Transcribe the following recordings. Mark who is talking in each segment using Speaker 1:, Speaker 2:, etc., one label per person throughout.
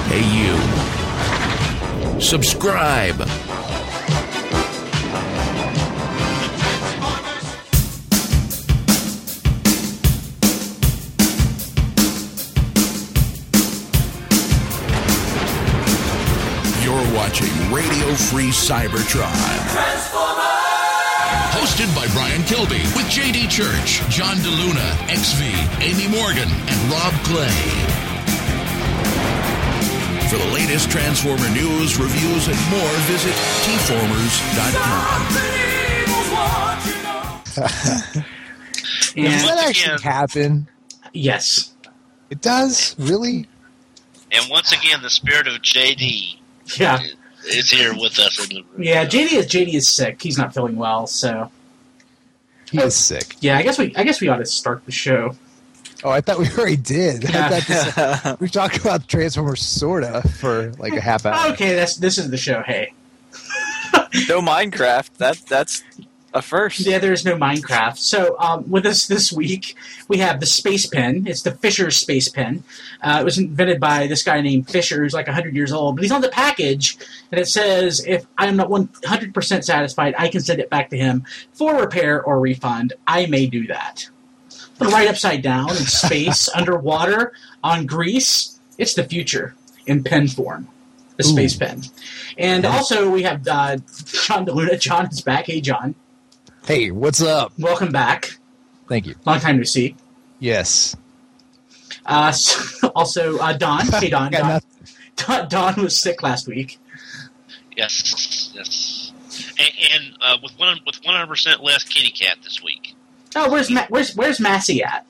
Speaker 1: Hey, you. Subscribe. You're watching Radio Free Cybertron. Hosted by Brian Kilby with J.D. Church, John DeLuna, XV, Amy Morgan, and Rob Clay. For the latest Transformer news, reviews, and more, visit tformers.com.
Speaker 2: Does that actually happen?
Speaker 3: Yes.
Speaker 2: It does? Really?
Speaker 4: And once again, the spirit of JD is here with us in the room.
Speaker 3: Yeah, JD is sick. He's not feeling well, so
Speaker 2: he is sick.
Speaker 3: Yeah, I guess we ought to start the show.
Speaker 2: Oh, I thought we already did.
Speaker 3: Yeah.
Speaker 2: We talked about Transformers sorta for like a half hour.
Speaker 3: Okay, this is the show. Hey,
Speaker 5: no Minecraft. That's a first.
Speaker 3: Yeah, there's no Minecraft. So with us this week, we have the Space Pen. It's the Fisher Space Pen. It was invented by this guy named Fisher, who's like 100 years old. But he's on the package, and it says, if I'm not 100% satisfied, I can send it back to him for repair or refund. I may do that. But right upside down in space, underwater, on Greece, it's the future in pen form. The Space Pen. And also we have John DeLuna. John is back. Hey, John.
Speaker 2: Hey, what's up?
Speaker 3: Welcome back.
Speaker 2: Thank you.
Speaker 3: Long time no see.
Speaker 2: Yes.
Speaker 3: Also, Don. Hey, Don. Don was sick last week.
Speaker 4: Yes. And with 100% less kitty cat this week.
Speaker 3: Oh, where's Massey at?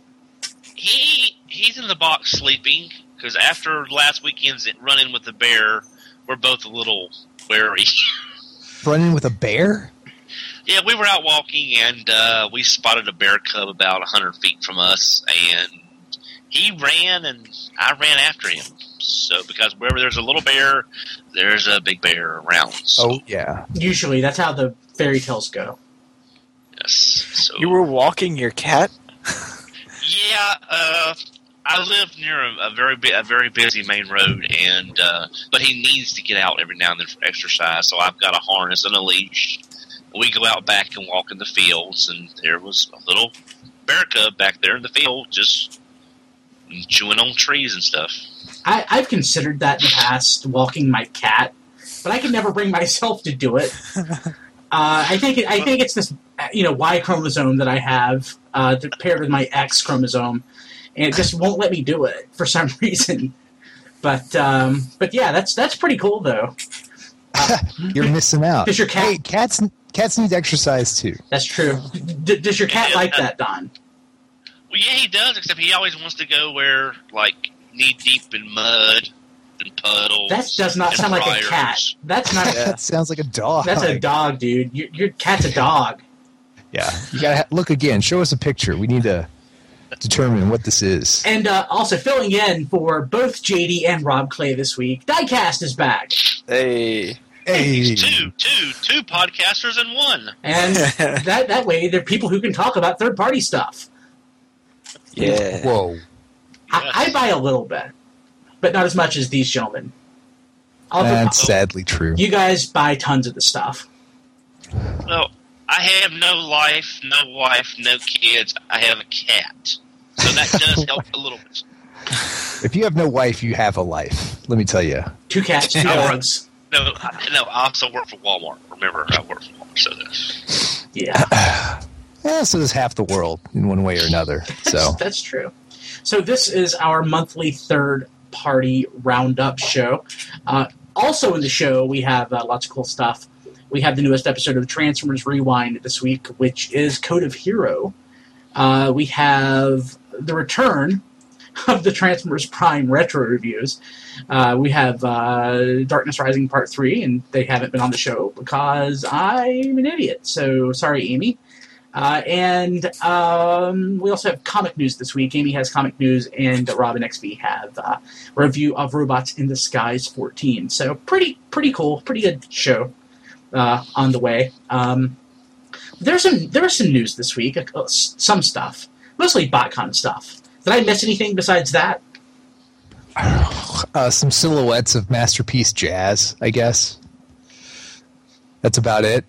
Speaker 4: He's in the box sleeping because after last weekend's run-in with the bear, we're both a little wary.
Speaker 2: Run-in with a bear?
Speaker 4: Yeah, we were out walking and we spotted a bear cub about 100 feet from us, and he ran and I ran after him. So, because wherever there's a little bear, there's a big bear around. So.
Speaker 2: Oh, yeah.
Speaker 3: Usually, that's how the fairy tales go.
Speaker 4: Yes. So.
Speaker 5: You were walking your cat?
Speaker 4: Yeah, I live near a very busy main road, and but he needs to get out every now and then for exercise. So I've got a harness and a leash. We go out back and walk in the fields, and there was a little bear cub back there in the field, just chewing on trees and stuff. I've
Speaker 3: considered that in the past, walking my cat, but I could never bring myself to do it. I think it's this Y chromosome that I have paired with my X chromosome, and it just won't let me do it for some reason. But yeah, that's pretty cool though.
Speaker 2: You're missing out.
Speaker 3: Does your cat?
Speaker 2: Hey, cats need exercise too.
Speaker 3: That's true. Does your cat like that, Don?
Speaker 4: Well, yeah, he does. Except he always wants to go where knee deep in mud and puddles.
Speaker 3: That does not sound like a cat. That's not.
Speaker 2: That sounds like a dog.
Speaker 3: That's a dog, dude. Your cat's a dog.
Speaker 2: Yeah, you gotta look again. Show us a picture. We need to determine what this is.
Speaker 3: And also filling in for both JD and Rob Clay this week, Diecast is back.
Speaker 5: Hey.
Speaker 4: Two podcasters in one.
Speaker 3: And that way, there are people who can talk about third-party stuff.
Speaker 5: Yeah.
Speaker 2: Whoa.
Speaker 3: I buy a little bit, but not as much as these gentlemen.
Speaker 2: That's sadly true.
Speaker 3: You guys buy tons of the stuff.
Speaker 4: Well, I have no life, no wife, no kids. I have a cat. So that does help a little bit.
Speaker 2: If you have no wife, you have a life. Let me tell you.
Speaker 3: 2 cats, 2 dogs.
Speaker 4: No, I also work for Walmart. Remember, I work for Walmart, so
Speaker 3: yeah.
Speaker 2: So does half the world in one way or another. So
Speaker 3: that's true. So this is our monthly third-party roundup show. Also in the show, we have lots of cool stuff. We have the newest episode of Transformers Rewind this week, which is Code of Hero. We have the return of the Transformers Prime retro reviews. We have Darkness Rising Part 3, and they haven't been on the show because I'm an idiot. So sorry, Amy. And we also have comic news this week. Amy has comic news, and Rob and XV have a review of Robots in Disguise 14. So pretty cool, pretty good show on the way. There was some news this week, some stuff, mostly BotCon stuff. Did I miss anything besides that?
Speaker 2: some silhouettes of Masterpiece Jazz, I guess. That's about it.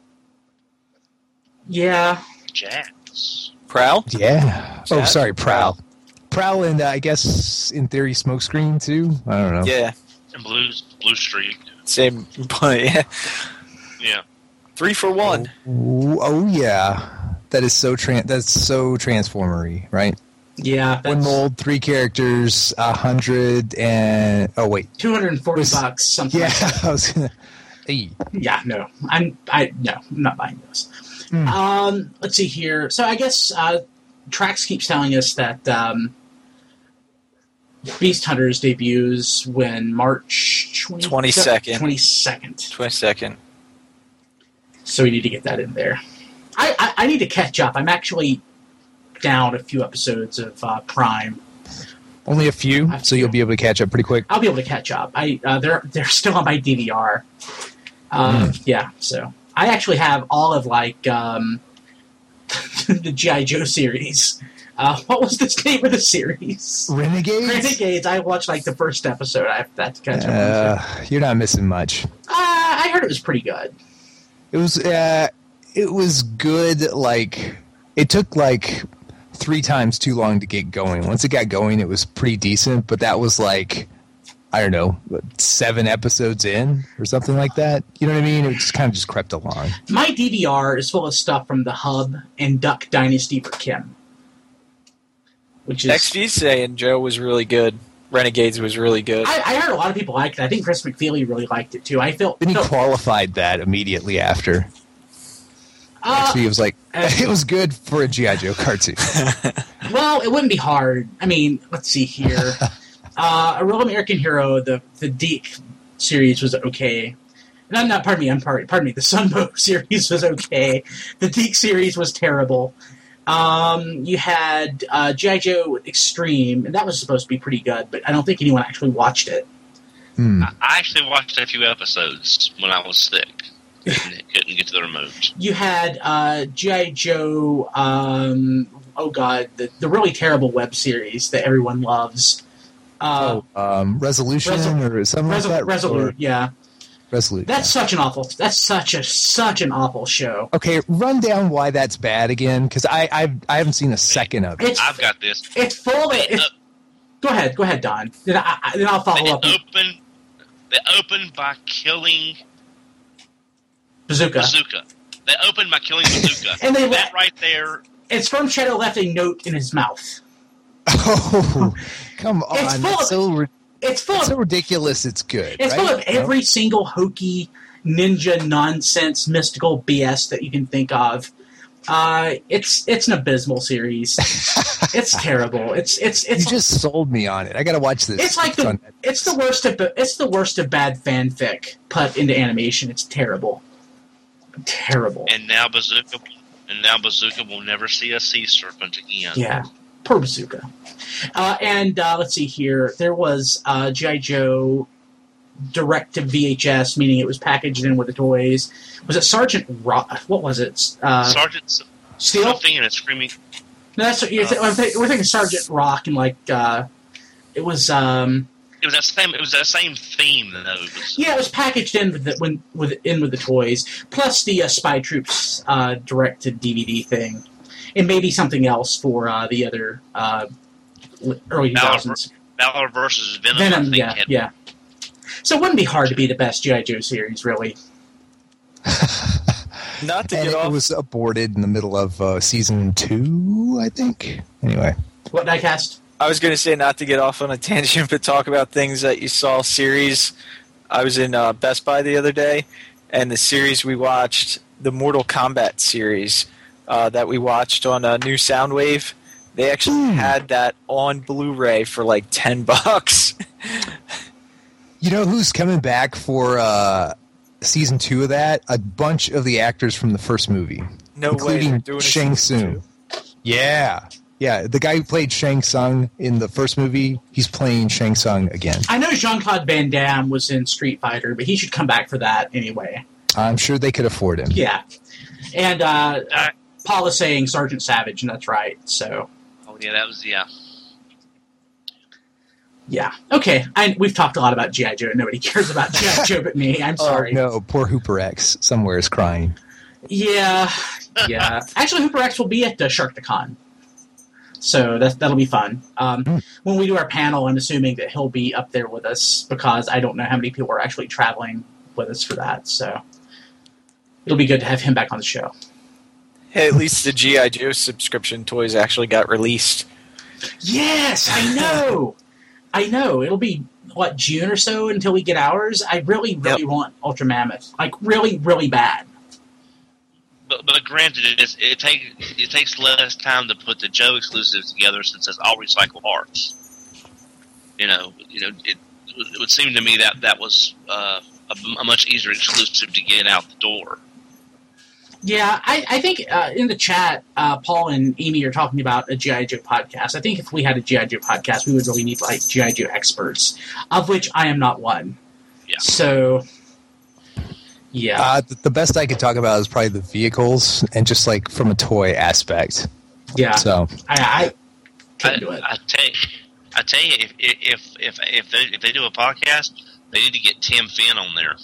Speaker 3: Yeah.
Speaker 4: Jazz.
Speaker 5: Prowl?
Speaker 2: Yeah. Oh,
Speaker 5: Jazz?
Speaker 2: sorry, Prowl. Prowl and I guess, in theory, Smokescreen, too? I don't know.
Speaker 5: Yeah.
Speaker 4: And Blue Streak.
Speaker 5: Same, but yeah.
Speaker 4: Yeah.
Speaker 5: 3 for 1.
Speaker 2: Oh, yeah. That's so Transformer-y, right?
Speaker 3: Yeah.
Speaker 2: One mold, 3 characters, 100 and... Oh, wait.
Speaker 3: $240, something
Speaker 2: Yeah,
Speaker 3: like that.
Speaker 2: I was going to... Hey.
Speaker 3: Yeah, no. I'm not buying those. Let's see here. So I guess Trax keeps telling us that Beast Hunters debuts when March
Speaker 5: 22nd.
Speaker 3: 22nd. So we need to get that in there. I need to catch up. I'm actually down a few episodes of Prime.
Speaker 2: Only a few, so you'll be able to catch up pretty quick.
Speaker 3: I'll be able to catch up. They're still on my DVR. Yeah, so I actually have all of the G.I. Joe series. What was the name of the series?
Speaker 2: Renegades?
Speaker 3: I watched the first episode. I have to catch up.
Speaker 2: You're not missing much.
Speaker 3: I heard it was pretty good.
Speaker 2: It was good. It took 3 times too long to get going. Once it got going, it was pretty decent. But that was I don't know, 7 episodes in or something like that. You know what I mean? It just kind of crept along.
Speaker 3: My DVR is full of stuff from The Hub and Duck Dynasty for Kim. Which is
Speaker 5: XV saying Joe was really good. Renegades was really good.
Speaker 3: I heard a lot of people liked it. I think Chris McFeely really liked it too.
Speaker 2: Then he qualified that immediately after. Actually, it was it was good for a G.I. Joe cartoon.
Speaker 3: Well, it wouldn't be hard. I mean, let's see here. A Real American Hero, the Deke series was okay. Pardon me, the Sunbow series was okay. The Deke series was terrible. You had G.I. Joe Extreme, and that was supposed to be pretty good, but I don't think anyone actually watched it.
Speaker 4: I actually watched a few episodes when I was sick. Couldn't get to the remote.
Speaker 3: You had G.I. Joe, the really terrible web series that everyone loves.
Speaker 2: Resolution or something like that?
Speaker 3: Resolute, yeah.
Speaker 2: Resolute.
Speaker 3: That's such an awful show.
Speaker 2: Okay, run down why that's bad again, because I haven't seen a second of it.
Speaker 4: I've got this.
Speaker 3: It's full of it. Go ahead, Don. Then I'll follow up.
Speaker 4: They open by killing
Speaker 3: Bazooka.
Speaker 4: They open by killing Bazooka.
Speaker 3: And
Speaker 4: that right there.
Speaker 3: And Storm Shadow left a note in his mouth.
Speaker 2: Oh, come on!
Speaker 3: It's
Speaker 2: so ridiculous. It's good.
Speaker 3: It's
Speaker 2: right?
Speaker 3: full of every single hokey ninja nonsense mystical BS that you can think of. It's an abysmal series. It's terrible. It's
Speaker 2: you just sold me on it. I got to watch this.
Speaker 3: It's the worst of bad fanfic put into animation. It's terrible. Terrible.
Speaker 4: And now Bazooka will never see a sea serpent again.
Speaker 3: Yeah. Poor Bazooka. And let's see here. There was G.I. Joe direct to VHS, meaning it was packaged in with the toys. Was it Sergeant Rock? What was it?
Speaker 4: Sergeant
Speaker 3: Steel?
Speaker 4: Something and a screaming.
Speaker 3: No, we're thinking Sergeant Rock, and it was.
Speaker 4: It was that same theme though.
Speaker 3: It was packaged in with the toys, plus the Spy Troops direct to DVD thing. And maybe something else for the other early 2000s.
Speaker 4: Valor versus Venom.
Speaker 3: Yeah. So it wouldn't be hard to be the best G.I. Joe series, really.
Speaker 5: Not to get off.
Speaker 2: It was aborted in the middle of season 2, I think. Anyway.
Speaker 3: What, Diecast?
Speaker 5: I was going to say, not to get off on a tangent, but talk about things that you saw series. I was in Best Buy the other day, and the series we watched, the Mortal Kombat series, that we watched on a new Soundwave, they actually had that on Blu-ray for $10.
Speaker 2: You know who's coming back for season 2 of that? A bunch of the actors from the first movie.
Speaker 5: No
Speaker 2: including
Speaker 5: way. Doing
Speaker 2: Shang Tsung. Yeah, the guy who played Shang Tsung in the first movie, he's playing Shang Tsung again.
Speaker 3: I know Jean-Claude Van Damme was in Street Fighter, but he should come back for that anyway.
Speaker 2: I'm sure they could afford him.
Speaker 3: Yeah. And Paul is saying Sergeant Savage, and that's right. So.
Speaker 4: Oh yeah, that was
Speaker 3: Yeah. Okay. We've talked a lot about G.I. Joe. Nobody cares about G.I. Joe but me. I'm sorry.
Speaker 2: Oh, no. Poor Hooper X. Somewhere is crying.
Speaker 3: Yeah. Yeah. Actually, Hooper X will be at Sharkticon. So that'll be fun. When we do our panel, I'm assuming that he'll be up there with us because I don't know how many people are actually traveling with us for that. So it'll be good to have him back on the show.
Speaker 5: Hey, at least the G.I. Joe subscription toys actually got released.
Speaker 3: Yes, I know. I know. It'll be, June or so until we get ours? I really want Ultra Mammoth. Like, really, really bad.
Speaker 4: But granted, it takes less time to put the Joe exclusives together since it's all recycled parts. It would seem to me that was a much easier exclusive to get out the door.
Speaker 3: Yeah, I think in the chat, Paul and Amy are talking about a G.I. Joe podcast. I think if we had a G.I. Joe podcast, we would really need G.I. Joe experts, of which I am not one.
Speaker 4: Yeah.
Speaker 3: So, yeah.
Speaker 2: The best I could talk about is probably the vehicles and just from a toy aspect.
Speaker 3: Yeah.
Speaker 2: So
Speaker 3: I couldn't do it.
Speaker 4: I tell you, if they do a podcast, they need to get Tim Finn on there.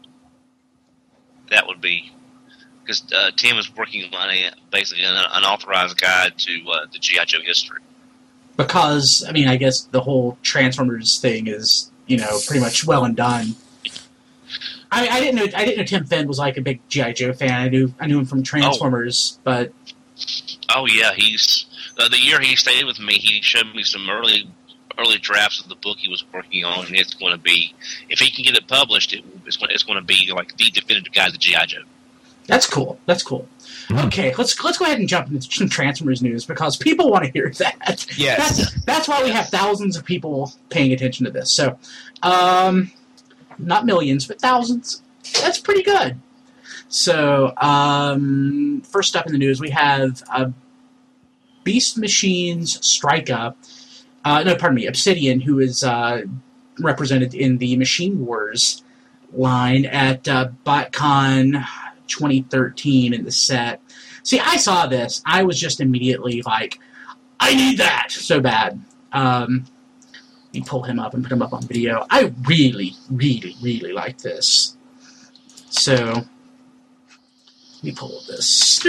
Speaker 4: That would be. Because Tim is working on basically an unauthorized guide to the G.I. Joe history.
Speaker 3: Because, I guess the whole Transformers thing is, pretty much well and done. I didn't know Tim Finn was a big G.I. Joe fan. I knew him from Transformers, but...
Speaker 4: Oh, yeah, he's... the year he stayed with me, he showed me some early drafts of the book he was working on, and it's going to be... If he can get it published, it's going to be the definitive guide to G.I. Joe.
Speaker 3: That's cool. Okay, let's go ahead and jump into some Transformers news because people want to hear that.
Speaker 2: Yes.
Speaker 3: That's why we have thousands of people paying attention to this. So, not millions, but thousands. That's pretty good. So, first up in the news, we have Beast Machines Strika. Obsidian, who is represented in the Machine Wars line at BotCon 2013 in the set. See, I saw this. I was just immediately like, I need that so bad. You pull him up and put him up on video. I really, really, really like this. So, let me pull this.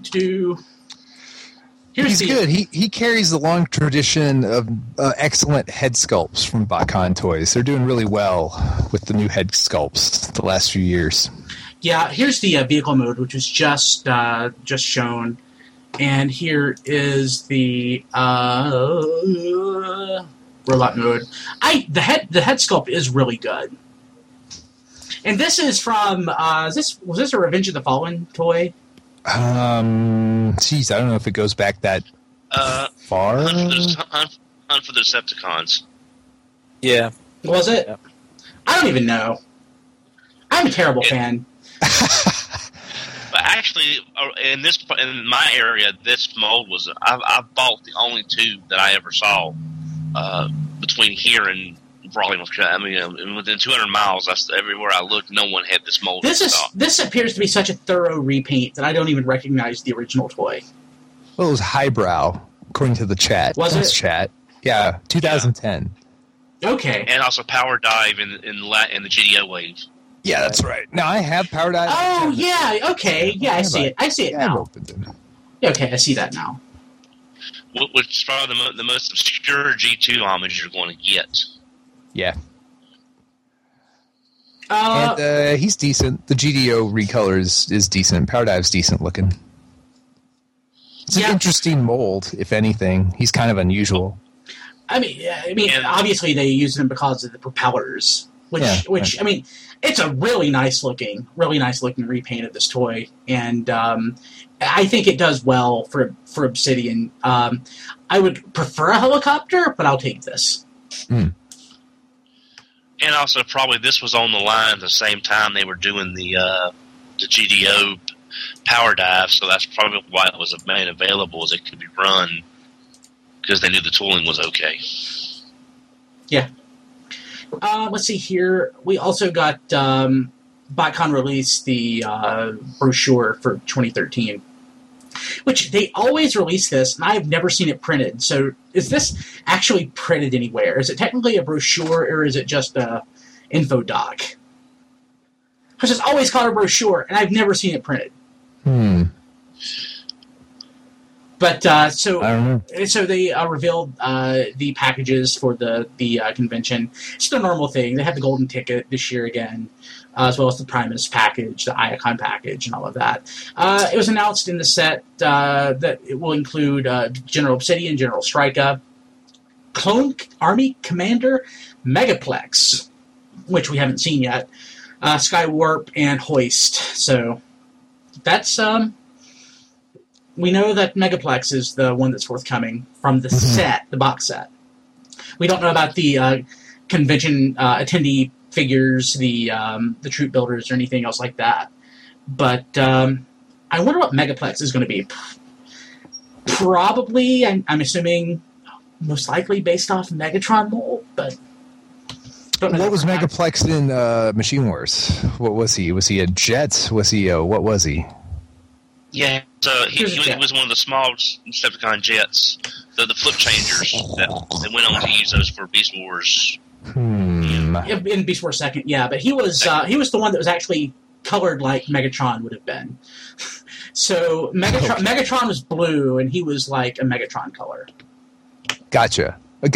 Speaker 2: He's good. He carries the long tradition of excellent head sculpts from BotCon Toys. They're doing really well with the new head sculpts the last few years.
Speaker 3: Yeah, here's the vehicle mode, which was just shown, and here is the robot mode. The head sculpt is really good, and this is from was this a Revenge of the Fallen toy?
Speaker 2: Geez, I don't know if it goes back that far.
Speaker 4: Hunt for the Decepticons.
Speaker 5: Yeah,
Speaker 3: was it?
Speaker 5: Yeah.
Speaker 3: I don't even know. I'm a terrible fan.
Speaker 4: But actually, in my area, this mold was I bought the only two that I ever saw between here and Raleigh, North Carolina. Within 200 miles, that's everywhere I looked. No one had this mold.
Speaker 3: This appears to be such a thorough repaint that I don't even recognize the original toy.
Speaker 2: Well, it was highbrow, according to the chat.
Speaker 3: Was it?
Speaker 2: Chat. Yeah, 2010.
Speaker 3: Yeah. Okay.
Speaker 4: And also Power Dive in the GDO wave.
Speaker 2: Yeah, that's right. Now I have Power Dive.
Speaker 3: Oh, yeah. Okay. Yeah, I see it. I see it now. Okay, I see that now.
Speaker 4: Which is probably the most obscure G2 homage you're going to get.
Speaker 2: Yeah. And he's decent. The GDO recolor is decent. Power Dive's decent looking. It's an interesting mold, if anything. He's kind of unusual.
Speaker 3: I mean, obviously they use him because of the propellers, which I mean, it's a really nice looking repaint of this toy, and I think it does well for Obsidian. I would prefer a helicopter, but I'll take this.
Speaker 2: Mm.
Speaker 4: And also, probably this was on the line at the same time they were doing the GDO Power Dive, so that's probably why it was made available, as it could be run, because they knew the tooling was okay.
Speaker 3: Yeah. Let's see here. We also got BotCon released the brochure for 2013, which they always release this, and I've never seen it printed. So is this actually printed anywhere? Is it technically a brochure, or is it just a info doc? Because it's always called a brochure, and I've never seen it printed. But so
Speaker 2: I don't know.
Speaker 3: So they revealed the packages for the convention. It's the normal thing. They had the golden ticket this year again, as well as the Primus package, the Iacon package, and all of that. It was announced in the set that it will include General Obsidian, General Strika, Clone Army Commander Megaplex, which we haven't seen yet, Skywarp, and Hoist. So that's... we know that Megaplex is the one that's forthcoming from the set, the box set. We don't know about the convention attendee figures, the troop builders, or anything else like that. But I wonder what Megaplex is going to be. Probably, I'm assuming, most likely based off Megatron mold, but...
Speaker 2: What was Megaplex in Machine Wars? What was he? Was he a jet? Was he what was he?
Speaker 4: Yeah, so he was one of the small Decepticon jets, the flip changers that they went on to use those for Beast Wars.
Speaker 3: In Beast Wars 2nd, yeah, but he was the one that was actually colored like Megatron would have been. So Megatron was blue, and he was like a Megatron color. Gotcha.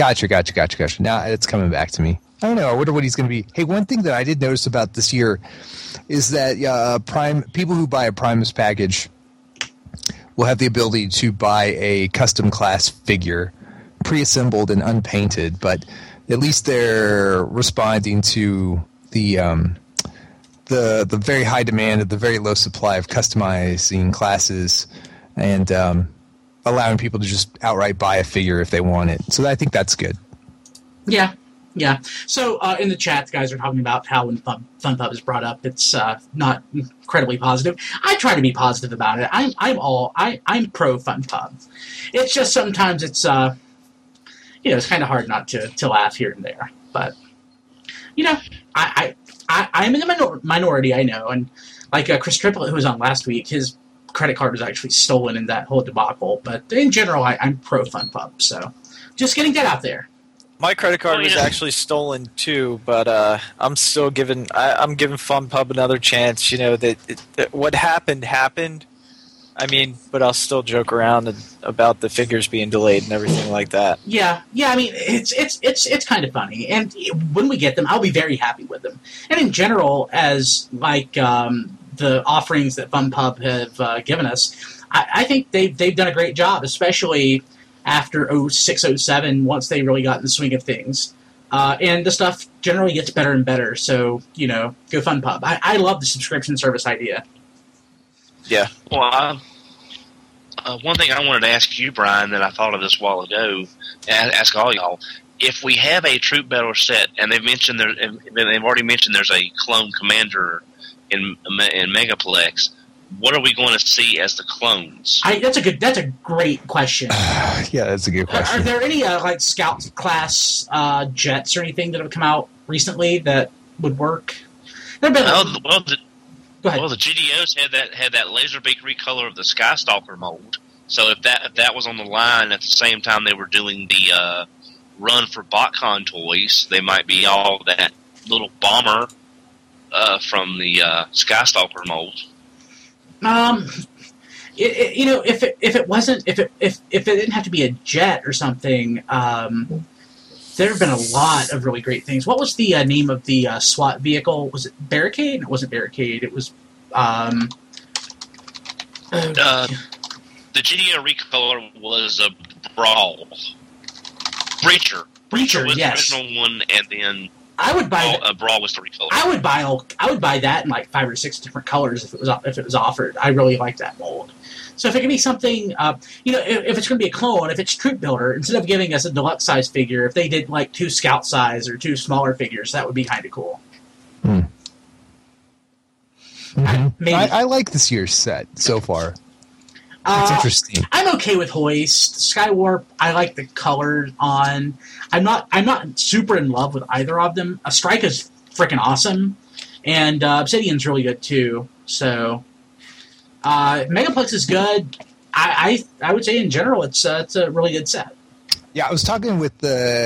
Speaker 2: Now it's coming back to me. I don't know. I wonder what he's going to be. Hey, one thing that I did notice about this year is that people who buy a Primus package will have the ability to buy a custom class figure, pre-assembled and unpainted, but at least they're responding to the very high demand of the very low supply of customizing classes, and allowing people to just outright buy a figure if they want it. So I think that's good.
Speaker 3: Yeah. So in the chat, the guys are talking about how when FunPub is brought up, it's not incredibly positive. I try to be positive about it. I'm pro FunPub. It's just sometimes it's it's kind of hard not to laugh here and there. But I'm in the minority, I know, and like Chris Triplett, who was on last week, his credit card was actually stolen in that whole debacle. But in general, I'm pro FunPub. So just getting that out there.
Speaker 5: My credit card was actually stolen too, but I'm giving FunPub another chance. That what happened. I mean, but I'll still joke around about the figures being delayed and everything like that.
Speaker 3: Yeah. I mean, it's kind of funny, and when we get them, I'll be very happy with them. And in general, as like the offerings that FunPub have given us, I think they've done a great job, especially after 06-07, once they really got in the swing of things. And the stuff generally gets better and better, so, go FunPub. I love the subscription service idea.
Speaker 5: Yeah.
Speaker 4: Well, one thing I wanted to ask you, Brian, that I thought of this a while ago, and ask all y'all, if we have a troop battle set, and they've already mentioned there's a clone commander in Megaplex, what are we going to see as the clones?
Speaker 3: That's a great question.
Speaker 2: Yeah, that's a good question.
Speaker 3: Are there any like Scout class jets or anything that have come out recently that would work? Go ahead.
Speaker 4: Well, the GDOs had that Laserbeak recolor of the Skystalker mold. So if that was on the line at the same time they were doing the run for BotCon toys, they might be all that little bomber from the Skystalker mold.
Speaker 3: If it didn't have to be a jet or something, there have been a lot of really great things. What was the name of the SWAT vehicle? Was it Barricade? It wasn't Barricade. It was
Speaker 4: the GDO recolor was a Brawl. Breacher was
Speaker 3: yes.
Speaker 4: the original one, and then
Speaker 3: I would buy
Speaker 4: Brawl was the recolor.
Speaker 3: I would buy that in like 5 or 6 different colors if it was offered. I really like that mold. So if it can be something, if it's going to be a clone, if it's Troop Builder, instead of giving us a deluxe size figure, if they did like 2 Scout size or 2 smaller figures, that would be kind of cool.
Speaker 2: I like this year's set so far. It's interesting.
Speaker 3: I'm okay with Hoist. Skywarp, I like the color on. I'm not super in love with either of them. Strike is freaking awesome, and Obsidian's really good too. So Megaplex is good. I would say in general it's a really good set.
Speaker 2: Yeah, I was talking with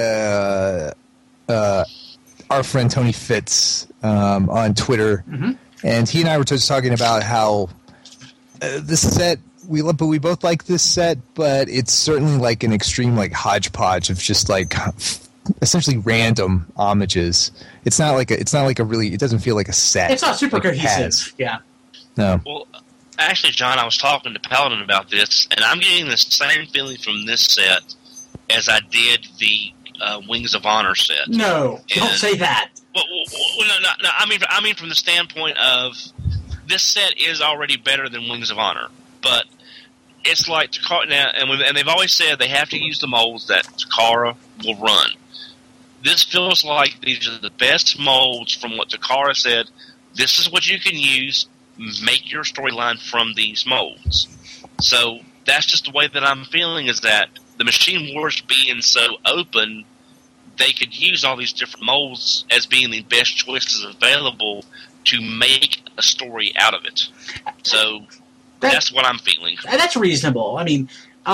Speaker 2: our friend Tony Fitz on Twitter, and he and I were just talking about how this set we both like this set, but it's certainly like an extreme like hodgepodge of just like essentially random homages. It doesn't feel like a set.
Speaker 3: It's not super
Speaker 2: like
Speaker 3: cohesive. Yeah.
Speaker 2: No.
Speaker 4: Well, actually, John, I was talking to Paladin about this, and I'm getting the same feeling from this set as I did the Wings of Honor set.
Speaker 3: No, don't say that.
Speaker 4: Well, no. I mean, from the standpoint of this set is already better than Wings of Honor, but it's like Takara now, and they've always said they have to use the molds that Takara will run. This feels like these are the best molds from what Takara said. This is what you can use. Make your storyline from these molds. So that's just the way that I'm feeling, is that the Machine Wars being so open, they could use all these different molds as being the best choices available to make a story out of it. So that's what I'm feeling.
Speaker 3: That's reasonable. I mean,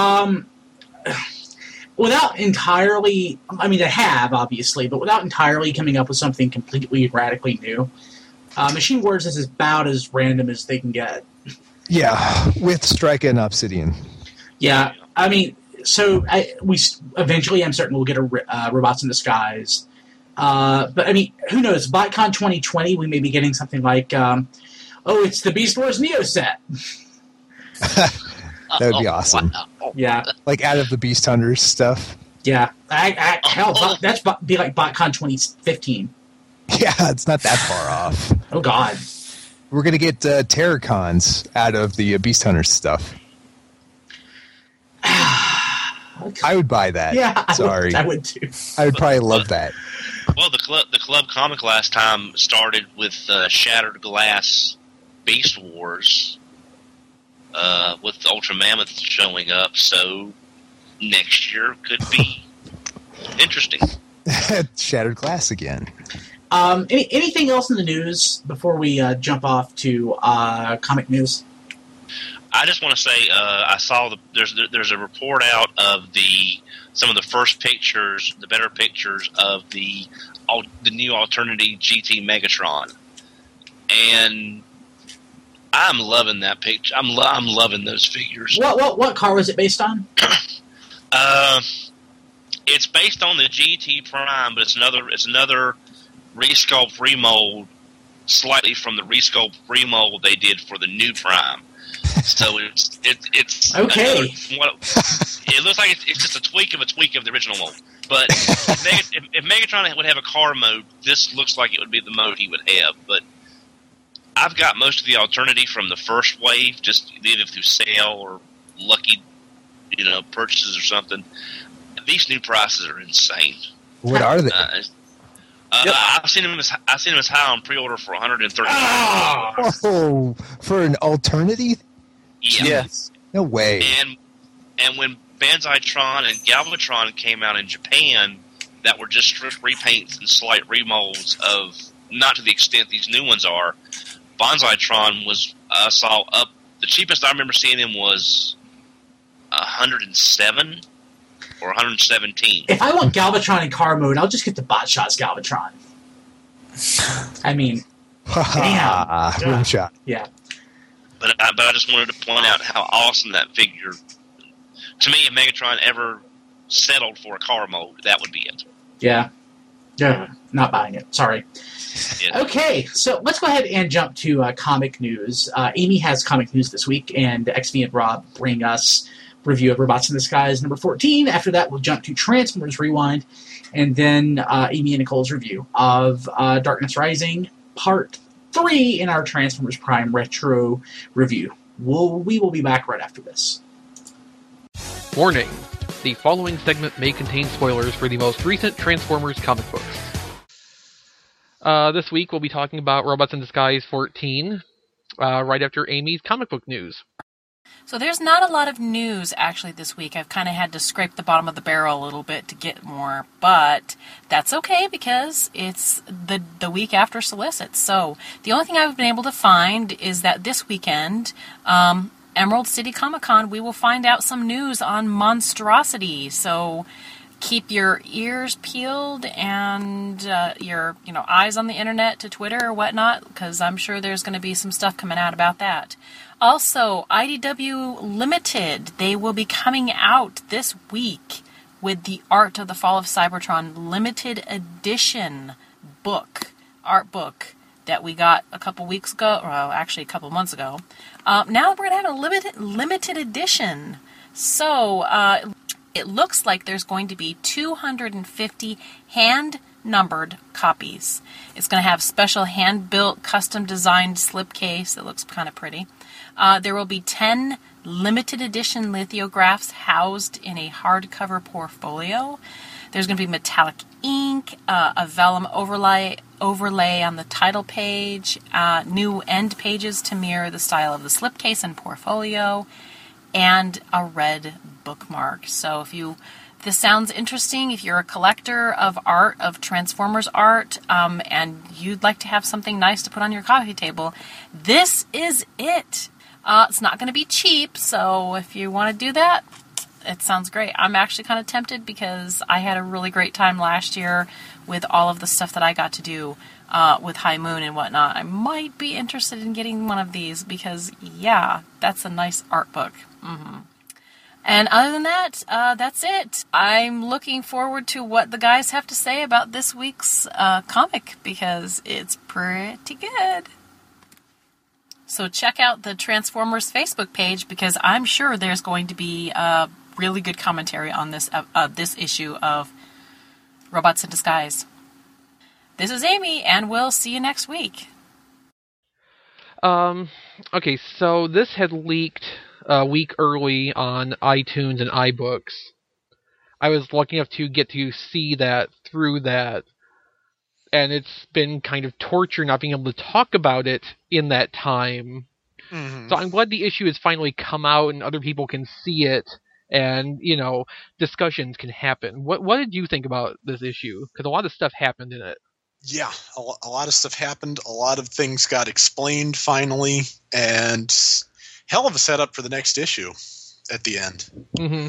Speaker 3: without entirely, they have, obviously, but without entirely coming up with something completely radically new. Machine Wars is about as random as they can get.
Speaker 2: Yeah, with Strika and Obsidian.
Speaker 3: Yeah, I mean, so we eventually, I'm certain we'll get a Robots in Disguise. But I mean, who knows? BotCon 2020, we may be getting something like, it's the Beast Wars Neo set.
Speaker 2: That would be awesome.
Speaker 4: Wow.
Speaker 3: Yeah,
Speaker 2: like out of the Beast Hunters stuff.
Speaker 3: Yeah, hell, that's be like BotCon 2015.
Speaker 2: Yeah, it's not that far off.
Speaker 3: Oh God,
Speaker 2: we're gonna get Terracons out of the Beast Hunters stuff. I would buy that.
Speaker 3: Yeah,
Speaker 2: sorry,
Speaker 3: I would too.
Speaker 2: I would probably love that.
Speaker 4: Well, the club comic last time started with Shattered Glass Beast Wars, with the Ultra Mammoth showing up. So next year could be interesting.
Speaker 2: Shattered Glass again.
Speaker 3: Anything else in the news before we jump off to comic news?
Speaker 4: I just want to say I saw there's a report out of some of the first pictures, the better pictures of the new Alternity GT Megatron, and I'm loving that picture. I'm loving those figures.
Speaker 3: What car was it based on?
Speaker 4: It's based on the GT Prime, but it's another resculpt remold, slightly from the resculpt remold they did for the new Prime. So it's
Speaker 3: okay.
Speaker 4: It looks like it's just a tweak of the original mold. But if Megatron would have a car mode, this looks like it would be the mode he would have. But I've got most of the Alternity from the first wave, just either through sale or lucky, purchases or something. These new prices are insane.
Speaker 2: What are they?
Speaker 4: I've seen them as high on pre-order for $130.
Speaker 2: Oh, for an Alternity?
Speaker 4: Yeah.
Speaker 2: No way.
Speaker 4: And when Banzai-tron and Galvatron came out in Japan, that were just strict repaints and slight remolds of, not to the extent these new ones are. Banzai-tron was saw up. The cheapest I remember seeing him was $107 or $117.
Speaker 3: If I want Galvatron in car mode, I'll just get the BotShots Galvatron. I mean, damn.
Speaker 2: Rim shot.
Speaker 3: Yeah.
Speaker 4: But I just wanted to point out how awesome that figure. To me, if Megatron ever settled for a car mode, that would be it.
Speaker 3: Yeah. Yeah. Not buying it. Sorry.
Speaker 4: Yeah.
Speaker 3: Okay, so let's go ahead and jump to comic news. Amy has comic news this week, and XV and Rob bring us review of Robots in Disguise number 14. After that, we'll jump to Transformers Rewind, and then Amy and Nicole's review of Darkness Rising Part 3 in our Transformers Prime Retro review. We will be back right after this.
Speaker 6: Warning. The following segment may contain spoilers for the most recent Transformers comic books. This week we'll be talking about Robots in Disguise 14, right after Amy's comic book news.
Speaker 7: So there's not a lot of news actually this week. I've kind of had to scrape the bottom of the barrel a little bit to get more, but that's okay because it's the week after Solicit. So the only thing I've been able to find is that this weekend, Emerald City Comic Con, we will find out some news on Monstrosity. So keep your ears peeled and your eyes on the internet to Twitter or whatnot, because I'm sure there's going to be some stuff coming out about that. Also, IDW Limited, they will be coming out this week with the Art of the Fall of Cybertron limited edition art book that we got a couple weeks ago, well, actually a couple months ago. Now we're going to have a limited edition. So it looks like there's going to be 250 hand-numbered copies. It's going to have special hand-built, custom-designed slipcase that looks kind of pretty. There will be 10 limited edition lithographs housed in a hardcover portfolio. There's going to be metallic ink, a vellum overlay on the title page, new end pages to mirror the style of the slipcase and portfolio, and a red bookmark. So if this sounds interesting, if you're a collector of art, of Transformers art, and you'd like to have something nice to put on your coffee table, this is it. It's not going to be cheap, so if you want to do that, it sounds great. I'm actually kind of tempted because I had a really great time last year with all of the stuff that I got to do with High Moon and whatnot. I might be interested in getting one of these because, yeah, that's a nice art book. Mm-hmm. And other than that, that's it. I'm looking forward to what the guys have to say about this week's comic because it's pretty good. So check out the Transformers Facebook page because I'm sure there's going to be really good commentary on this issue of Robots in Disguise. This is Amy, and we'll see you next week.
Speaker 6: Okay, so this had leaked a week early on iTunes and iBooks. I was lucky enough to get to see that through that, and it's been kind of torture not being able to talk about it in that time. Mm-hmm. So I'm glad the issue has finally come out and other people can see it, and, discussions can happen. What did you think about this issue? Because a lot of stuff happened in it.
Speaker 8: Yeah, a lot of stuff happened. A lot of things got explained finally, and hell of a setup for the next issue at the end. Mm-hmm.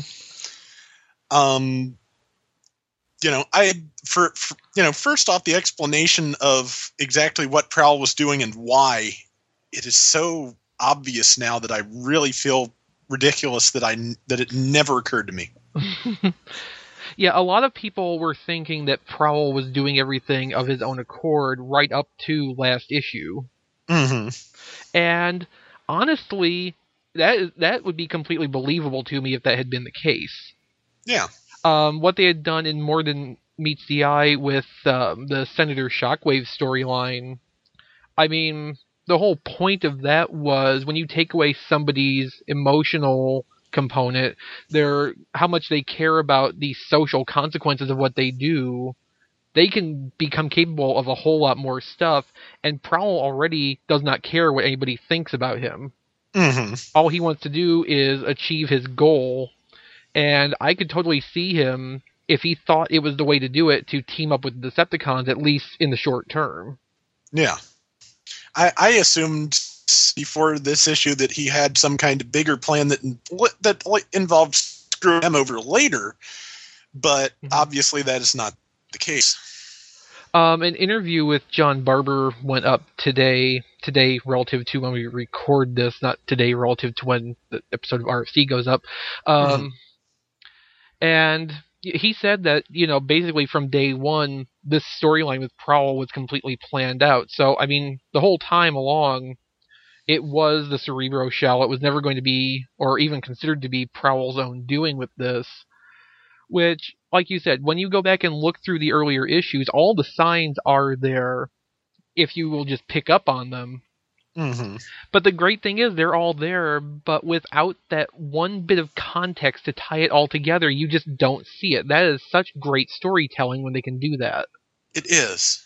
Speaker 8: First off, the explanation of exactly what Prowl was doing and why, it is so obvious now that I really feel ridiculous that it never occurred to me.
Speaker 6: Yeah, a lot of people were thinking that Prowl was doing everything of his own accord right up to last issue. Mm-hmm. And honestly, that would be completely believable to me if that had been the case.
Speaker 8: Yeah.
Speaker 6: What they had done in More Than Meets the Eye with the Senator Shockwave storyline, I mean, the whole point of that was when you take away somebody's emotional component, how much they care about the social consequences of what they do, they can become capable of a whole lot more stuff, and Prowl already does not care what anybody thinks about him. Mm-hmm. All he wants to do is achieve his goal, and I could totally see him, if he thought it was the way to do it, to team up with the Decepticons, at least in the short term.
Speaker 8: Yeah. I assumed before this issue that he had some kind of bigger plan that involved screwing them over later, but obviously that is not the case.
Speaker 6: An interview with John Barber went up today relative to when we record this, not today relative to when the episode of RFC goes up. And he said that, basically from day one, this storyline with Prowl was completely planned out. So, I mean, the whole time along, it was the Cerebro shell. It was never going to be, or even considered to be, Prowl's own doing with this. Which, like you said, when you go back and look through the earlier issues, all the signs are there if you will just pick up on them. Mm-hmm. But the great thing is they're all there, but without that one bit of context to tie it all together, you just don't see it. That is such great storytelling when they can do that.
Speaker 8: It is.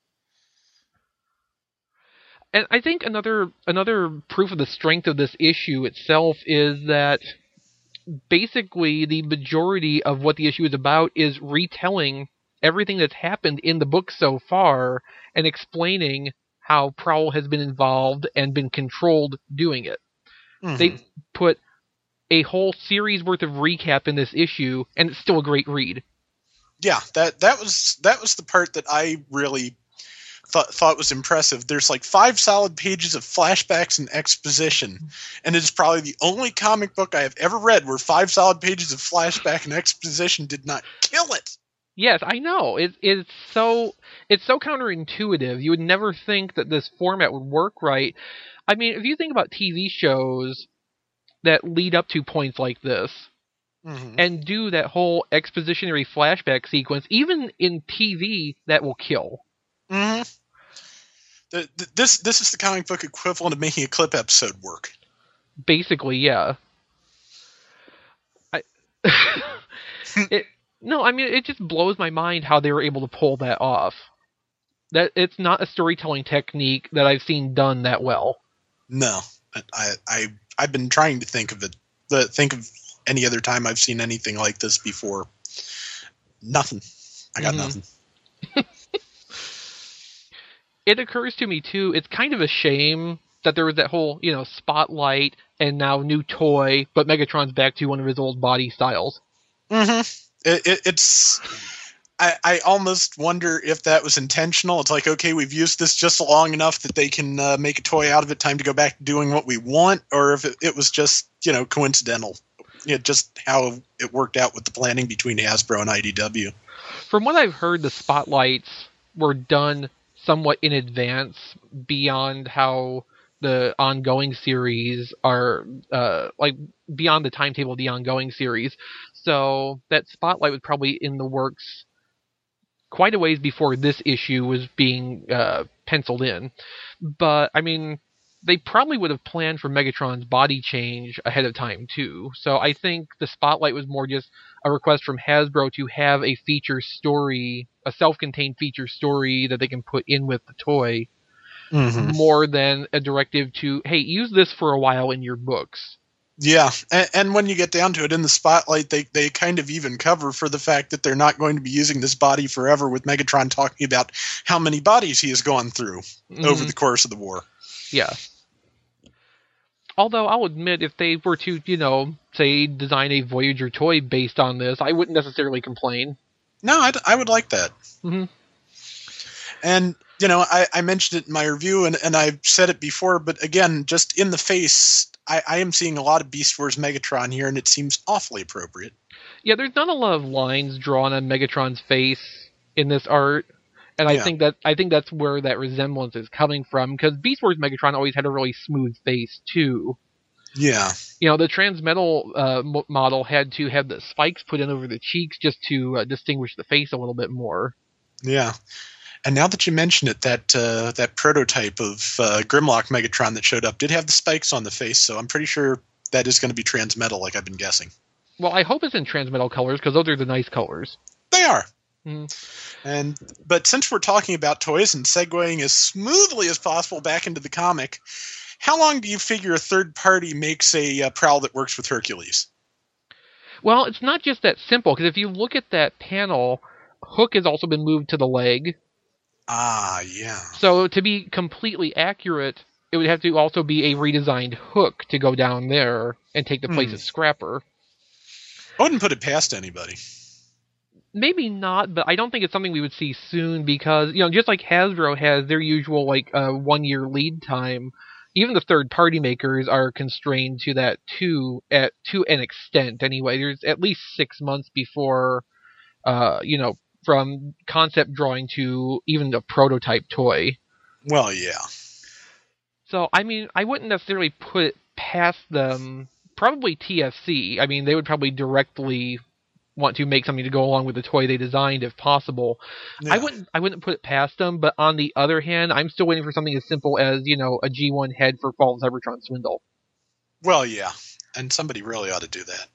Speaker 6: And I think another proof of the strength of this issue itself is that basically the majority of what the issue is about is retelling everything that's happened in the book so far and explaining how Prowl has been involved and been controlled doing it. They put a whole series worth of recap in this issue, and it's still a great read.
Speaker 8: Yeah, that was the part that I really thought was impressive. There's like 5 solid pages of flashbacks and exposition, and it is probably the only comic book I have ever read where 5 solid pages of flashback and exposition did not kill it.
Speaker 6: Yes, I know. It's so counterintuitive. You would never think that this format would work right. I mean, if you think about TV shows that lead up to points like this, and do that whole expositionary flashback sequence, even in TV, that will kill.
Speaker 8: This is the comic book equivalent of making a clip episode work.
Speaker 6: Basically, yeah. It just blows my mind how they were able to pull that off. That it's not a storytelling technique that I've seen done that well. No,
Speaker 8: I've been trying to think of any other time I've seen anything like this before. Nothing. I got nothing.
Speaker 6: It occurs to me too, it's kind of a shame that there was that whole, spotlight and now new toy, but Megatron's back to one of his old body styles.
Speaker 8: I almost wonder if that was intentional. It's like, okay, we've used this just long enough that they can make a toy out of it, time to go back to doing what we want, or if it was just, coincidental. Just how it worked out with the planning between Hasbro and IDW.
Speaker 6: From what I've heard, the spotlights were done somewhat in advance beyond how the ongoing series are, beyond the timetable of the ongoing series. So that spotlight was probably in the works quite a ways before this issue was being penciled in. But, I mean, they probably would have planned for Megatron's body change ahead of time, too. So I think the spotlight was more just a request from Hasbro to have a feature story, a self-contained feature story that they can put in with the toy, more than a directive to, hey, use this for a while in your books.
Speaker 8: Yeah, and when you get down to it, in the spotlight, they kind of even cover for the fact that they're not going to be using this body forever, with Megatron talking about how many bodies he has gone through over the course of the war.
Speaker 6: Yeah. Although I'll admit, if they were to, say, design a Voyager toy based on this, I wouldn't necessarily complain.
Speaker 8: No, I would like that. And, I mentioned it in my review, and I've said it before, but again, just in the face, I am seeing a lot of Beast Wars Megatron here, and it seems awfully appropriate.
Speaker 6: Yeah, there's not a lot of lines drawn on Megatron's face in this art, and I think that's where that resemblance is coming from, because Beast Wars Megatron always had a really smooth face too.
Speaker 8: Yeah.
Speaker 6: The Transmetal model had to have the spikes put in over the cheeks just to distinguish the face a little bit more.
Speaker 8: Yeah. And now that you mention it, that prototype of Grimlock Megatron that showed up did have the spikes on the face, so I'm pretty sure that is going to be Transmetal, like I've been guessing.
Speaker 6: Well, I hope it's in Transmetal colors, because those are the nice colors.
Speaker 8: They are. But since we're talking about toys and segueing as smoothly as possible back into the comic, how long do you figure a third party makes a Prowl that works with Hercules?
Speaker 6: Well, it's not just that simple, because if you look at that panel, Hook has also been moved to the leg.
Speaker 8: Ah, yeah.
Speaker 6: So to be completely accurate, it would have to also be a redesigned Hook to go down there and take the place of Scrapper.
Speaker 8: I wouldn't put it past anybody.
Speaker 6: Maybe not, but I don't think it's something we would see soon because, just like Hasbro has their usual 1 year lead time, even the third party makers are constrained to that to an extent anyway. There's at least 6 months before, from concept drawing to even a prototype toy.
Speaker 8: Well, yeah.
Speaker 6: So, I mean, I wouldn't necessarily put it past them. Probably TFC. I mean, they would probably directly want to make something to go along with the toy they designed if possible. Yeah. I wouldn't put it past them, but on the other hand, I'm still waiting for something as simple as, a G1 head for Fall of Cybertron Swindle.
Speaker 8: Well, yeah. And somebody really ought to do that.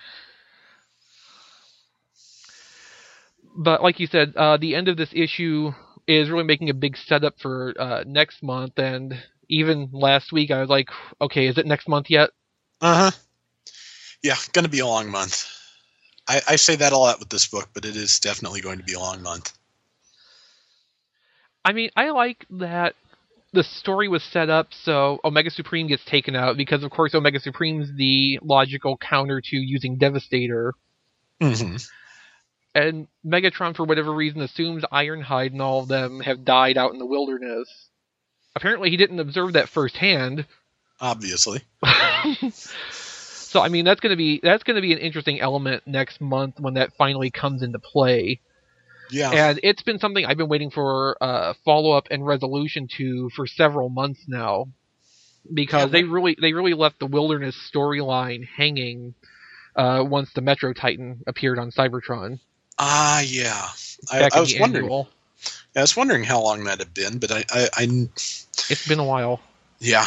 Speaker 6: But like you said, the end of this issue is really making a big setup for next month. And even last week, I was like, okay, is it next month yet?
Speaker 8: Uh-huh. Yeah, going to be a long month. I say that a lot with this book, but it is definitely going to be a long month.
Speaker 6: I mean, I like that the story was set up so Omega Supreme gets taken out because, of course, Omega Supreme's the logical counter to using Devastator.
Speaker 8: Mm-hmm.
Speaker 6: And Megatron, for whatever reason, assumes Ironhide and all of them have died out in the wilderness. Apparently, he didn't observe that firsthand.
Speaker 8: Obviously.
Speaker 6: So, I mean, that's going to be an interesting element next month when that finally comes into play.
Speaker 8: Yeah.
Speaker 6: And it's been something I've been waiting for follow-up and resolution to for several months now, because they really left the wilderness storyline hanging once the Metro Titan appeared on Cybertron.
Speaker 8: Yeah. I was wondering.
Speaker 6: Annual.
Speaker 8: I was wondering how long that had been, but I
Speaker 6: It's been a while.
Speaker 8: Yeah.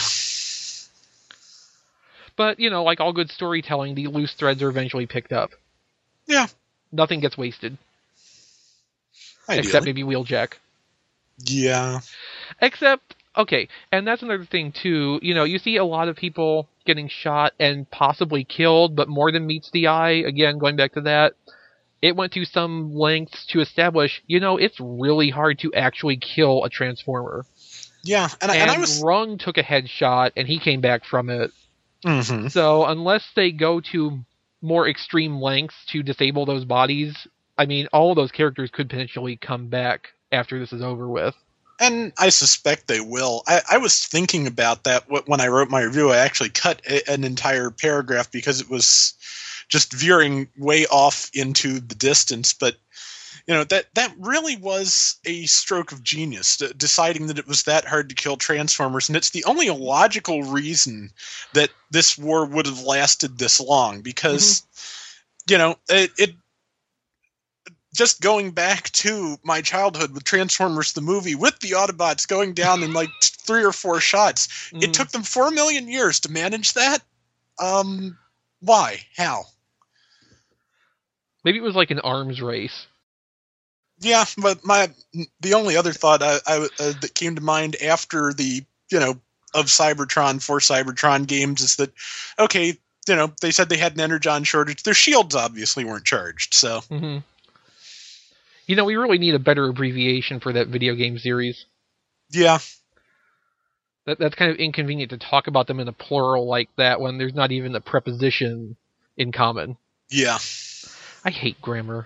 Speaker 6: But, you know, like all good storytelling, the loose threads are eventually picked up.
Speaker 8: Yeah.
Speaker 6: Nothing gets wasted.
Speaker 8: Ideally.
Speaker 6: Except maybe Wheeljack.
Speaker 8: Yeah.
Speaker 6: Except, okay, and that's another thing, too. You know, you see a lot of people getting shot and possibly killed, but more than meets the eye. Again, going back to that, it went to some lengths to establish, you know, it's really hard to actually kill a Transformer.
Speaker 8: Yeah, and I was...
Speaker 6: Rung took a headshot, and he came back from it.
Speaker 8: Mm-hmm.
Speaker 6: So, unless they go to more extreme lengths to disable those bodies, I mean, all of those characters could potentially come back after this is over with.
Speaker 8: And I suspect they will. I was thinking about that when I wrote my review. I actually cut an entire paragraph because it was just veering way off into the distance. But, you know, that really was a stroke of genius, deciding that it was that hard to kill Transformers. And it's the only logical reason that this war would have lasted this long. Because, you know, it just going back to my childhood with Transformers the movie, with the Autobots going down in like 3 or 4 shots, it took them 4 million years to manage that. Why? How?
Speaker 6: Maybe it was like an arms race.
Speaker 8: Yeah, but the only other thought that came to mind after the, you know, of Cybertron for Cybertron games is that, okay, you know, they said they had an energon shortage. Their shields obviously weren't charged, so...
Speaker 6: Mm-hmm. You know, we really need a better abbreviation for that video game series.
Speaker 8: Yeah.
Speaker 6: That's kind of inconvenient to talk about them in a plural like that when there's not even a preposition in common.
Speaker 8: Yeah.
Speaker 6: I hate grammar.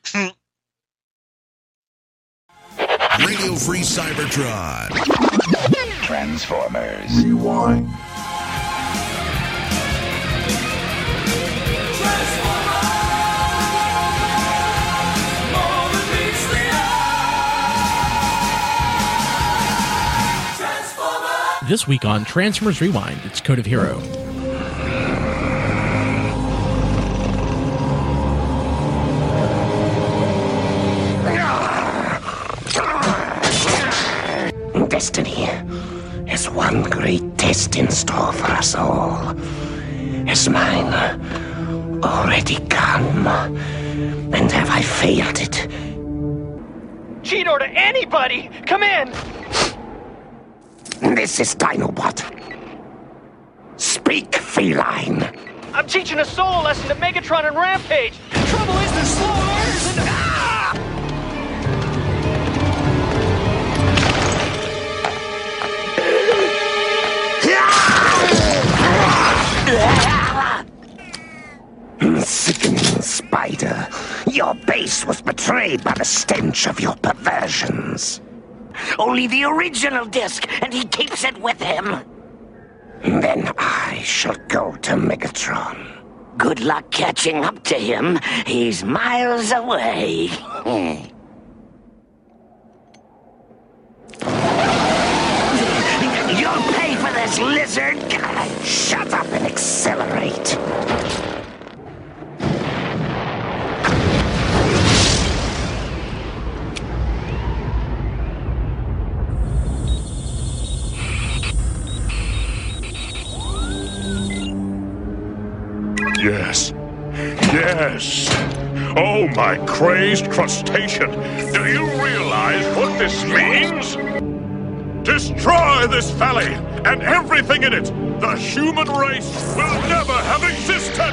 Speaker 1: Radio Free Cybertron.
Speaker 9: Transformers. Rewind.
Speaker 10: This week on Transformers Rewind, it's Code of Hero.
Speaker 9: Destiny has one great test in store for us all. Is mine already come? And have I failed it?
Speaker 11: Cheetor to anybody! Come in!
Speaker 9: This is Dinobot. Speak, feline.
Speaker 11: I'm teaching a solo lesson to Megatron and Rampage. Trouble is, they're slow learners and...
Speaker 9: Sickening spider. Your base was betrayed by the stench of your perversions.
Speaker 12: Only the original disc, and he keeps it with him.
Speaker 9: Then I shall go to Megatron.
Speaker 12: Good luck catching up to him. He's miles away.
Speaker 9: You'll pay for this, lizard! Shut up and accelerate.
Speaker 13: Yes. Yes. Oh, my crazed crustacean. Do you realize what this means? Destroy this valley and everything in it. The human race will never have existed.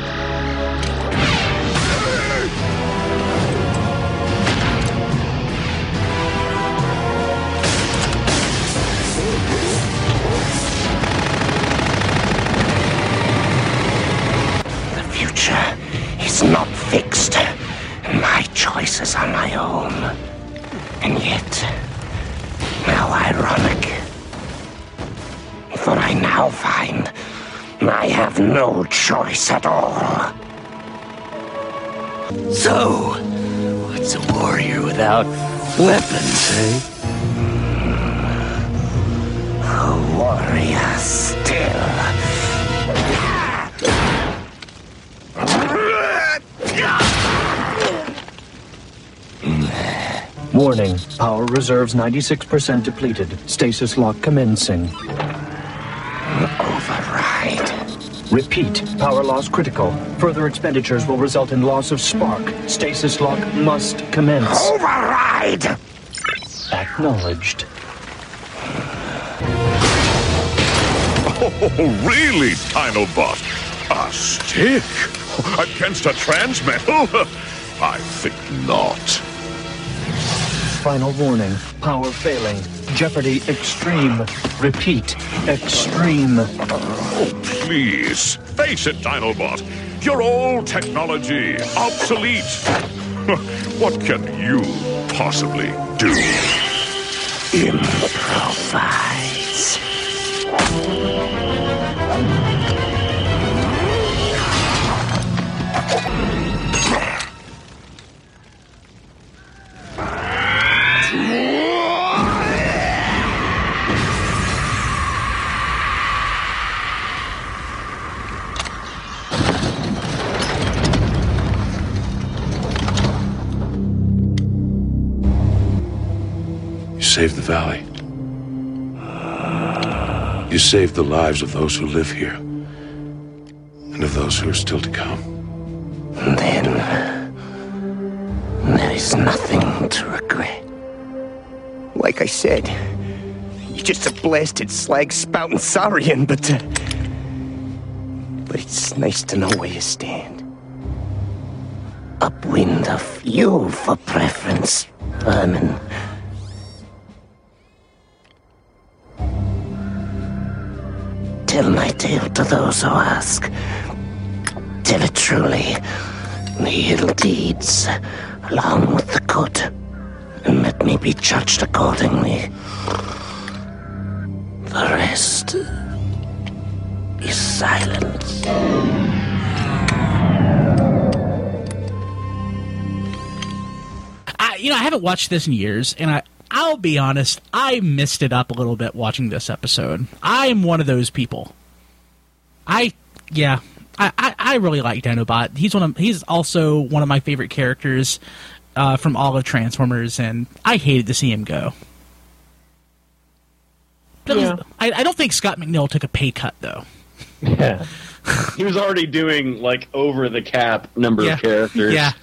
Speaker 9: ironic. For I now find I have no choice at all.
Speaker 14: So, what's a warrior without weapons, eh?
Speaker 9: A warrior still.
Speaker 15: Warning, power reserves 96% depleted. Stasis lock commencing.
Speaker 9: Override.
Speaker 15: Repeat, power loss critical. Further expenditures will result in loss of spark. Stasis lock must commence.
Speaker 9: Override!
Speaker 15: Acknowledged.
Speaker 13: Oh, really, Dinobot? A stick? Against a transmetal? I think not.
Speaker 15: Final warning, power failing. Jeopardy extreme. Repeat, extreme.
Speaker 13: Oh, please. Face it, Dinobot. Your old technology, obsolete. What can you possibly do?
Speaker 9: Improvise.
Speaker 16: You saved the valley. You saved the lives of those who live here, and of those who are still to come.
Speaker 9: Then, there is nothing to regret.
Speaker 14: Like I said, you're just a blasted slag-spouting saurian, but it's nice to know where you stand.
Speaker 9: Upwind of you for preference, Herman. Tell my tale to those who ask. Tell it truly. The ill deeds, along with the good. And let me be judged accordingly. The rest is silence.
Speaker 10: I haven't watched this in years, and I'll be honest, I missed it up a little bit watching this episode. I am one of those people. I really like Dinobot. He's also one of my favorite characters from all of Transformers, and I hated to see him go.
Speaker 17: Yeah.
Speaker 10: I don't think Scott McNeil took a pay cut, though.
Speaker 17: Yeah. He was already doing, like, over-the-cap number of characters.
Speaker 10: Yeah.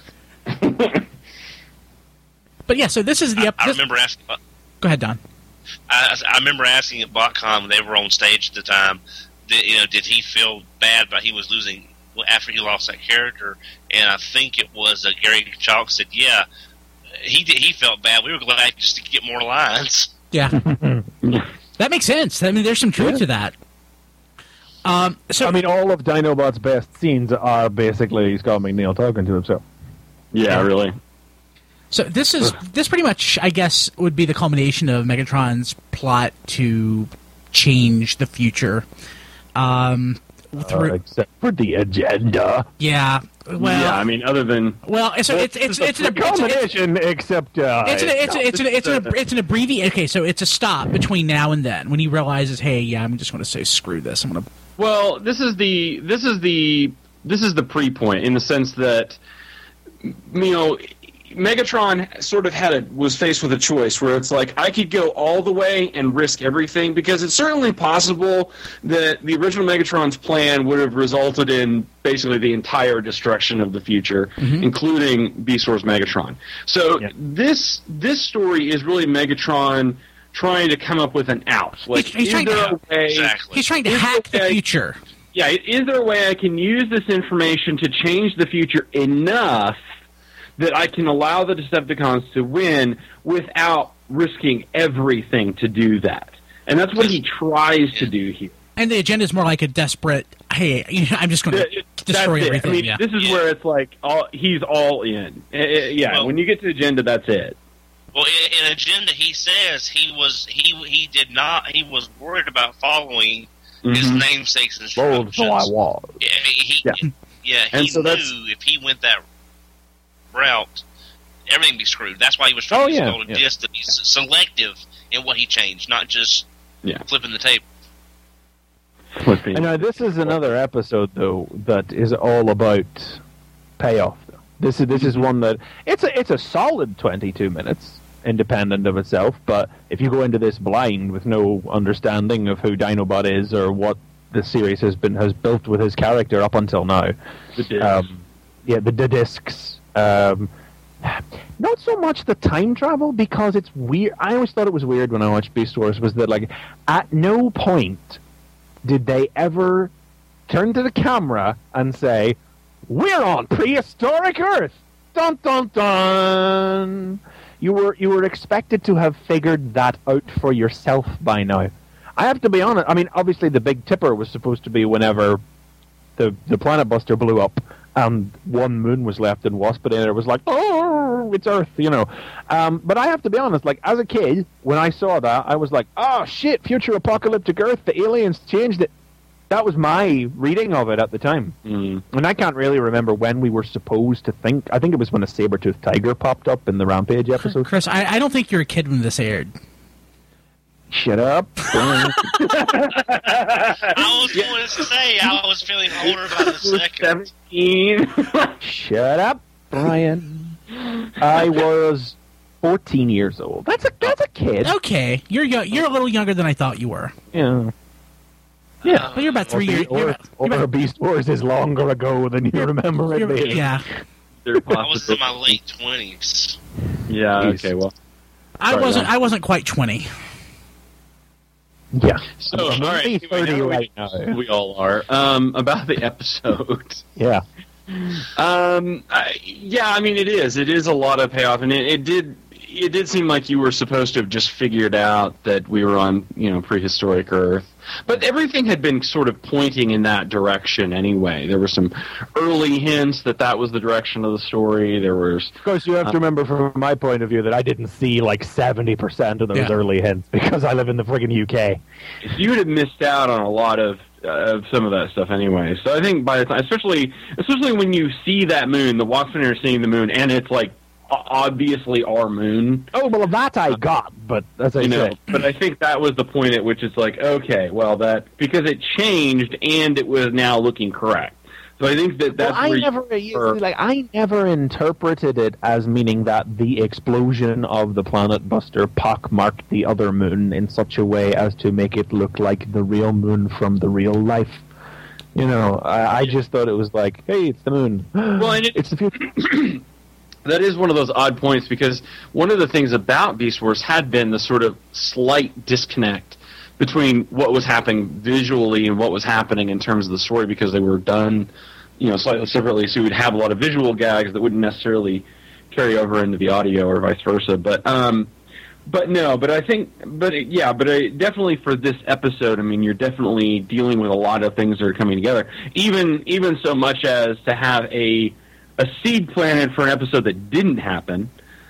Speaker 10: But yeah, so this is the
Speaker 4: I remember asking.
Speaker 10: Go ahead, Don.
Speaker 4: I remember asking at BotCon when they were on stage at the time. Did he feel bad about he was losing after he lost that character? And I think it was Gary Chalk said, "Yeah, he felt bad. We were glad just to get more lines."
Speaker 10: Yeah, that makes sense. I mean, there's some truth to that. So
Speaker 17: I mean, all of Dinobot's best scenes are basically Scott McNeil talking to himself. Yeah, really.
Speaker 10: So this pretty much, I guess, would be the culmination of Megatron's plot to change the future.
Speaker 17: Except for the agenda.
Speaker 10: Yeah. Well,
Speaker 17: yeah, I mean, other than
Speaker 10: it's
Speaker 17: a culmination, except
Speaker 10: it's an abbreviation. Okay, so it's a stop between now and then when he realizes, hey, yeah, I'm just going to say screw this. I'm going to.
Speaker 17: Well, this is the pre-point in the sense that Megatron sort of was faced with a choice where it's like, I could go all the way and risk everything, because it's certainly possible that the original Megatron's plan would have resulted in basically the entire destruction of the future, including Beast Wars Megatron. So this story is really Megatron trying to come up with an out. Like,
Speaker 10: he's trying to hack the future.
Speaker 17: Yeah, is there a way I can use this information to change the future enough that I can allow the Decepticons to win without risking everything to do that? And that's what he tries to do here.
Speaker 10: And the agenda is more like a desperate, hey, I'm just going to destroy everything.
Speaker 17: I mean, this is where it's like, he's all in. When you get to the agenda, that's it.
Speaker 4: Well, in Agenda, he says he was worried about following his namesake's instructions.
Speaker 18: So I was.
Speaker 4: Yeah, he knew if he went that route, everything would be screwed. That's why he was trying to go to disc to be selective in what he changed, not just flipping the tape.
Speaker 18: And now this is another episode, though, that is all about payoff. This is one that it's a solid 22 minutes, independent of itself. But if you go into this blind with no understanding of who Dinobot is or what the series has built with his character up until now, the discs. Not so much the time travel, because it's weird. I always thought it was weird when I watched Beast Wars, was that like at no point did they ever turn to the camera and say, "We're on prehistoric Earth." Dun dun dun. You were expected to have figured that out for yourself by now. I have to be honest. I mean, obviously the Big Tipper was supposed to be whenever the Planet Buster blew up and one moon was left in Waspinator. And it was like, oh, it's Earth, you know. But I have to be honest. Like as a kid, when I saw that, I was like, oh shit, future apocalyptic Earth. The aliens changed it. That was my reading of it at the time. And I can't really remember when we were supposed to think. I think it was when a saber-toothed tiger popped up in the Rampage episode.
Speaker 10: Chris, I don't think you're a kid when this aired.
Speaker 18: Shut up.
Speaker 4: I was going to say, I was feeling older by the second.
Speaker 17: 17.
Speaker 18: Shut up, Brian. I was 14 years old. That's a kid.
Speaker 10: Okay, you're a little younger than I thought you were.
Speaker 18: Yeah.
Speaker 10: Yeah, well, you're about 3 years.
Speaker 18: Or Beast Wars is longer ago than you remember it being.
Speaker 10: Yeah.
Speaker 4: I was in my late 20s.
Speaker 17: Yeah. Okay. Well,
Speaker 10: I wasn't quite 20.
Speaker 18: Yeah.
Speaker 17: So all right,
Speaker 18: 30 right now.
Speaker 17: We all are. About the episode.
Speaker 18: Yeah.
Speaker 17: I mean, it is a lot of payoff, and it did seem like you were supposed to have just figured out that we were on, prehistoric Earth. But everything had been sort of pointing in that direction anyway. There were some early hints that was the direction of the story. There was...
Speaker 18: Of course, you have to remember from my point of view that I didn't see like 70% of those early hints because I live in the friggin' UK.
Speaker 17: You would have missed out on a lot of some of that stuff anyway. So I think by the time, especially when you see that moon, the Waspinator seeing the moon, and it's like obviously our moon.
Speaker 18: Oh, well, that I got, but as I say.
Speaker 17: But I think that was the point at which it's like, okay, well, because it changed and it was now looking correct. So I think that's
Speaker 18: I never interpreted it as meaning that the explosion of the Planet Buster pockmarked the other moon in such a way as to make it look like the real moon from the real life. I just thought it was like, hey, it's the moon.
Speaker 17: Well, and
Speaker 18: it's the future.
Speaker 17: That is one of those odd points, because one of the things about Beast Wars had been the sort of slight disconnect between what was happening visually and what was happening in terms of the story, because they were done, slightly separately. So you would have a lot of visual gags that wouldn't necessarily carry over into the audio or vice versa. But definitely for this episode, I mean, you're definitely dealing with a lot of things that are coming together. Even so much as to have a seed planted for an episode that didn't happen,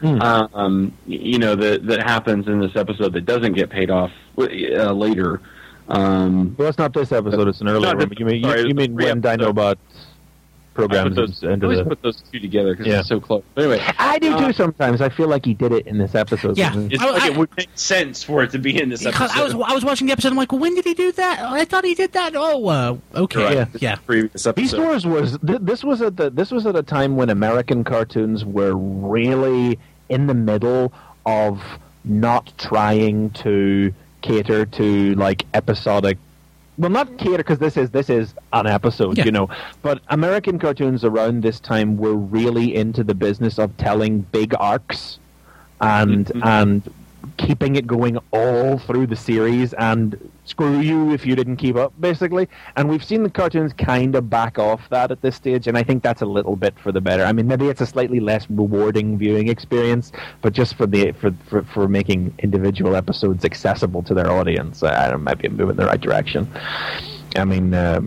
Speaker 17: that happens in this episode that doesn't get paid off later.
Speaker 18: Well, that's not this episode; it's an earlier one. You mean when Dinobot programs into
Speaker 17: I always put those two together because it's so close. But anyway,
Speaker 18: I do too sometimes. I feel like he did it in this episode.
Speaker 10: Yeah,
Speaker 17: it would make sense for it to be in this episode.
Speaker 10: I was watching the episode. I'm like, well, when did he do that? I thought he did that. Oh, okay,
Speaker 17: right.
Speaker 10: Yeah.
Speaker 17: Previous episode.
Speaker 18: Beast Wars was this was at a time when American cartoons were really in the middle of not trying to cater to like episodic. Well, not cater, because this is an episode, But American cartoons around this time were really into the business of telling big arcs and keeping it going all through the series, and screw you if you didn't keep up, basically. And we've seen the cartoons kind of back off that at this stage, and I think that's a little bit for the better. I mean, maybe it's a slightly less rewarding viewing experience, but just for making individual episodes accessible to their audience, I might be moving in the right direction. I mean, were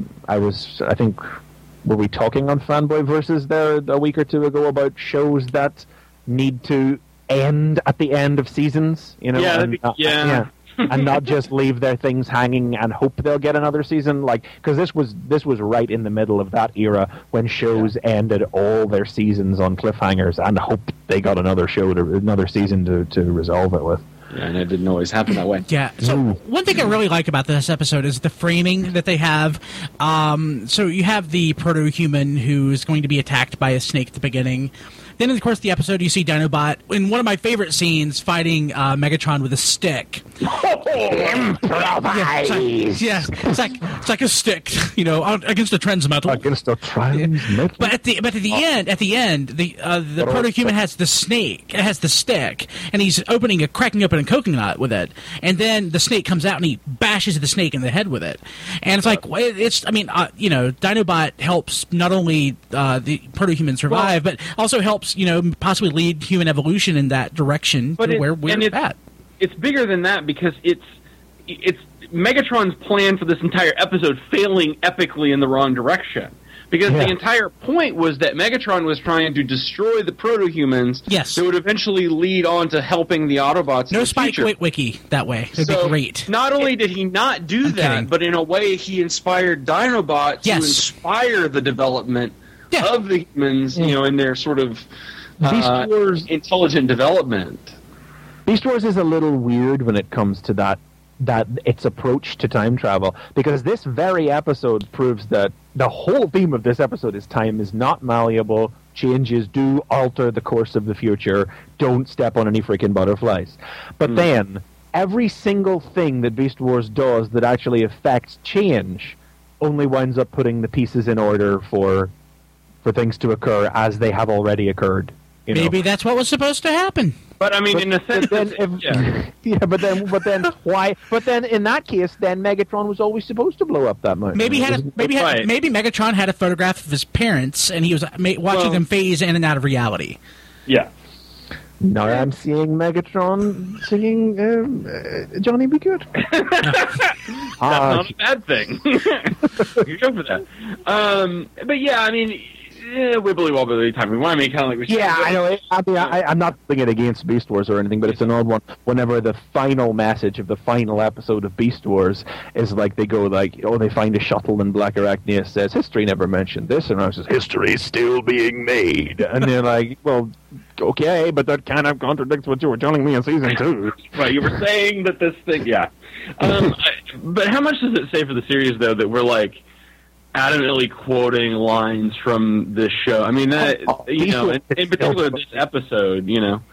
Speaker 18: we talking on Fanboy Versus there a week or two ago about shows that need to end at the end of seasons, you know,
Speaker 17: Yeah,
Speaker 18: and not just leave their things hanging and hope they'll get another season. Like, because this was right in the middle of that era when shows ended all their seasons on cliffhangers and hoped they got another season to resolve it with.
Speaker 17: Yeah, and it didn't always happen that way.
Speaker 10: Yeah. So one thing I really like about this episode is the framing that they have. So you have the proto-human who is going to be attacked by a snake at the beginning. Then, of course, the episode you see Dinobot in one of my favorite scenes fighting Megatron with a stick. It's like a stick, you know, against a transmetal.
Speaker 18: Against a transmetal.
Speaker 10: But at the end, the proto-human has the snake. It has the stick, and he's cracking open a coconut with it. And then the snake comes out, and he bashes the snake in the head with it. And it's like Dinobot helps not only the proto-human survive, but also helps, you know, possibly lead human evolution in that direction where we're at.
Speaker 17: It's bigger than that because it's Megatron's plan for this entire episode failing epically in the wrong direction. Because the entire point was that Megatron was trying to destroy the proto-humans that would eventually lead on to helping the Autobots in the
Speaker 10: Spike
Speaker 17: future.
Speaker 10: Wiki that way. It'd be great.
Speaker 17: Not only did he not do that, but in a way he inspired Dinobot to inspire the development of the humans, you know, in their sort of intelligent development.
Speaker 18: Beast Wars is a little weird when it comes to that its approach to time travel, because this very episode proves that the whole theme of this episode is time is not malleable, changes do alter the course of the future, don't step on any freaking butterflies. But then, every single thing that Beast Wars does that actually affects change only winds up putting the pieces in order for things to occur as they have already occurred. You know?
Speaker 10: Maybe that's what was supposed to happen.
Speaker 17: But I mean, in a sense,
Speaker 18: but then why? But then in that case, then Megatron was always supposed to blow up that much.
Speaker 10: Maybe Megatron had a photograph of his parents, and he was watching them phase in and out of reality.
Speaker 17: Yeah.
Speaker 18: Now I'm seeing Megatron singing Johnny Be Good.
Speaker 17: That's not a bad thing. You go for that. But yeah, I mean, wibbly wobbly time. We want to make kind of like we should.
Speaker 18: Yeah, I know. I'm not putting it against Beast Wars or anything, but it's an odd one. Whenever the final message of the final episode of Beast Wars is like they go like, oh, they find a shuttle and Black Arachnia says history never mentioned this, and I says history is still being made, and they're like, well, okay, but that kind of contradicts what you were telling me in season 2.
Speaker 17: Right, you were saying that this thing, but how much does it say for the series though that we're like adamantly quoting lines from this show? I mean, that in particular this episode, you know,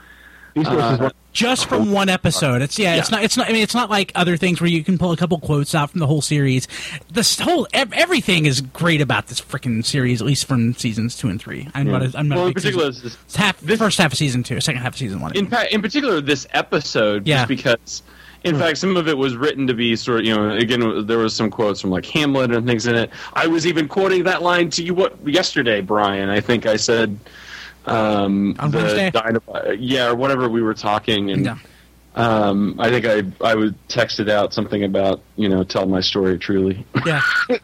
Speaker 10: just from one episode. It's not. I mean, it's not like other things where you can pull a couple quotes out from the whole series. Everything is great about this freaking series, at least from seasons 2 and 3. I'm not.
Speaker 17: In particular,
Speaker 10: first half of season 2, second half of season 1.
Speaker 17: In particular, this episode, just because. In fact, some of it was written to be sort of, you know, again, there was some quotes from like Hamlet and things in it. I was even quoting that line to you yesterday, Brian. I think I said
Speaker 10: on Wednesday?
Speaker 17: Or whatever we were talking, and I think I would texted out something about, you know, tell my story truly.
Speaker 10: Yeah.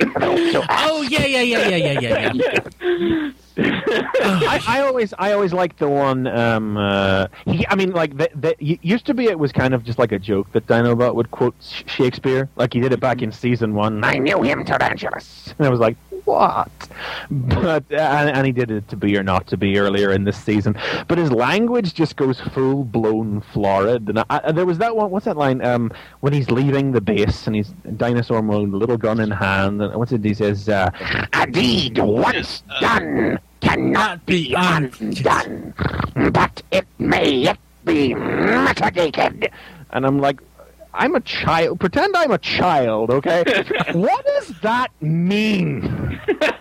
Speaker 10: Yeah.
Speaker 18: I always liked the one. Used to be it was kind of just like a joke that Dinobot would quote Shakespeare, like he did it back in season 1. I knew him, Tarantulas, and I was like, what? But and he did it to be or not to be earlier in this season. But his language just goes full blown florid. And there was that one. What's that line? When he's leaving the base and he's dinosaur mode, little gun in hand. And what's it? He says, "A deed once done cannot be undone, but it may yet be mitigated." And I'm like, I'm a child. Pretend I'm a child, okay? What does that mean?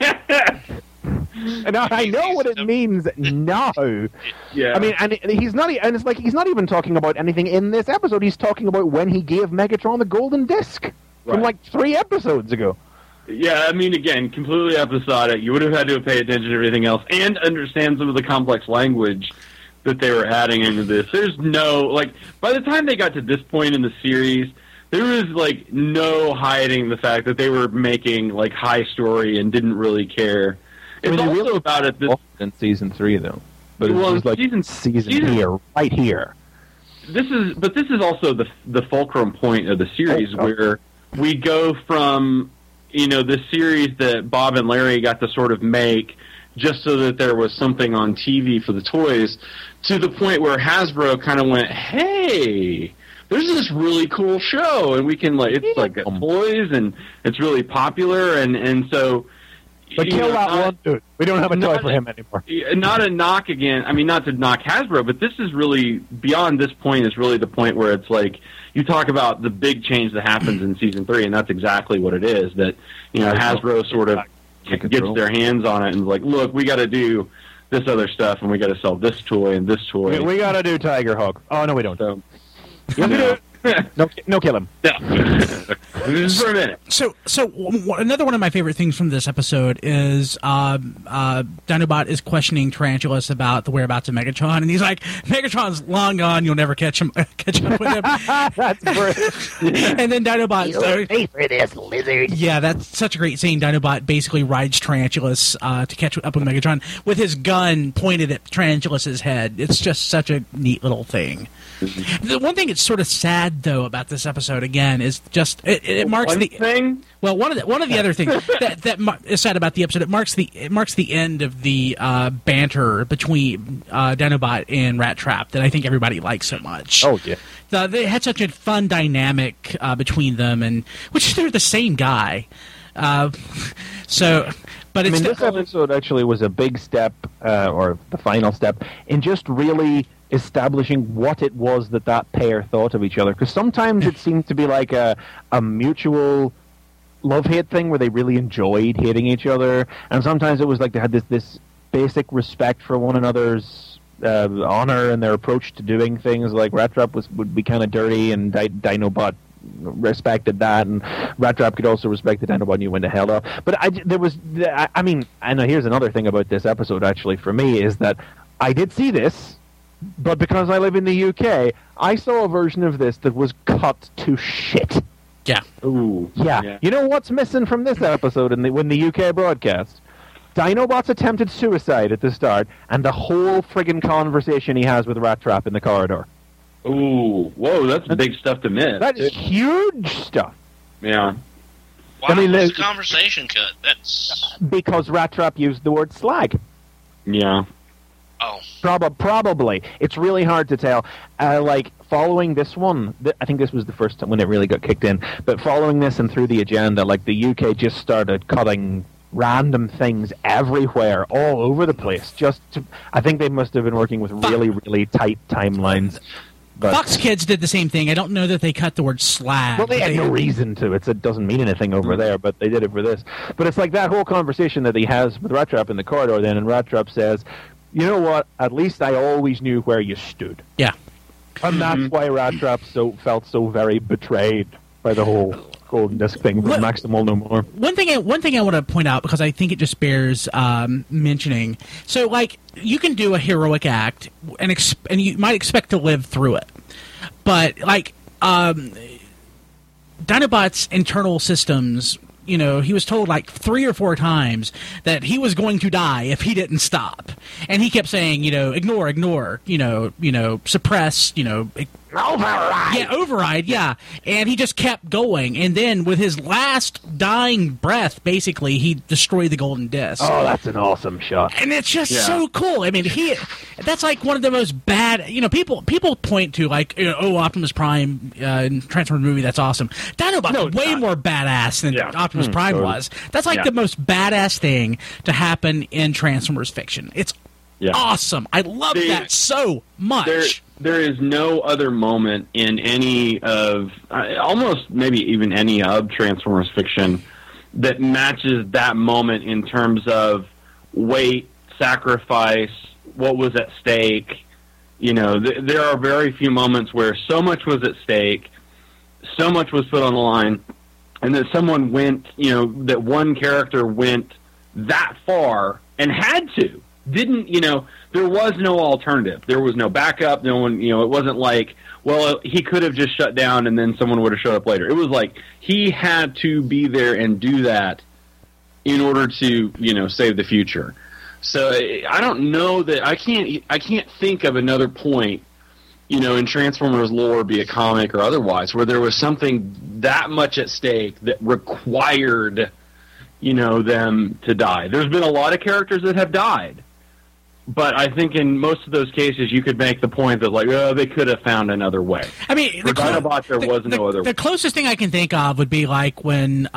Speaker 18: And I know what it means now.
Speaker 17: Yeah.
Speaker 18: I mean, and he's not. And it's like he's not even talking about anything in this episode. He's talking about when he gave Megatron the golden disc from like 3 episodes ago.
Speaker 17: Yeah, I mean, again, completely episodic. You would have had to pay attention to everything else and understand some of the complex language that they were adding into this. There's no, like, by the time they got to this point in the series, there was, like, no hiding the fact that they were making, like, high story and didn't really care. It's also about it.
Speaker 18: In season 3, though. but it
Speaker 17: Well,
Speaker 18: was like season here, right here.
Speaker 17: This is also the fulcrum point of the series where we go from, the series that Bob and Larry got to sort of make just so that there was something on TV for the toys, to the point where Hasbro kind of went, hey, there's this really cool show, and we can it's like toys, and it's really popular, and so.
Speaker 18: But kill that one dude. We don't have a toy for him anymore.
Speaker 17: Not a knock again. I mean, not to knock Hasbro, but this is really beyond this point. Is really the point where it's like you talk about the big change that happens in season 3, and that's exactly what it is. That Hasbro sort of gets their hands on it and is like, look, we got to do this other stuff, and we got to sell this toy and this toy.
Speaker 18: We got to do Tiger Hawk. Oh no, we don't. So, no, kill him.
Speaker 17: Just for a minute.
Speaker 10: So another one of my favorite things from this episode is Dinobot is questioning Tarantulas about the whereabouts of Megatron, and he's like, "Megatron's long gone. You'll never catch up with him."
Speaker 18: That's brilliant.
Speaker 10: And then Dinobot,
Speaker 12: You'll pay for this, lizard.
Speaker 10: yeah, that's such a great scene. Dinobot basically rides Tarantulas to catch up with Megatron with his gun pointed at Tarantulas' head. It's just such a neat little thing. The one thing that's sort of sad though about this episode again is just it marks
Speaker 17: one
Speaker 10: the
Speaker 17: thing.
Speaker 10: Well, one of the other things that is sad about the episode, it marks the end of the banter between Dinobot and Rat Trap that I think everybody likes so much.
Speaker 18: Oh yeah,
Speaker 10: they had such a fun dynamic between them, and which they're the same guy. But it's
Speaker 18: this episode actually was a big step, or the final step, in just really establishing what it was that pair thought of each other. Because sometimes it seemed to be like a mutual love-hate thing where they really enjoyed hating each other, and sometimes it was like they had this basic respect for one another's honor and their approach to doing things. Like Rat Trap would be kind of dirty, and Dinobot respected that, and Rat Trap could also respect the Dinobot and you went to hell. But I know here's another thing about this episode actually for me is that I did see this, but because I live in the UK, I saw a version of this that was cut to shit.
Speaker 10: Yeah.
Speaker 17: Ooh.
Speaker 18: Yeah. You know what's missing from this episode when the UK broadcast? Dinobot's attempted suicide at the start, and the whole friggin' conversation he has with Rat Trap in the corridor.
Speaker 17: Ooh, whoa, that's big stuff to miss.
Speaker 18: That is huge stuff.
Speaker 17: Yeah.
Speaker 4: Why was the conversation cut? That's
Speaker 18: because Rat Trap used the word slag.
Speaker 17: Yeah.
Speaker 4: Oh.
Speaker 18: Probably. It's really hard to tell. Following this one, I think this was the first time when it really got kicked in, but following this and through the agenda, the UK just started cutting random things everywhere, all over the place. I think they must have been working with really, really tight timelines. But
Speaker 10: Fox Kids did the same thing. I don't know that they cut the word slag.
Speaker 18: Well, they had no reason to. It doesn't mean anything over there, but they did it for this. But it's like that whole conversation that he has with Rat Trap in the corridor then, and Rat Trap says, you know what, at least I always knew where you stood.
Speaker 10: Yeah.
Speaker 18: And that's why Rat Trap felt so very betrayed by the whole golden disc thing from Maximal No More.
Speaker 10: One thing I want to point out, because I think it just bears mentioning. So, you can do a heroic act, and you might expect to live through it. But, Dinobot's internal systems, he was told 3 or 4 times that he was going to die if he didn't stop. And he kept saying, ignore, suppress,
Speaker 12: override.
Speaker 10: Yeah, override, yeah. And he just kept going. And then with his last dying breath, basically, he destroyed the golden disc.
Speaker 18: Oh, that's an awesome shot.
Speaker 10: And it's just so cool. I mean, that's one of the most bad, people point to Optimus Prime in Transformers movie, that's awesome. Dinobot's way more badass than Optimus Prime was. That's the most badass thing to happen in Transformers fiction. It's awesome. I love that so much.
Speaker 17: There is no other moment in any of, almost maybe even any of Transformers fiction that matches that moment in terms of weight, sacrifice, what was at stake. There are very few moments where so much was at stake, so much was put on the line, and that someone went, that one character went that far and had to. There was no alternative. There was no backup. No one, it wasn't like, well, he could have just shut down and then someone would have showed up later. It was like he had to be there and do that in order to, save the future. So I don't know that I can't think of another point, in Transformers lore, be it comic or otherwise, where there was something that much at stake that required, them to die. There's been a lot of characters that have died, but I think in most of those cases you could make the point that they could have found another way.
Speaker 10: I mean,
Speaker 17: for Dinobot there was no other way.
Speaker 10: The closest thing I can think of would be like when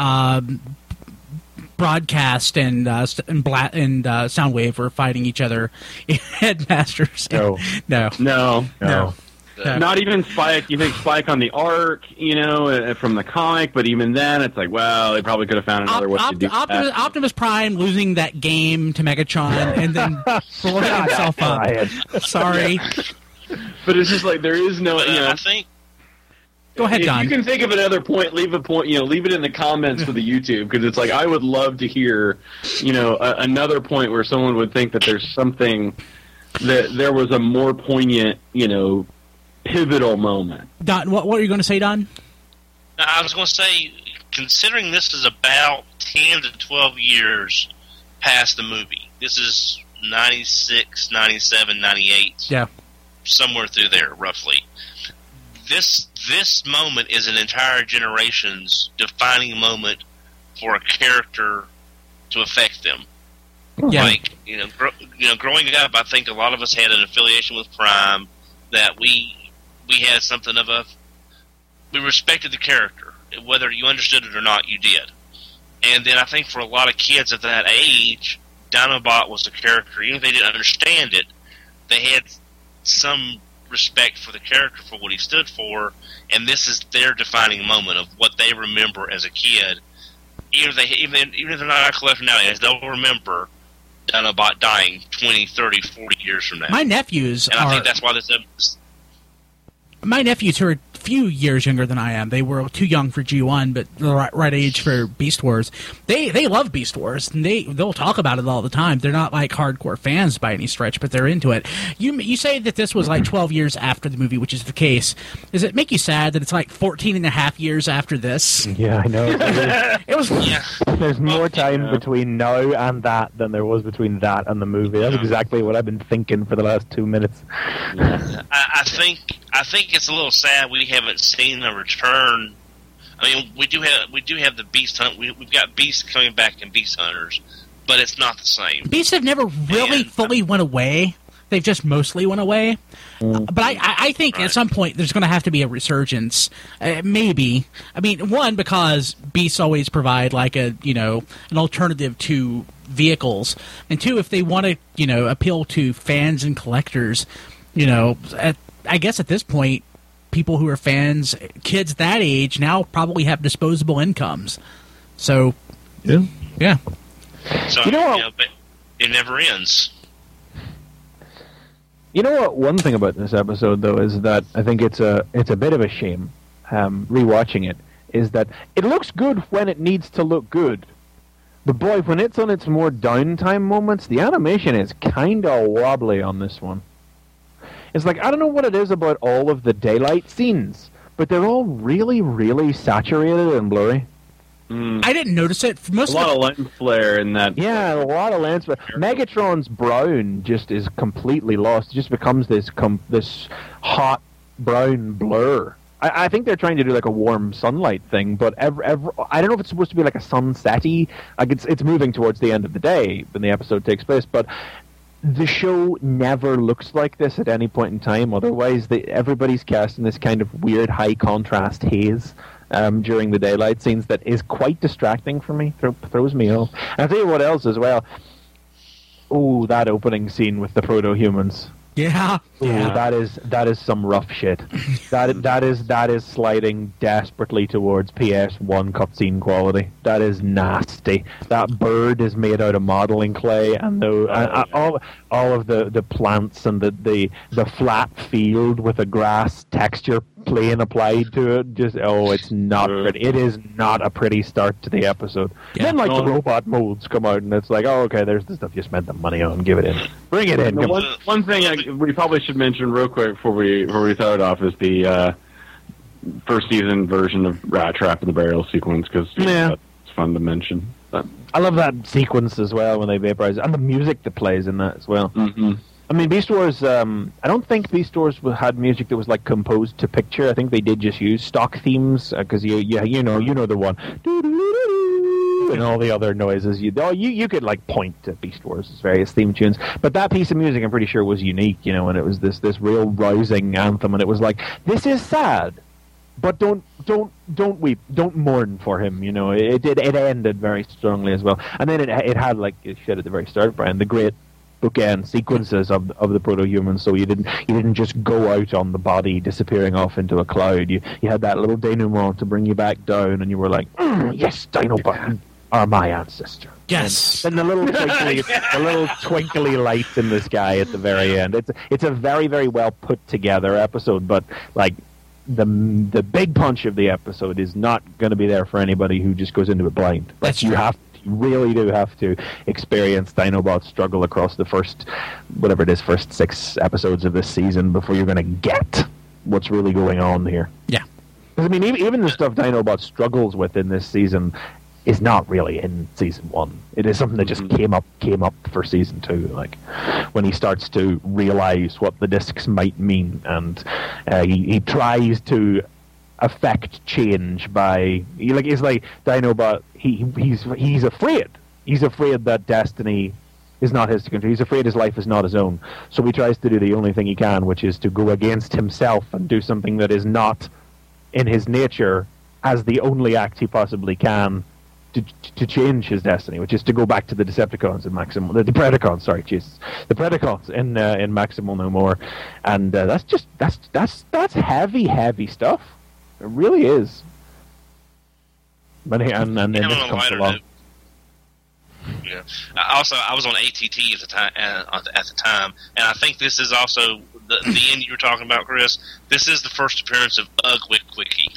Speaker 10: Broadcast and Soundwave were fighting each other in Headmasters. No. Not even Spike. You think Spike on the Ark, from the comic, but even then, it's like, well, they probably could have found another way to do that. Optimus Prime losing that game to Megatron and then blowing himself up. Sorry.
Speaker 17: But it's just like, there is no,
Speaker 4: I think...
Speaker 10: Go ahead, Don.
Speaker 17: If you can think of another point, leave it in the comments for the YouTube, because it's like, I would love to hear, another point where someone would think that there's something, that there was a more poignant, pivotal moment.
Speaker 10: Don, what were you going to say, Don?
Speaker 4: I was going to say, considering this is about 10 to 12 years past the movie, this is 96, 97, 98.
Speaker 10: Yeah.
Speaker 4: Somewhere through there, roughly. This moment is an entire generation's defining moment for a character to affect them.
Speaker 10: Yeah.
Speaker 4: Like, growing up, I think a lot of us had an affiliation with Prime that we had something of we respected the character. Whether you understood it or not, you did. And then I think for a lot of kids at that age, Dinobot was a character. Even if they didn't understand it, they had some respect for the character for what he stood for, and this is their defining moment of what they remember as a kid. Even if they're not collecting nowadays, they'll remember Dinobot dying 20, 30, 40 years from now.
Speaker 10: My nephews
Speaker 4: I think that's why this episode...
Speaker 10: My nephews, who are a few years younger than I am, they were too young for G1, but the right age for Beast Wars. They love Beast Wars, and they'll talk about it all the time. They're not like hardcore fans by any stretch, but they're into it. You say that this was like 12 years after the movie, which is the case. Does it make you sad that it's like 14 and a half years after this?
Speaker 18: Yeah, I know.
Speaker 10: It was.
Speaker 4: Yeah.
Speaker 18: There's more time between now and that than there was between that and the movie. That's exactly what I've been thinking for the last 2 minutes.
Speaker 4: I think it's a little sad we haven't seen a return. I mean, we do have the Beast Hunt. We've got Beast coming back in Beast Hunters, but it's not the same.
Speaker 10: Beasts have never really fully went away. They've just mostly went away. But I think at some point there's going to have to be a resurgence. Maybe. I mean, one, because Beasts always provide like an alternative to vehicles, and two, if they want to appeal to fans and collectors, I guess at this point, people who are fans, kids that age, now probably have disposable incomes. So, yeah.
Speaker 4: So, but it never ends.
Speaker 18: You know what? One thing about this episode, though, is that I think it's a bit of a shame, rewatching it, is that it looks good when it needs to look good. But boy, when it's on its more downtime moments, the animation is kind of wobbly on this one. It's like, I don't know what it is about all of the daylight scenes, but they're all really, really saturated and blurry.
Speaker 10: I didn't notice it.
Speaker 17: A lot of lens flare in that.
Speaker 18: Yeah, a lot of lens flare. Megatron's brown just is completely lost. It just becomes this hot brown blur. I think they're trying to do like a warm sunlight thing, but I don't know if it's supposed to be like a sunsetty. Like it's moving towards the end of the day when the episode takes place, but the show never looks like this at any point in time. Otherwise, everybody's cast in this kind of weird high contrast haze during the daylight scenes that is quite distracting for me. Throws me off. And I'll tell you what else as well. Oh, that opening scene with the proto-humans.
Speaker 10: Yeah.
Speaker 18: That is some rough shit. that is sliding desperately towards PS1 cutscene quality. That is nasty. That bird is made out of modeling clay, and all of the plants and the flat field with a grass texture plane applied to it. It's not pretty. It is not a pretty start to the episode. Yeah. Then the robot molds come out, and it's like, oh, okay, there's the stuff you spent the money on. Give it in. Bring it in.
Speaker 17: One thing we probably should mention real quick before we throw it off is the first season version of Rat Trap and the burial sequence, because it's fun to mention.
Speaker 18: I love that sequence as well when they vaporize, and the music that plays in that as well.
Speaker 17: Mm-hmm.
Speaker 18: I mean, Beast Wars. I don't think Beast Wars had music that was like composed to picture. I think they did just use stock themes because you know the one, and all the other noises. You could like point to Beast Wars' various theme tunes, but that piece of music I'm pretty sure was unique. And it was this real rousing anthem, and it was like, this is sad. But don't weep, don't mourn for him. It ended very strongly as well, and then it had like you said at the very start, Brian, the great bookend sequences of the proto-humans. So you didn't just go out on the body disappearing off into a cloud. You had that little denouement to bring you back down, and you were like, yes, Dinobot are my ancestor.
Speaker 10: Yes,
Speaker 18: and the little twinkly lights in the sky at the very end. It's a very, very well put together episode, but like. The big punch of the episode is not going to be there for anybody who just goes into it blind.
Speaker 10: That's true.
Speaker 18: You really do have to experience Dinobot's struggle across the first 6 episodes of this season before you're going to get what's really going on here.
Speaker 10: Yeah.
Speaker 18: Because I mean, even the stuff Dinobot struggles with in this season is not really in season 1. It is something that just came up for season 2. Like when he starts to realize what the discs might mean, and he tries to affect change by it's like Dinobot. He's afraid. He's afraid that destiny is not his to control. He's afraid his life is not his own. So he tries to do the only thing he can, which is to go against himself and do something that is not in his nature, as the only act he possibly can. To change his destiny, which is to go back to the Decepticons in Maximum, the Predacons. Sorry, Jesus, the Predacons in Maximum No More, and that's heavy stuff. It really is. And then this comes along.
Speaker 4: Yeah. Also, I was on ATT at the time, and I think this is also the end you were talking about, Chris. This is the first appearance of Ugwick Quickie.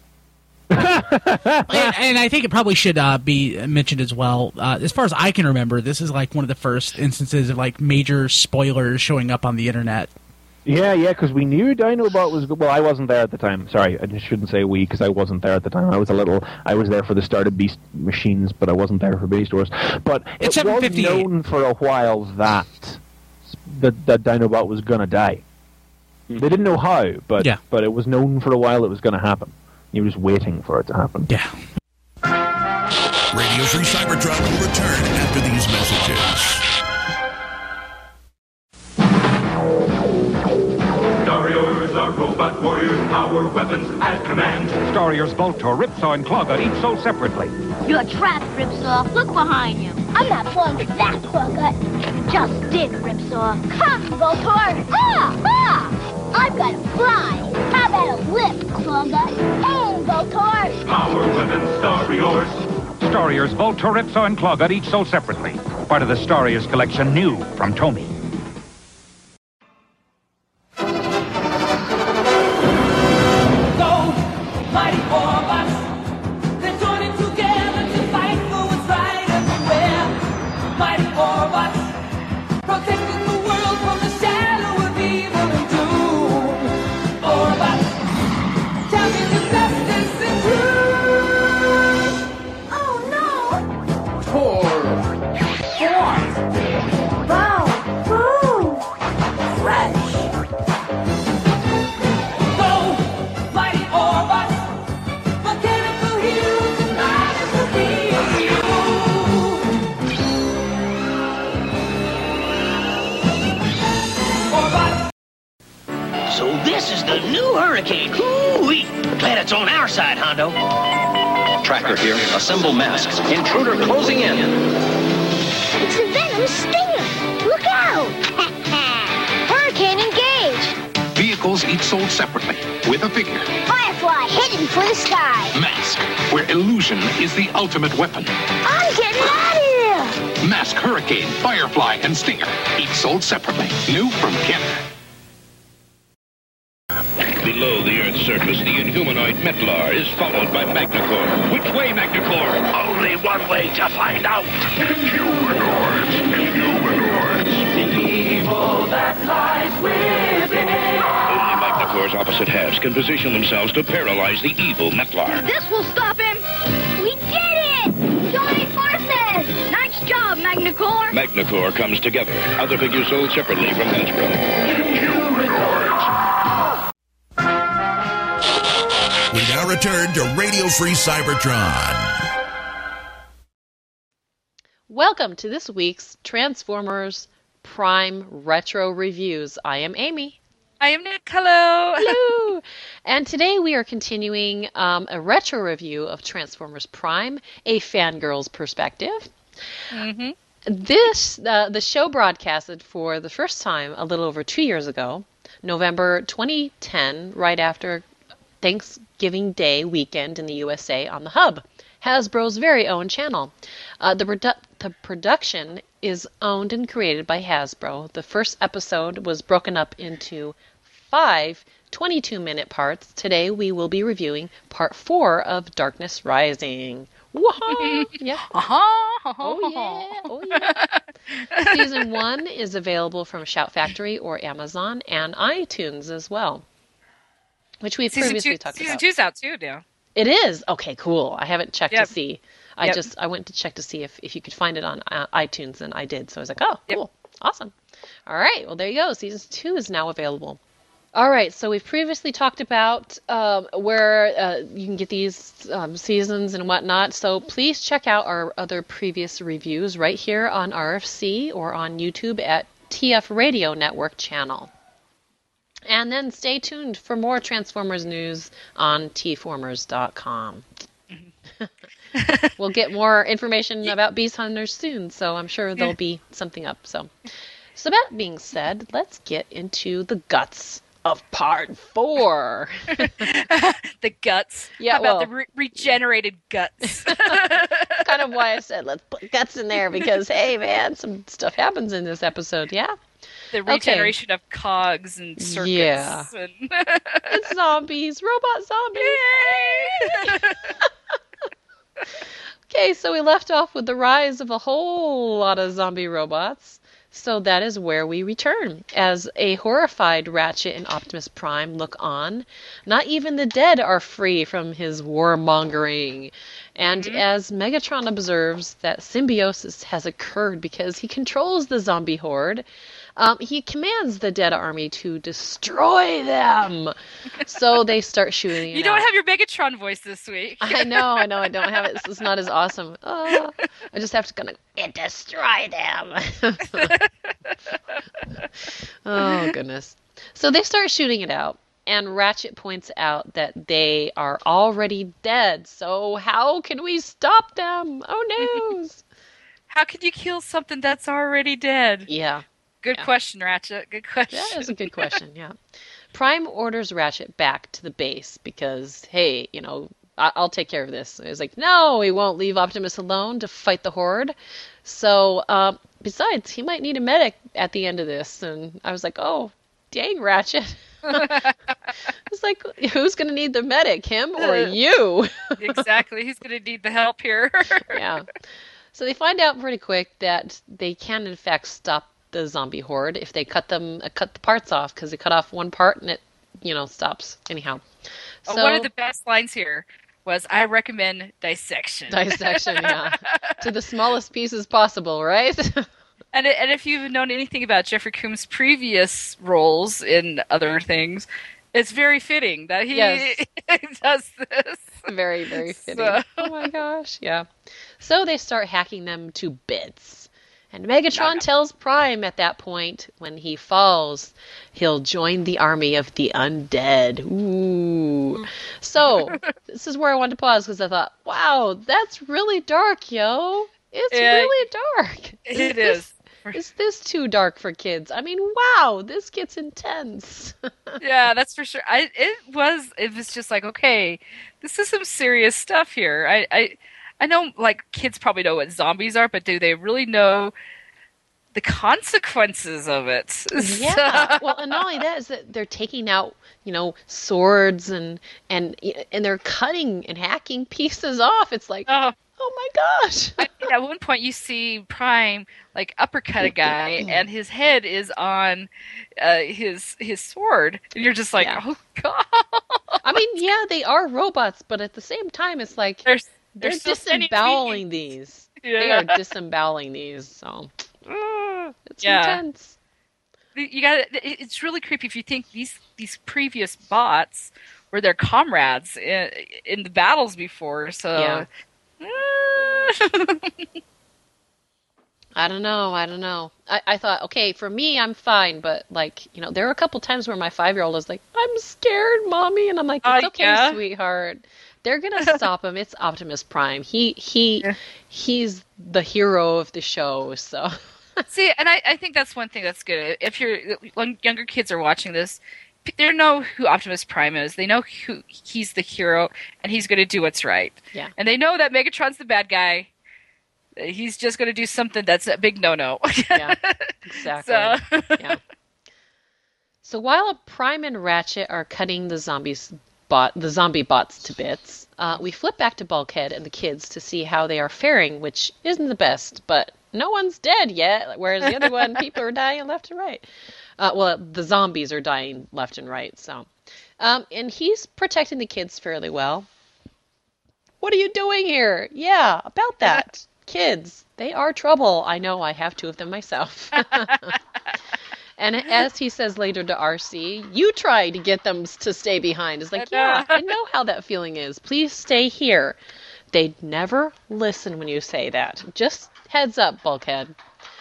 Speaker 10: And I think it probably should be mentioned as well. As far as I can remember, this is like one of the first instances of like major spoilers showing up on the internet.
Speaker 18: Yeah, because we knew Dinobot was. Well, I wasn't there at the time. Sorry, I shouldn't say we because I wasn't there at the time. I was there for the start of Beast Machines, but I wasn't there for Beast Wars. But it was known for a while that Dinobot was going to die. They didn't know how, but it was known for a while it was going to happen. You're just waiting for it to happen.
Speaker 10: Yeah.
Speaker 1: Radio Free Cybertron will return after these messages.
Speaker 19: Stariors are robot warriors, our weapons at command. Stariors Voltor, Ripsaw, and Clawgut each sold separately.
Speaker 20: You're trapped, Ripsaw. Look behind you. I'm not falling for that, Clawgut. Just dig, Ripsaw. Come, Voltor. I've got to fly. How about a lift, Clawgut? Aim, Voltor.
Speaker 19: Our weapons, Stariors. Stariors Voltor, Ripsaw, and Clawgut each sold separately. Part of the Stariors collection, new from Tomy.
Speaker 12: On our side, Hondo. Tracker here. Assemble masks. Intruder closing in.
Speaker 20: It's a Venom Stinger. Look out! Hurricane engaged.
Speaker 21: Vehicles each sold separately, with a figure.
Speaker 20: Firefly heading for the sky.
Speaker 21: Mask, where illusion is the ultimate weapon.
Speaker 20: I'm getting out of here.
Speaker 21: Mask, Hurricane, Firefly, and Stinger, each sold separately. New from Kenner.
Speaker 13: Below the Earth's surface, the Inhumanoid Metlar is followed by Magnacore. Which way, Magnacore?
Speaker 9: Only one way to find out. Inhumanoids. The evil that lies within.
Speaker 13: Only Magnacore's opposite halves can position themselves to paralyze the evil Metlar.
Speaker 20: This will stop him. We did it! Johnny Force
Speaker 12: Magnacore comes together. Other figures sold separately from Hasbro.
Speaker 1: We now return to Radio Free Cybertron.
Speaker 5: Welcome to this week's Transformers Prime Retro Reviews. I am Amy.
Speaker 22: I am Nick. Hello.
Speaker 5: Hello. And today we are continuing a retro review of Transformers Prime, a fangirl's perspective.
Speaker 22: Mm-hmm.
Speaker 5: The show broadcasted for the first time a little over 2 years ago, November 2010, right after Thanksgiving Day weekend in the USA on the Hub, Hasbro's very own channel. The production is owned and created by Hasbro. The first episode was broken up into 5 22-minute parts. Today we will be reviewing part 4 of Darkness Rising. Whoa! Yeah. Oh yeah! Oh yeah! Season 1 is available from Shout Factory or Amazon and iTunes as well, which we've previously talked about.
Speaker 22: Season 2's out too now.
Speaker 5: It is? Okay, cool. I haven't checked
Speaker 22: Yep.
Speaker 5: to see.
Speaker 22: Yep.
Speaker 5: I went to check to see if you could find it on iTunes, and I did. So I was like, oh, cool. Awesome. All right. Well, there you go. Season 2 is now available. All right. So we've previously talked about where you can get these seasons and whatnot. So please check out our other previous reviews right here on RFC or on YouTube at TF Radio Network channel. And then stay tuned for more Transformers news on tformers.com. We'll get more information about Beast Hunters soon, so I'm sure there'll be something up. So that being said, let's get into the guts of part 4.
Speaker 22: The guts.
Speaker 5: Yeah,
Speaker 22: How about the regenerated guts?
Speaker 5: Kind of why I said let's put guts in there, because, hey, man, some stuff happens in this episode, yeah?
Speaker 22: The regeneration of cogs and circuits.
Speaker 5: Yeah.
Speaker 22: And
Speaker 5: it's zombies, robot zombies.
Speaker 22: Yay!
Speaker 5: Okay, so we left off with the rise of a whole lot of zombie robots. So that is where we return. As a horrified Ratchet and Optimus Prime look on, not even the dead are free from his warmongering. And as Megatron observes that symbiosis has occurred because he controls the zombie horde, he commands the dead army to destroy them. So they start shooting.
Speaker 22: You don't have your Megatron voice this week.
Speaker 5: I know. I don't have it. It's not as awesome. I just have to kind of destroy them. Oh, goodness. So they start shooting it out. And Ratchet points out that they are already dead. So how can we stop them? Oh, no.
Speaker 22: How can you kill something that's already dead?
Speaker 5: Yeah.
Speaker 22: Good question, Ratchet. Good question.
Speaker 5: That is a good question, yeah. Prime orders Ratchet back to the base because, hey, I'll take care of this. He's like, no, he won't leave Optimus alone to fight the Horde. So, besides, he might need a medic at the end of this. And I was like, oh, dang, Ratchet. It's like, who's going to need the medic, him or you?
Speaker 22: Exactly. Who's going to need the help here?
Speaker 5: Yeah. So they find out pretty quick that they can, in fact, stop the zombie horde if they cut the parts off, because they cut off one part and it stops anyhow. So
Speaker 22: one of the best lines here was, I recommend dissection.
Speaker 5: Yeah. To the smallest pieces possible, right?
Speaker 22: And if you've known anything about Jeffrey Combs' previous roles in other things, it's very fitting that he does this.
Speaker 5: Very, very fitting. So. Oh my gosh, yeah. So they start hacking them to bits. And Megatron tells Prime at that point, when he falls, he'll join the army of the undead. Ooh. So, this is where I wanted to pause, because I thought, wow, that's really dark, yo. It's really dark.
Speaker 22: It is.
Speaker 5: Is this too dark for kids? I mean, wow, this gets intense.
Speaker 22: Yeah, that's for sure. It was just like, okay, this is some serious stuff here. I know, like, kids probably know what zombies are, but do they really know the consequences of it?
Speaker 5: Yeah. Well, and not only that is that they're taking out, swords and they're cutting and hacking pieces off. It's like, oh my gosh.
Speaker 22: At one point you see Prime, like, uppercut a guy, and his head is on his sword. And you're just like, oh, God.
Speaker 5: I mean, yeah, they are robots, but at the same time, it's like... They're disemboweling these.
Speaker 22: Yeah.
Speaker 5: They are disemboweling these. So, It's intense.
Speaker 22: You got it's really creepy if you think these previous bots were their comrades in the battles before. So
Speaker 5: I don't know. I thought, okay, for me, I'm fine, but there were a couple times where my 5-year-old was like, "I'm scared, mommy," and I'm like, "It's okay, sweetheart. They're gonna stop him. It's Optimus Prime. He's the hero of the show." So.
Speaker 22: See, and I think that's one thing that's good. If younger kids are watching this, they know who Optimus Prime is. They know he's the hero, and he's going to do what's right.
Speaker 5: Yeah.
Speaker 22: And they know that Megatron's the bad guy. He's just going to do something that's a big no-no.
Speaker 5: Yeah, exactly. So while Prime and Ratchet are cutting the zombie bots to bits, we flip back to Bulkhead and the kids to see how they are faring, which isn't the best, but no one's dead yet, whereas the other one, people are dying left and right. The zombies are dying left and right. So, and he's protecting the kids fairly well. What are you doing here? Yeah, about that. Kids, they are trouble. I know, I have 2 of them myself. And as he says later to RC, you try to get them to stay behind. It's like, yeah, I know how that feeling is. Please stay here. They'd never listen when you say that. Just heads up, Bulkhead.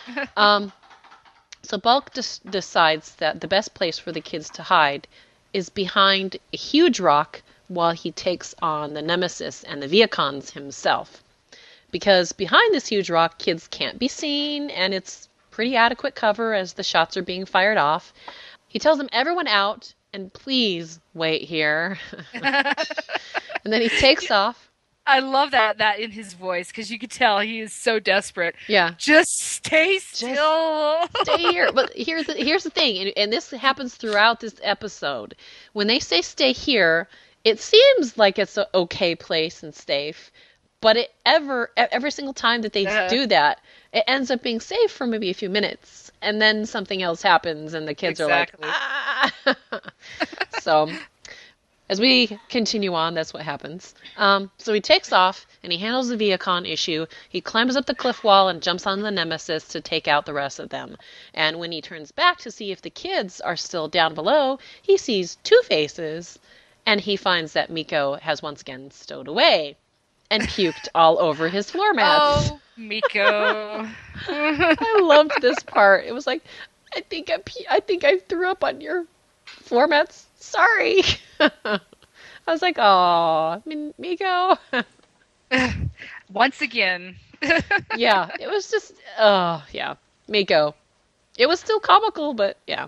Speaker 5: So Bulk decides that the best place for the kids to hide is behind a huge rock while he takes on the Nemesis and the Viacons himself. Because behind this huge rock, kids can't be seen, and it's pretty adequate cover as the shots are being fired off. He tells them, everyone out, and please wait here. And then he takes off.
Speaker 22: I love that in his voice, because you could tell he is so desperate.
Speaker 5: Yeah.
Speaker 22: Just stay still.
Speaker 5: Stay here. But here's the thing, and this happens throughout this episode. When they say stay here, it seems like it's an okay place and safe, but every single time that they do that, it ends up being safe for maybe a few minutes, and then something else happens, and the kids are like, ah! So, as we continue on, that's what happens. So he takes off, and he handles the Viacon issue. He climbs up the cliff wall and jumps on the Nemesis to take out the rest of them. And when he turns back to see if the kids are still down below, he sees 2 faces, and he finds that Miko has once again stowed away and puked all over his floor mats.
Speaker 22: Oh, Miko.
Speaker 5: I loved this part. It was like, I think I threw up on your floor mats. Sorry. I was like, oh, Miko.
Speaker 22: Once again.
Speaker 5: Yeah, it was just, Miko. It was still comical, but yeah.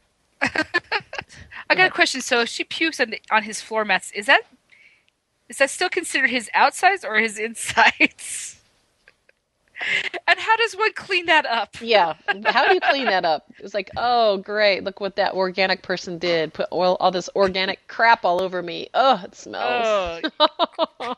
Speaker 22: I got a question. So if she pukes on his floor mats, is that still considered his outsides or his insides? And how does one clean that up?
Speaker 5: Yeah, how do you clean that up? It was like, oh, great, look what that organic person did. Put all this organic crap all over me. Oh, it smells. Oh.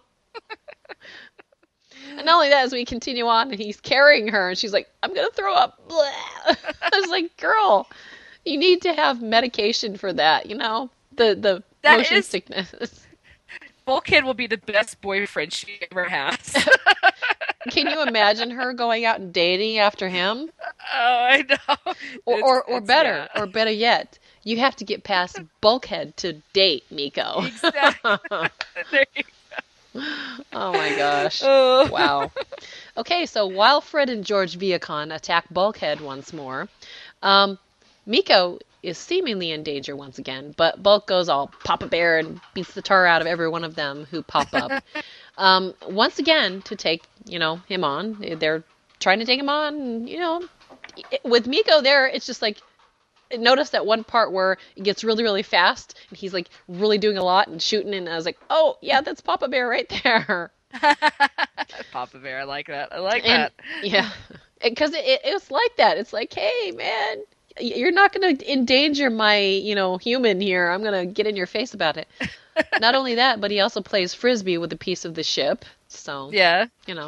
Speaker 5: And not only that, as we continue on, and he's carrying her, and she's like, I'm going to throw up. Blah. I was like, girl, you need to have medication for that, the motion sickness.
Speaker 22: Bulkhead will be the best boyfriend she ever has.
Speaker 5: Can you imagine her going out and dating after him?
Speaker 22: Oh, I know.
Speaker 5: Or better yet, you have to get past Bulkhead to date Miko.
Speaker 22: Exactly. There you go.
Speaker 5: Oh my gosh. Wow. Okay, so while Fred and George Viacon attack Bulkhead once more, Miko is seemingly in danger once again, but Bulk goes all Papa Bear and beats the tar out of every one of them who pop up. Once again, to take, him on. They're trying to take him on, with Miko there, it's just like, notice that one part where it gets really, really fast, and he's like really doing a lot and shooting, and I was like, oh, yeah, that's Papa Bear right there.
Speaker 22: Papa Bear, I like that. I like that.
Speaker 5: Yeah, because it was like that. It's like, hey, man, you're not going to endanger my, human here. I'm going to get in your face about it. Not only that, but he also plays Frisbee with a piece of the ship. So,
Speaker 22: yeah.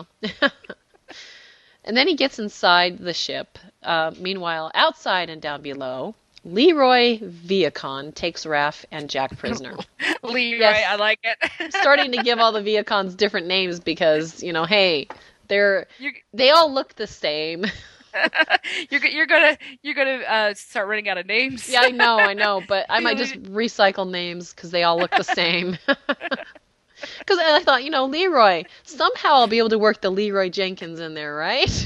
Speaker 5: And then he gets inside the ship. Meanwhile, outside and down below, Leroy Viacon takes Raph and Jack prisoner.
Speaker 22: Leroy, yes. I like it.
Speaker 5: Starting to give all the Viacons different names because, hey, they all look the same.
Speaker 22: You're gonna start running out of names.
Speaker 5: Yeah, I know, but I might just recycle names because they all look the same. Because I thought, Leroy. Somehow I'll be able to work the Leroy Jenkins in there, right?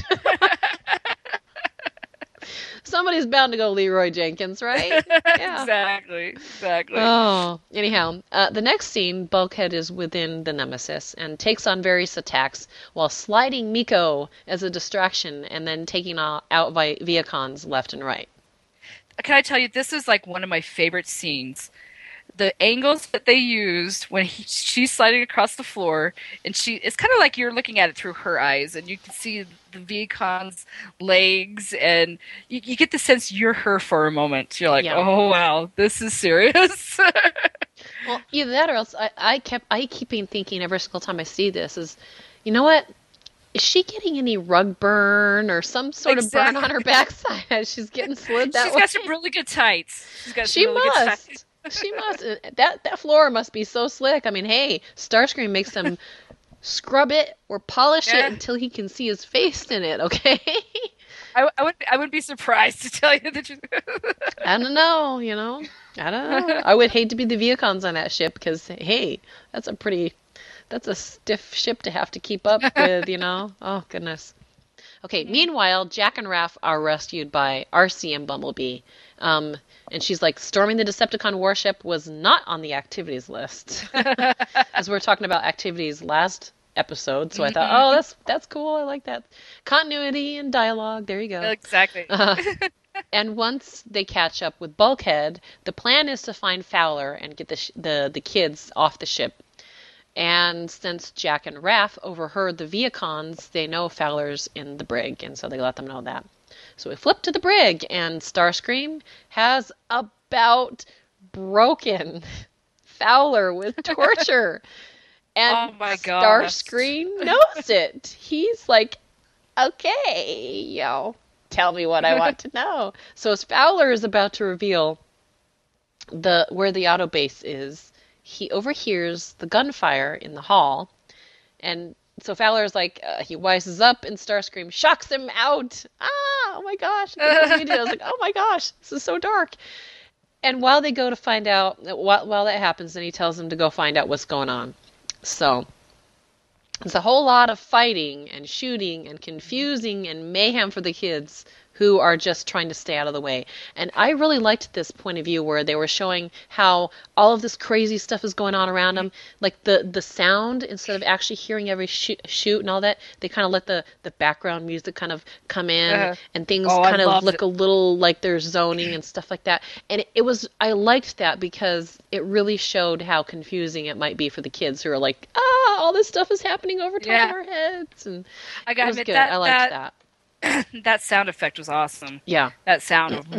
Speaker 5: Somebody's bound to go Leroy Jenkins, right? Yeah.
Speaker 22: Exactly.
Speaker 5: Oh, anyhow, the next scene, Bulkhead is within the Nemesis and takes on various attacks while sliding Miko as a distraction and then taking out by Viacons left and right.
Speaker 22: Can I tell you, this is like one of my favorite scenes. The angles that they used when she's sliding across the floor, and it's kind of like you're looking at it through her eyes, and you can see the Viacon's legs, and you get the sense you're her for a moment. You're like, oh wow, this is serious.
Speaker 5: Well, either that or else I keep thinking every single time I see this is, you know what? Is she getting any rug burn or some sort of burn on her backside? She's getting slid that way.
Speaker 22: She's got some really good tights. She must.
Speaker 5: She must. That floor must be so slick. I mean, hey, Starscream makes them scrub it or polish it until he can see his face in it. Okay.
Speaker 22: I wouldn't be surprised to tell you the truth.
Speaker 5: I don't know. I don't know. I would hate to be the Viacons on that ship because hey, that's a stiff ship to have to keep up with. Oh goodness. Okay. Meanwhile, Jack and Raph are rescued by RC and Bumblebee. And she's like, storming the Decepticon warship was not on the activities list. As we were talking about activities last episode, so I thought, oh, that's cool. I like that. Continuity and dialogue. There you go.
Speaker 22: Exactly.
Speaker 5: And once they catch up with Bulkhead, the plan is to find Fowler and get the kids off the ship. And since Jack and Raph overheard the Viacons, they know Fowler's in the brig, and so they let them know that. So we flip to the brig, and Starscream has about broken Fowler with torture. And
Speaker 22: oh my God.
Speaker 5: Starscream knows it. He's like, okay, tell me what I want to know. So as Fowler is about to reveal where the auto base is, he overhears the gunfire in the hall, and so Fowler's like, he wises up, and Starscream shocks him out. Oh my gosh. I was like, oh my gosh, this is so dark. And while they go to find out, while that happens, then he tells them to go find out what's going on. So it's a whole lot of fighting and shooting and confusing and mayhem for the kids who are just trying to stay out of the way. And I really liked this point of view where they were showing how all of this crazy stuff is going on around them. Like the sound, instead of actually hearing every shoot and all that, they kind of let the background music kind of come in and things kind of look a little like they're zoning and stuff like that. And I liked that because it really showed how confusing it might be for the kids who are like, all this stuff is happening over top of our heads. And
Speaker 22: I gotta admit,
Speaker 5: good. I liked that.
Speaker 22: That sound effect was awesome.
Speaker 5: Yeah,
Speaker 22: that sound of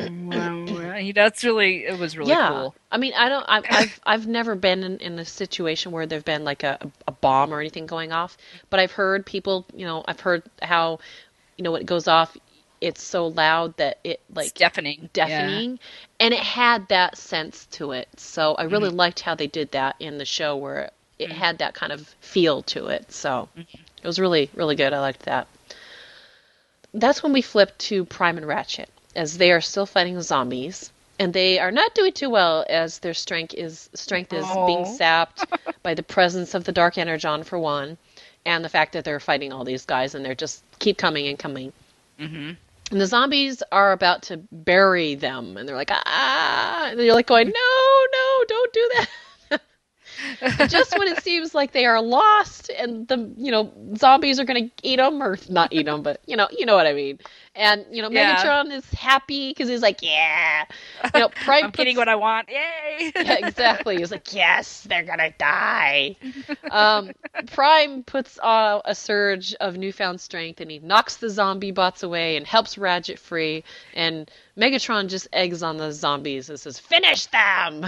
Speaker 22: it was really cool.
Speaker 5: I mean, I've never been in a situation where there've been like a bomb or anything going off, but I've heard people, I've heard how, when it goes off, it's so loud that it's
Speaker 22: deafening,
Speaker 5: and it had that sense to it. So I really liked how they did that in the show, where it had that kind of feel to it. So it was really, really good. I liked that. That's when we flip to Prime and Ratchet, as they are still fighting zombies, and they are not doing too well, as their strength is being sapped by the presence of the Dark Energon, for one, and the fact that they're fighting all these guys, and they're just keep coming and coming. Mm-hmm. And the zombies are about to bury them, and they're like, and you're like going, no, don't do that. Just when it seems like they are lost and the zombies are going to eat them, or not eat them, but you know what I mean. And Megatron is happy because he's like, Prime
Speaker 22: I'm getting what I want. Yay!
Speaker 5: Yeah, exactly. He's like, yes, they're gonna die. Prime puts on a surge of newfound strength, and he knocks the zombie bots away and helps Ratchet free. And Megatron just eggs on the zombies and says, "Finish them!"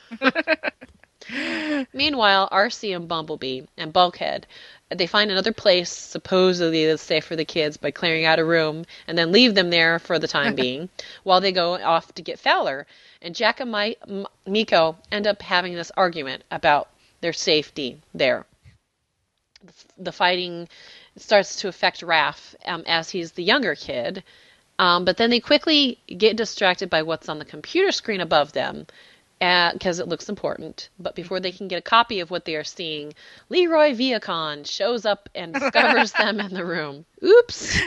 Speaker 5: Meanwhile, RC and Bumblebee and Bulkhead, they find another place supposedly that's safe for the kids by clearing out a room and then leave them there for the time being while they go off to get Fowler. And Jack and Miko end up having this argument about their safety there. The fighting starts to affect Raph as he's the younger kid. But then they quickly get distracted by what's on the computer screen above them, because it looks important. But before they can get a copy of what they are seeing, Leroy Viacon shows up and discovers them in the room. Oops!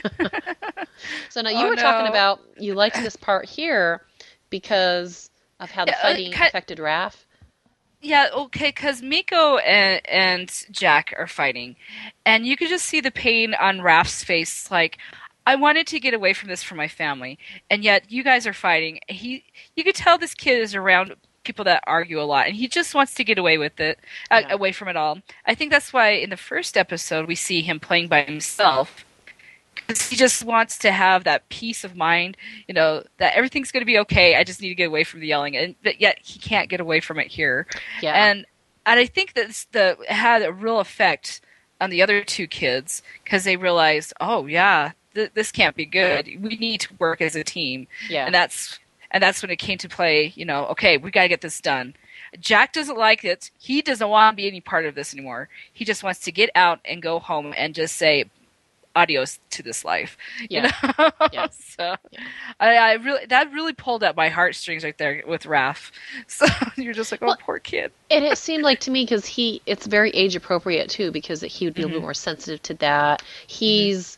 Speaker 5: So now you were talking about you liked this part here because of how the fighting affected Raph.
Speaker 22: Yeah, okay, because Miko and Jack are fighting, and you could just see the pain on Raph's face, like, I wanted to get away from this for my family, and yet you guys are fighting. You could tell this kid is around people that argue a lot, and he just wants to get away with it, away from it all. I think that's why in the first episode we see him playing by himself, because he just wants to have that peace of mind, that everything's going to be okay. I just need to get away from the yelling, but yet he can't get away from it here.
Speaker 5: Yeah.
Speaker 22: And I think that it had a real effect on the other two kids, because they realized, oh yeah, this can't be good. We need to work as a team.
Speaker 5: Yeah.
Speaker 22: And that's when it came to play. Okay, we got to get this done. Jack doesn't like it. He doesn't want to be any part of this anymore. He just wants to get out and go home and just say adios to this life.
Speaker 5: Yeah.
Speaker 22: Yeah. So I really, that really pulled at my heartstrings right there with Raph. So you're just like, oh, poor kid.
Speaker 5: And it seemed like to me, because it's very age appropriate too, because he would be a little bit more sensitive to that. He's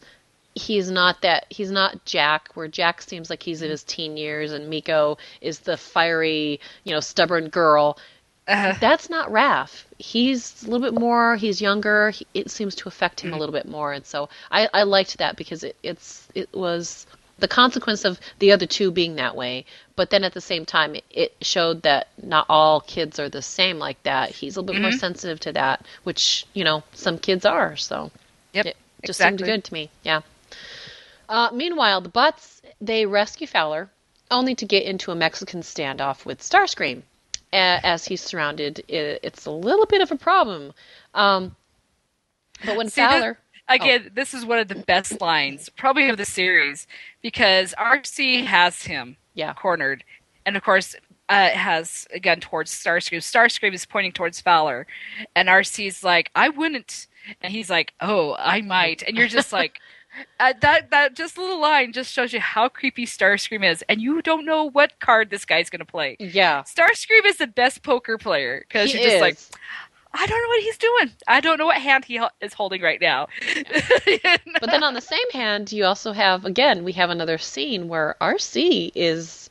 Speaker 5: not Jack, where Jack seems like he's in his teen years, and Miko is the fiery, stubborn girl. That's not Raph. He's a little bit more. He's younger. It seems to affect him a little bit more, and so I liked that, because it was the consequence of the other two being that way. But then at the same time, it showed that not all kids are the same like that. He's a little bit more sensitive to that, which some kids are. So it just seemed good to me. Yeah. Meanwhile, the Butts, they rescue Fowler, only to get into a Mexican standoff with Starscream. As he's surrounded, it's a little bit of a problem. But when Fowler...
Speaker 22: This is one of the best lines, probably of the series, because RC has him cornered. And of course, has a gun towards Starscream. Starscream is pointing towards Fowler. And RC's like, I wouldn't. And he's like, oh, I might. And you're just like... that just little line just shows you how creepy Starscream is, and you don't know what card this guy's going to play.
Speaker 5: Yeah,
Speaker 22: Starscream is the best poker player, because you're just like, I don't know what he's doing. I don't know what hand he is holding right now.
Speaker 5: But then on the same hand, you also have, we have another scene where RC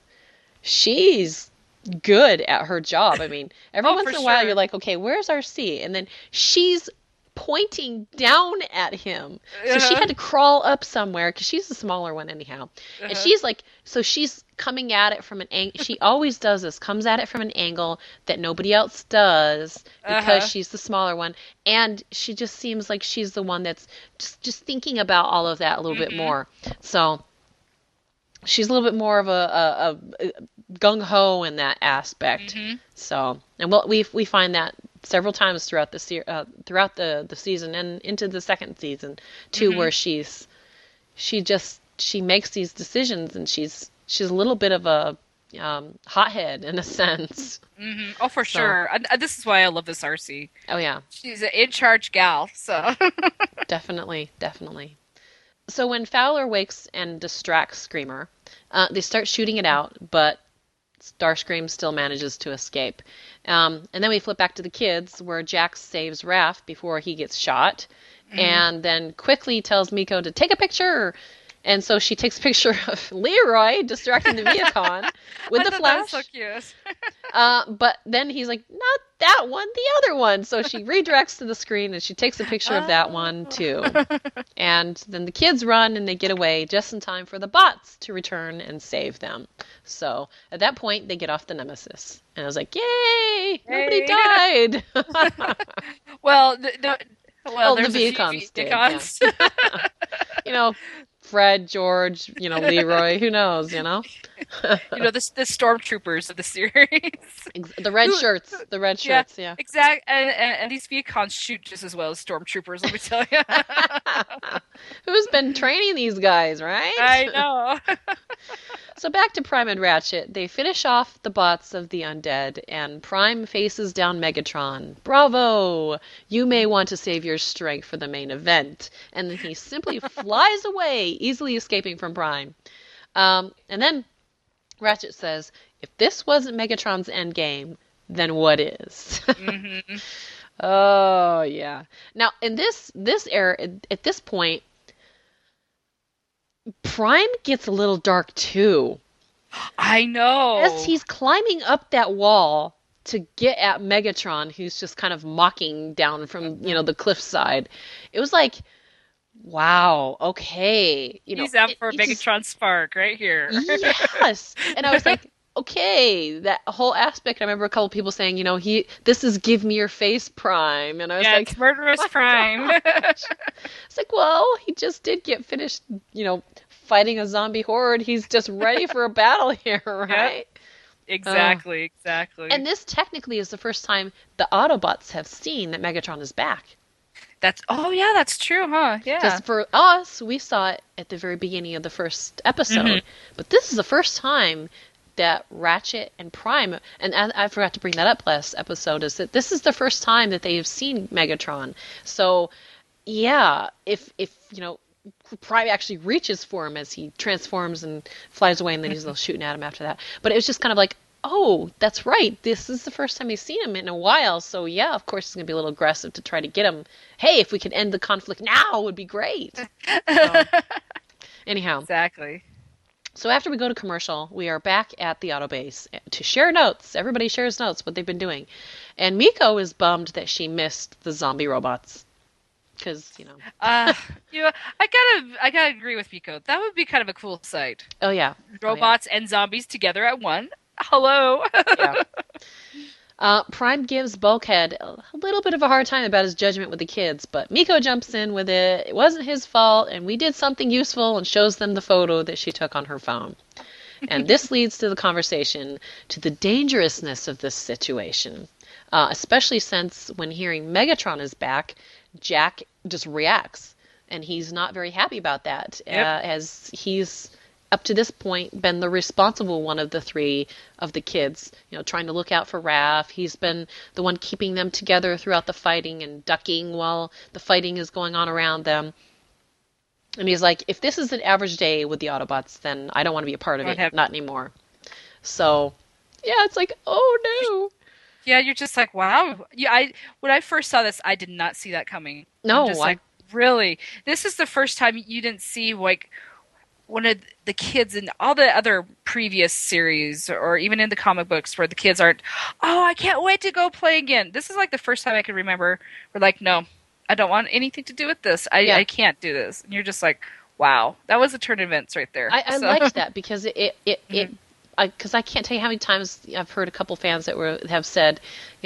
Speaker 5: she's good at her job. I mean, every once in a while you're like, okay, where's RC? And then she's pointing down at him. So she had to crawl up somewhere, because she's the smaller one anyhow. And she's like, so she's coming at it from an angle. She always does this, comes at it from an angle that nobody else does, because she's the smaller one. And she just seems like she's the one that's just thinking about all of that a little bit more. So she's a little bit more of a gung-ho in that aspect. So, and we find that several times throughout the season and into the second season too, where she makes these decisions, and she's a little bit of a hothead in a sense.
Speaker 22: Oh, for sure. This is why I love this RC.
Speaker 5: Oh yeah,
Speaker 22: she's an in-charge gal. So
Speaker 5: definitely. So when Fowler wakes and distracts Screamer, they start shooting it out, but Starscream still manages to escape. And then we flip back to the kids, where Jack saves Raph before he gets shot, and then quickly tells Miko to take a picture. And so she takes a picture of Leroy distracting the Viacon with the flash.
Speaker 22: That was so cute.
Speaker 5: But then he's like, not that one, the other one. So she redirects to the screen, and she takes a picture of that one too. And then the kids run, and they get away just in time for the bots to return and save them. So at that point, they get off the Nemesis. And I was like, yay! Nobody died!
Speaker 22: Well, the
Speaker 5: Viacons did. Yeah. Fred, George, Leroy, who knows,
Speaker 22: the stormtroopers of the series.
Speaker 5: The red shirts, yeah.
Speaker 22: Exactly, and these Viacons shoot just as well as stormtroopers, let me tell you.
Speaker 5: Who's been training these guys, right?
Speaker 22: I know.
Speaker 5: So back to Prime and Ratchet. They finish off the bots of the undead, and Prime faces down Megatron. Bravo! You may want to save your strength for the main event. And then he simply flies away, easily escaping from Prime. And then Ratchet says, if this wasn't Megatron's endgame, then what is?
Speaker 22: Mm-hmm.
Speaker 5: Oh, yeah. Now, in this era, at this point, Prime gets a little dark, too.
Speaker 22: I know.
Speaker 5: As he's climbing up that wall to get at Megatron, who's just kind of mocking down from, the cliffside. It was like, wow, okay.
Speaker 22: He's out for a Megatron spark right here.
Speaker 5: Yes. And I was like, okay, that whole aspect. I remember a couple people saying, this is give me your face Prime. And I was like,
Speaker 22: it's murderous Prime.
Speaker 5: It's like, well, he just did get finished, fighting a zombie horde. He's just ready for a battle here, right?
Speaker 22: Yep. Exactly.
Speaker 5: And this technically is the first time the Autobots have seen that Megatron is back.
Speaker 22: That's true, huh? Yeah.
Speaker 5: Because for us, we saw it at the very beginning of the first episode.
Speaker 22: Mm-hmm.
Speaker 5: But this is the first time that Ratchet and Prime, and I forgot to bring that up last episode, is that this is the first time that they have seen Megatron. So, yeah, if Prime actually reaches for him as he transforms and flies away, and then he's shooting at him after that. But it was just kind of like, oh, that's right. This is the first time he's seen him in a while. So, yeah, of course, he's going to be a little aggressive to try to get him. Hey, if we could end the conflict now, it would be great. So, anyhow.
Speaker 22: Exactly.
Speaker 5: So after we go to commercial, we are back at the auto base to share notes. Everybody shares notes, what they've been doing. And Miko is bummed that she missed the zombie robots. Because,
Speaker 22: I gotta agree with Miko. That would be kind of a cool sight.
Speaker 5: Oh, yeah.
Speaker 22: Robots and zombies together at one. Hello.
Speaker 5: Yeah. Prime gives Bulkhead a little bit of a hard time about his judgment with the kids, but Miko jumps in with it. It wasn't his fault, and we did something useful, and shows them the photo that she took on her phone. And this leads to the conversation to the dangerousness of this situation, especially since when hearing Megatron is back, Jack just reacts, and he's not very happy about that, as he's up to this point been the responsible one of the three of the kids, trying to look out for Raph. He's been the one keeping them together throughout the fighting and ducking while the fighting is going on around them. And he's like, if this is an average day with the Autobots, then I don't want to be a part of it, not anymore. So, yeah, it's like, oh no.
Speaker 22: Yeah, you're just like, wow. Yeah, when I first saw this, I did not see that coming.
Speaker 5: No,
Speaker 22: I'm just like, really? This is the first time you didn't see one of the kids in all the other previous series, or even in the comic books, where the kids aren't, oh, I can't wait to go play again. This is like the first time I can remember we're like, no, I don't want anything to do with this. I can't do this. And you're just like, wow, that was a turn of events right there.
Speaker 5: I liked that because because I can't tell you how many times I've heard a couple fans that have said,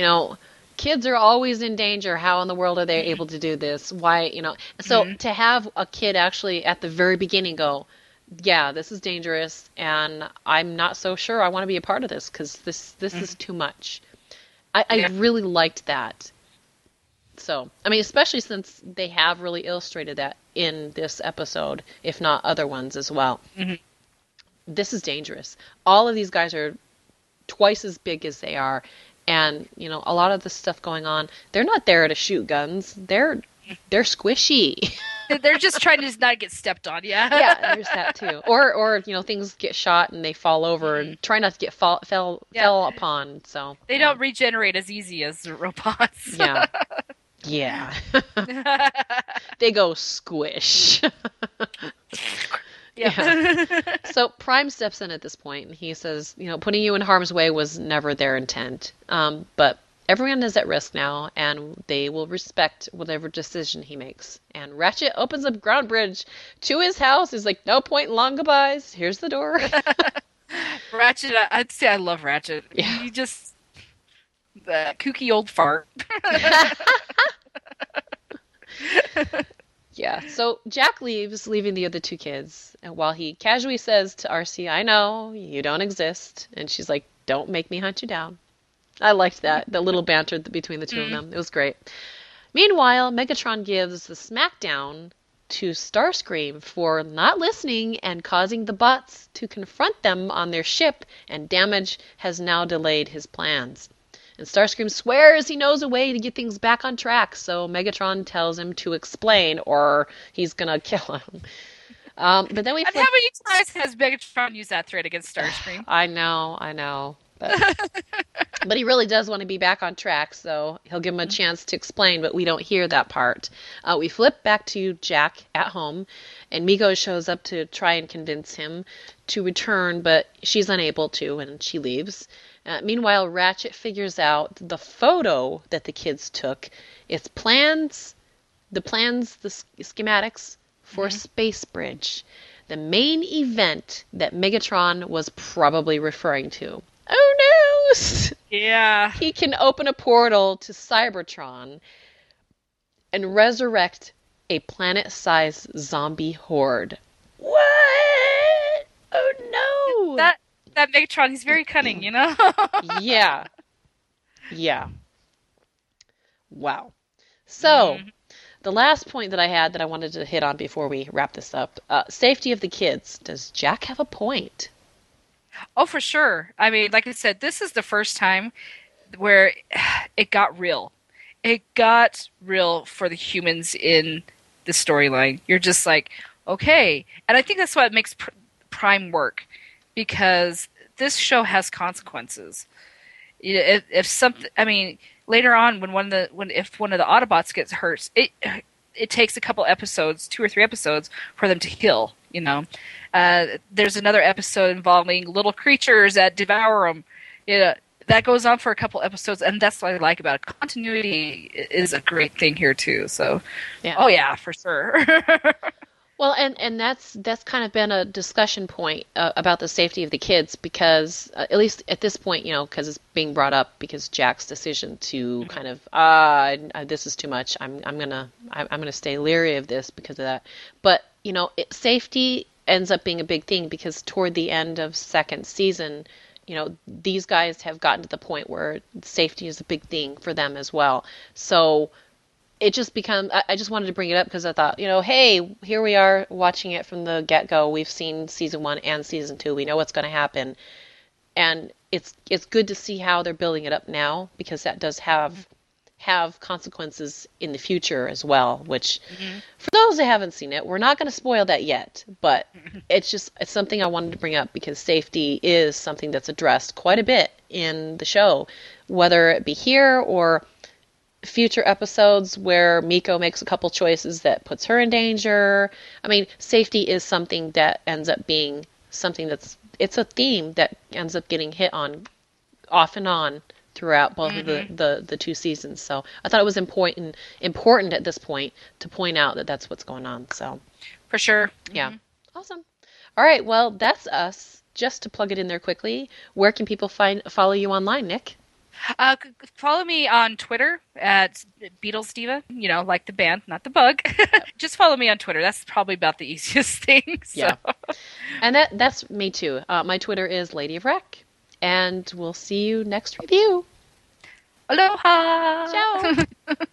Speaker 5: kids are always in danger. How in the world are they able to do this? Why, So to have a kid actually at the very beginning go, yeah, this is dangerous, and I'm not so sure I want to be a part of this because this is too much. I really liked that. So, I mean, especially since they have really illustrated that in this episode, if not other ones as well. Mm-hmm. This is dangerous. All of these guys are twice as big as they are, and a lot of the stuff going on, they're not there to shoot guns. They're squishy.
Speaker 22: They're just trying to not get stepped on, yeah.
Speaker 5: Yeah, there's that too. Or things get shot and they fall over, and try not to get fell upon. So
Speaker 22: they don't regenerate as easy as the robots.
Speaker 5: Yeah. Yeah. They go squish. Yeah. So Prime steps in at this point, and he says, putting you in harm's way was never their intent. But everyone is at risk now, and they will respect whatever decision he makes. And Ratchet opens up Ground Bridge to his house. He's like, no point in long goodbyes. Here's the door.
Speaker 22: Ratchet, I'd say I love Ratchet. Yeah. He just, the kooky old fart.
Speaker 5: Yeah, so Jack leaves, leaving the other two kids. And while he casually says to RC, I know, you don't exist. And she's like, don't make me hunt you down. I liked that, the little banter between the two of them. It was great. Meanwhile, Megatron gives the smackdown to Starscream for not listening and causing the bots to confront them on their ship, and damage has now delayed his plans. And Starscream swears he knows a way to get things back on track, so Megatron tells him to explain or he's going to kill him. But then we.
Speaker 22: And how many times has Megatron used that threat against Starscream?
Speaker 5: I know. But he really does want to be back on track, so he'll give him a chance to explain, but we don't hear that part. We flip back to Jack at home, and Miko shows up to try and convince him to return, but she's unable to, and she leaves. Meanwhile, Ratchet figures out the photo that the kids took. It's the schematics for Space Bridge, the main event that Megatron was probably referring to. Oh no!
Speaker 22: Yeah.
Speaker 5: He can open a portal to Cybertron and resurrect a planet-sized zombie horde. What? Oh no!
Speaker 22: That Megatron, he's very cunning, you know?
Speaker 5: Yeah. Wow. So, the last point that I had that I wanted to hit on before we wrap this up, safety of the kids. Does Jack have a point?
Speaker 22: Oh, for sure. I mean, like I said, this is the first time where it got real. It got real for the humans in the storyline. You're just like, okay. And I think that's what makes Prime work, because this show has consequences. You know, if something, I mean, later on if one of the Autobots gets hurt, it takes a couple episodes, 2 or 3 episodes, for them to heal. You know, there's another episode involving little creatures that devour them. You know, that goes on for a couple episodes, and that's what I like about it. Continuity is a great thing here too. So, oh yeah, for sure.
Speaker 5: Well, and that's kind of been a discussion point about the safety of the kids, because at least at this point, you know, because it's being brought up because Jack's decision to kind of this is too much. I'm gonna stay leery of this because of that. But you know, safety ends up being a big thing, because toward the end of second season, you know, these guys have gotten to the point where safety is a big thing for them as well. So it just becomes, I just wanted to bring it up because I thought, you know, hey, here we are watching it from the get-go. We've seen season 1 and season 2. We know what's going to happen. And it's good to see how they're building it up now, because that does have consequences in the future as well, which for those that haven't seen it, we're not going to spoil that yet, but it's something I wanted to bring up, because safety is something that's addressed quite a bit in the show, whether it be here or future episodes where Miko makes a couple choices that puts her in danger. I mean, safety is something that ends up being something it's a theme that ends up getting hit on off and on throughout both of the 2 seasons. So I thought it was important at this point to point out that that's what's going on. So
Speaker 22: for sure.
Speaker 5: Yeah. Awesome. All right. Well, that's us. Just to plug it in there quickly, where can people follow you online, Nick?
Speaker 22: Follow me on Twitter at Beatles Diva, you know, like the band, not the bug. Just follow me on Twitter. That's probably about the easiest thing. So.
Speaker 5: Yeah. And that's me too. My Twitter is Lady of Rec. And we'll see you next review.
Speaker 22: Aloha!
Speaker 5: Ciao!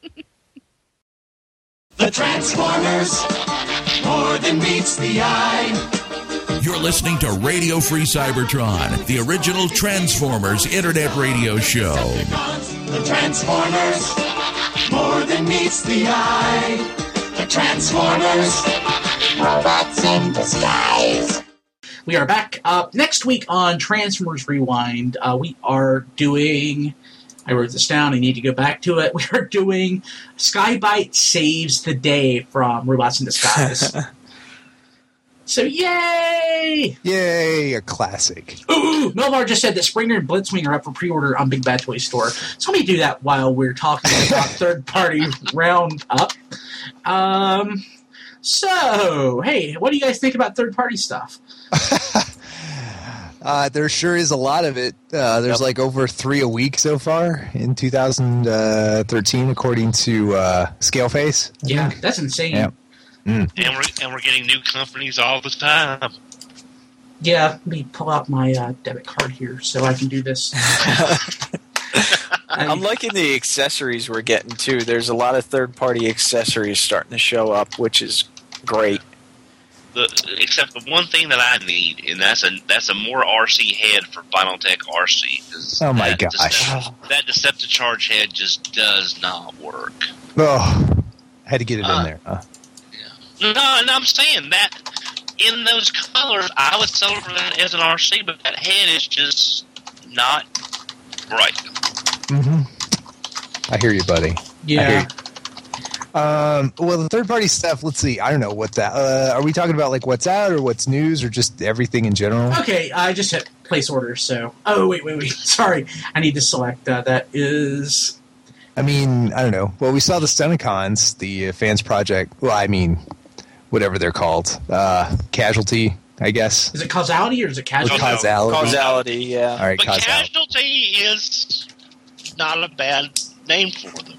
Speaker 1: The Transformers, more than meets the eye. You're listening to Radio Free Cybertron, the original Transformers internet radio show. The Transformers, more than meets the eye. The Transformers, robots in disguise.
Speaker 10: We are back up next week on Transformers Rewind. We are doing, I wrote this down, I need to go back to it. We are doing Skybite Saves the Day from Robots in Disguise. So yay!
Speaker 2: Yay, a classic.
Speaker 10: Ooh, Melvar just said that Springer and Blitzwing are up for pre-order on Big Bad Toy Store. So let me do that while we're talking about third-party roundup. So, hey, what do you guys think about third-party stuff?
Speaker 2: There sure is a lot of it. There's like over 3 a week so far in 2013, according to Scaleface.
Speaker 10: Yeah, that's insane.
Speaker 2: Yeah.
Speaker 4: And we're getting new companies all the time.
Speaker 10: Yeah, let me pull out my debit card here so I can do this.
Speaker 3: I'm liking the accessories we're getting too. There's a lot of third-party accessories starting to show up, which is great.
Speaker 4: Except the one thing that I need, and that's a more RC head for Finaltech RC.
Speaker 2: Oh my gosh!
Speaker 4: That Decepticharge head just does not work.
Speaker 2: Oh, had to get it in there. Huh?
Speaker 4: No, and I'm saying that in those colors, I would sell it as an RC, but that head is just not right.
Speaker 2: Mm-hmm. I hear you, buddy.
Speaker 10: Yeah.
Speaker 2: I hear you. Well, the third-party stuff, let's see. I don't know what that... are we talking about like what's out or what's news or just everything in general?
Speaker 10: Okay, I just hit place orders, so... Oh, wait. Sorry. I need to select. That is...
Speaker 2: I mean, I don't know. Well, we saw the Stunticons, the Fans Project. Well, I mean, whatever they're called. Casualty, I guess.
Speaker 10: Is it Causality or is it Casualty?
Speaker 3: Causality, yeah.
Speaker 2: All right,
Speaker 4: But
Speaker 2: Causality.
Speaker 4: Casualty is not a bad name for them.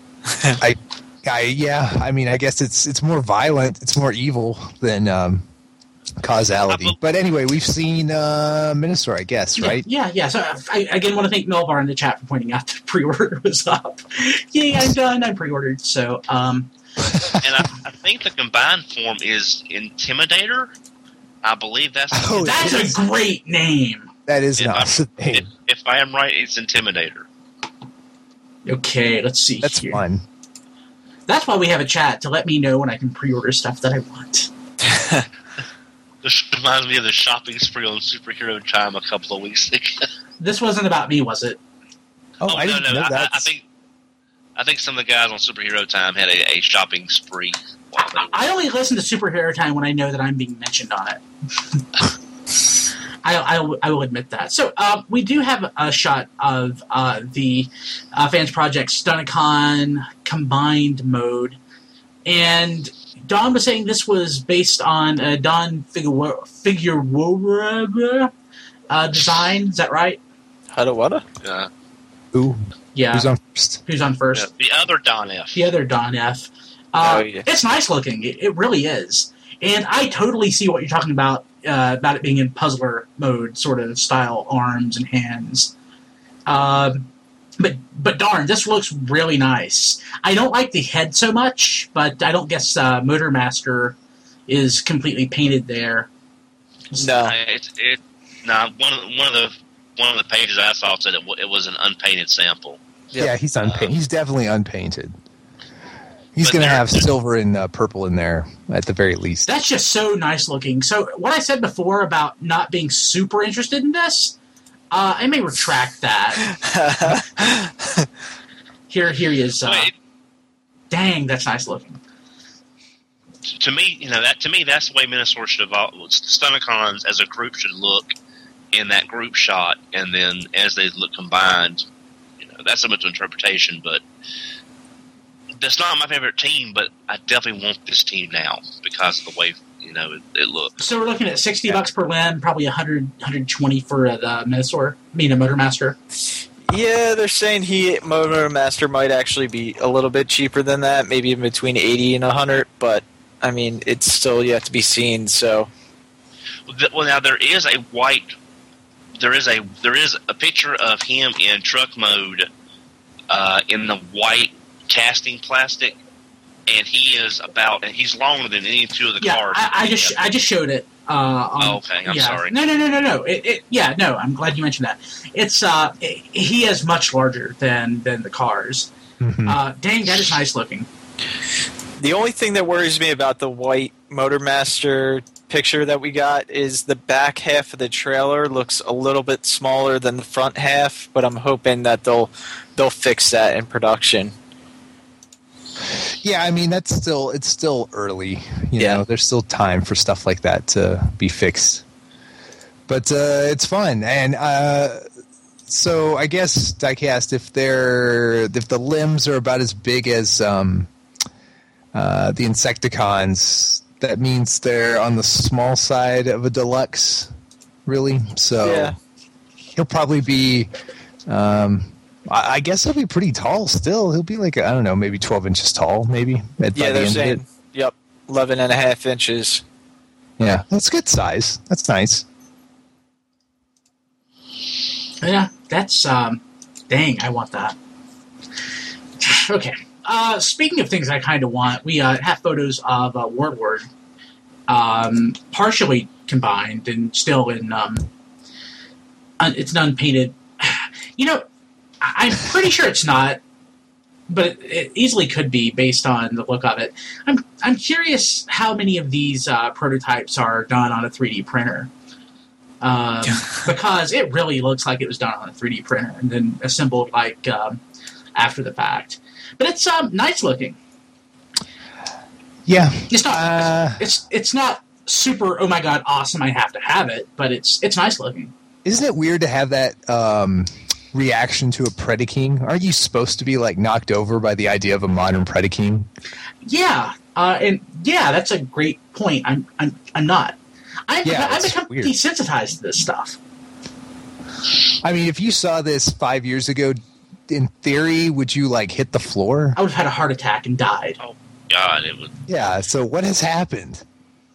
Speaker 2: I mean, I guess it's more violent, it's more evil than Causality. But anyway, we've seen Minosaur, I guess, right?
Speaker 10: Yeah. So I again want to thank Melvar in the chat for pointing out the pre-order was up. Yay, I'm done. I pre-ordered. So,
Speaker 4: and I think the combined form is Intimidator. I believe that's
Speaker 10: a great name.
Speaker 2: That is an awesome name.
Speaker 4: If I am right, it's Intimidator.
Speaker 10: Okay, let's see.
Speaker 2: That's fun.
Speaker 10: That's why we have a chat, to let me know when I can pre-order stuff that I want.
Speaker 4: This reminds me of the shopping spree on Superhero Time a couple of weeks ago.
Speaker 10: This wasn't about me, was it?
Speaker 2: Oh, I didn't know that.
Speaker 4: I think some of the guys on Superhero Time had a shopping spree.
Speaker 10: I only listen to Superhero Time when I know that I'm being mentioned on it. I will admit that. So we do have a shot of the Fans Project Stunticon combined mode, and Don was saying this was based on Don Figueroa design. Is that right?
Speaker 3: Hadawada?
Speaker 4: Yeah.
Speaker 2: Ooh.
Speaker 10: Yeah.
Speaker 2: Who's on first?
Speaker 10: Who's on first?
Speaker 4: Yeah, the other Don F.
Speaker 10: The other Don F.
Speaker 3: Yeah.
Speaker 10: It's nice looking. It really is. And I totally see what you're talking about it being in puzzler mode, sort of style, arms and hands. But darn, this looks really nice. I don't like the head so much, but I don't guess Motormaster is completely painted there.
Speaker 3: No,
Speaker 4: one of the pages I saw said it was an unpainted sample.
Speaker 2: Yeah, he's unpainted. He's definitely unpainted. He's going to have silver and purple in there at the very least.
Speaker 10: That's just so nice looking. So what I said before about not being super interested in this, I may retract that. Here he is. Dang, that's nice looking.
Speaker 4: To me, that's the way Minosaur should evolve. Stunticons as a group should look in that group shot, and then as they look combined, that's up to interpretation. But that's not my favorite team. But I definitely want this team now because of the way it looks.
Speaker 10: So we're looking at $60 per limb, probably 120 for the Minosaur. I mean, a Motormaster.
Speaker 3: Yeah, they're saying Motormaster might actually be a little bit cheaper than that, maybe in between 80 and 100. But I mean, it's still yet to be seen. So,
Speaker 4: well, now there is a picture of him in truck mode, in the white casting plastic, and he's longer than any two of the cars.
Speaker 10: I just showed it.
Speaker 4: Okay, I'm sorry.
Speaker 10: No. No, I'm glad you mentioned that. It's he is much larger than the cars.
Speaker 2: Mm-hmm.
Speaker 10: Dang, that is nice looking.
Speaker 3: The only thing that worries me about the white Motormaster picture that we got is the back half of the trailer looks a little bit smaller than the front half, but I'm hoping that they'll fix that in production.
Speaker 2: Yeah, I mean it's still early. You know, there's still time for stuff like that to be fixed. But it's fun, and so I guess Diecast, if the limbs are about as big as the Insecticons, that means they're on the small side of a deluxe, really. So he'll probably be. I guess he'll be pretty tall still. He'll be like, I don't know, maybe 12 inches tall, maybe.
Speaker 3: They're saying, 11.5 inches.
Speaker 2: Yeah, that's good size. That's nice.
Speaker 10: Yeah, that's, dang, I want that. Okay. Speaking of things I kind of want, we have photos of Warlord, partially combined and still in, it's an unpainted. I'm pretty sure it's not
Speaker 7: but it easily could be based on the look of it. I'm curious how many of these prototypes are done on a 3D printer. Because it really looks like it was done on a 3D printer and then assembled after the fact. But it's nice looking.
Speaker 2: Yeah,
Speaker 7: it's not. It's not super. Oh my god, awesome! I have to have it, but it's nice looking.
Speaker 2: Isn't it weird to have that reaction to a Predaking? Aren't you supposed to be knocked over by the idea of a modern Predaking?
Speaker 7: Yeah, that's a great point. I'm not. I've become
Speaker 2: weird.
Speaker 7: Desensitized to this stuff.
Speaker 2: I mean, if you saw this 5 years ago, in theory, would you hit the floor?
Speaker 7: I would have had a heart attack and died.
Speaker 4: Oh God, it would.
Speaker 2: Yeah. So what has happened?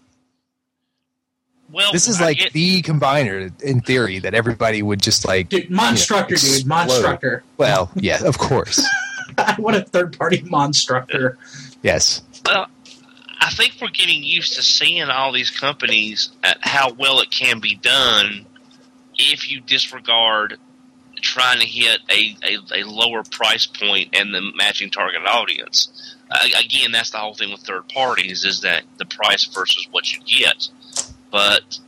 Speaker 4: Well,
Speaker 2: this is the combiner in theory that everybody would just
Speaker 7: Dude, Monstructor, dude, Monstructor.
Speaker 2: Well, yeah, of course.
Speaker 7: I want a third-party Monstructor.
Speaker 2: Yes.
Speaker 4: Well, I think we're getting used to seeing all these companies at how well it can be done if you disregard trying to hit a lower price point and the matching target audience. Again, that's the whole thing with third parties, is that the price versus what you get. But,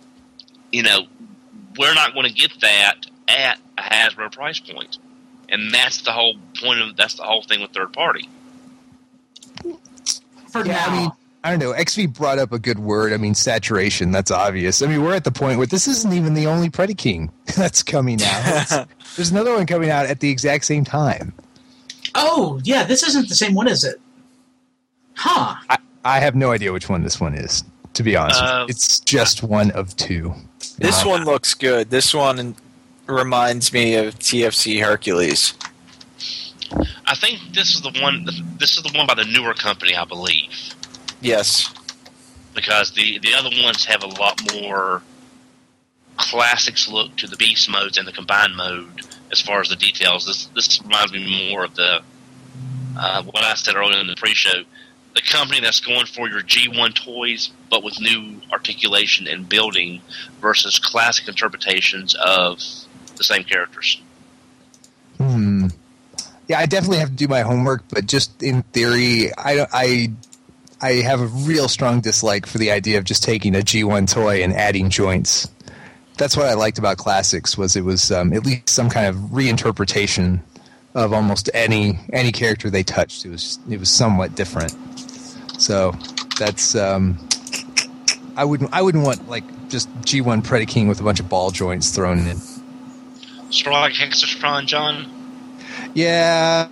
Speaker 4: we're not going to get that at a Hasbro price point. And that's the whole that's the whole thing with third party.
Speaker 2: I don't know. XV brought up a good word. I mean, saturation. That's obvious. I mean, we're at the point where this isn't even the only Predaking that's coming out. There's another one coming out at the exact same time.
Speaker 7: Oh, yeah. This isn't the same one, is it? Huh.
Speaker 2: I have no idea which one this one is, to be honest. It's just one of two.
Speaker 3: This one looks good. This one reminds me of TFC Hercules.
Speaker 4: I think this is the one. This is the one by the newer company, I believe.
Speaker 3: Yes,
Speaker 4: because the other ones have a lot more classics look to the beast modes and the combined mode as far as the details. This reminds me more of the what I said earlier in the pre-show. The company that's going for your G1 toys, but with new articulation and building, versus classic interpretations of the same characters.
Speaker 2: Yeah, I definitely have to do my homework, but just in theory, I have a real strong dislike for the idea of just taking a G1 toy and adding joints. That's what I liked about Classics, was it was at least some kind of reinterpretation of almost any character they touched. It was somewhat different. So that's I wouldn't want just G1 Predaking with a bunch of ball joints thrown in.
Speaker 4: Sort of like Hexatron, John.
Speaker 2: Yeah.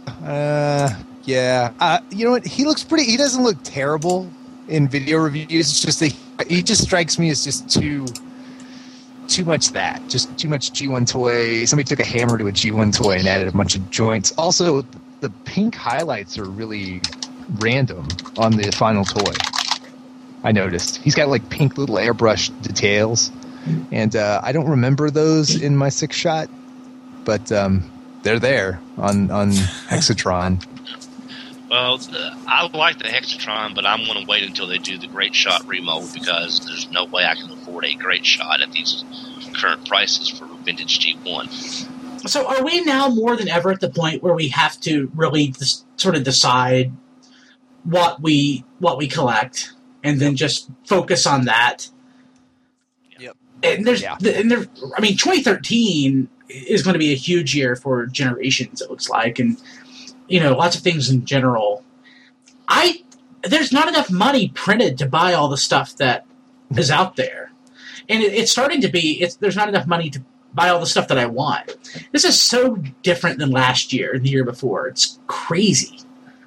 Speaker 2: You know what? He looks pretty. He doesn't look terrible in video reviews. It's just that he just strikes me as just too much that. Just too much G1 toy. Somebody took a hammer to a G1 toy and added a bunch of joints. Also, the pink highlights are really random on the final toy. I noticed he's got pink little airbrush details, and I don't remember those in my 6-shot, but they're there on Hexatron.
Speaker 4: Well, I like the Hexatron, but I'm going to wait until they do the Great Shot remold, because there's no way I can afford a Great Shot at these current prices for vintage G1.
Speaker 7: So are we now more than ever at the point where we have to really sort of decide what we collect and then just focus on that?
Speaker 3: Yep.
Speaker 7: And I mean, 2013 is going to be a huge year for Generations, it looks like, and lots of things in general. There's not enough money printed to buy all the stuff that is out there, and it's starting to be. There's not enough money to buy all the stuff that I want. This is so different than last year and the year before. It's crazy.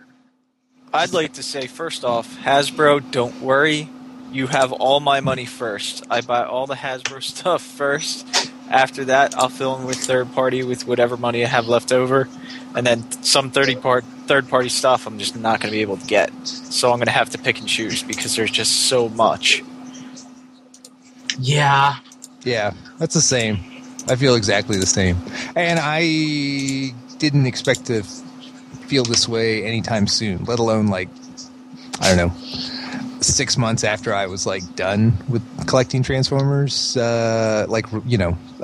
Speaker 3: I'd like to say, first off, Hasbro, don't worry. You have all my money first. I buy all the Hasbro stuff first. After that, I'll fill in with third party with whatever money I have left over. And then some third party stuff I'm just not going to be able to get. So I'm going to have to pick and choose because there's just so much.
Speaker 7: Yeah.
Speaker 2: Yeah, that's the same. I feel exactly the same. And I didn't expect to feel this way anytime soon, let alone 6 months after I was done with collecting Transformers,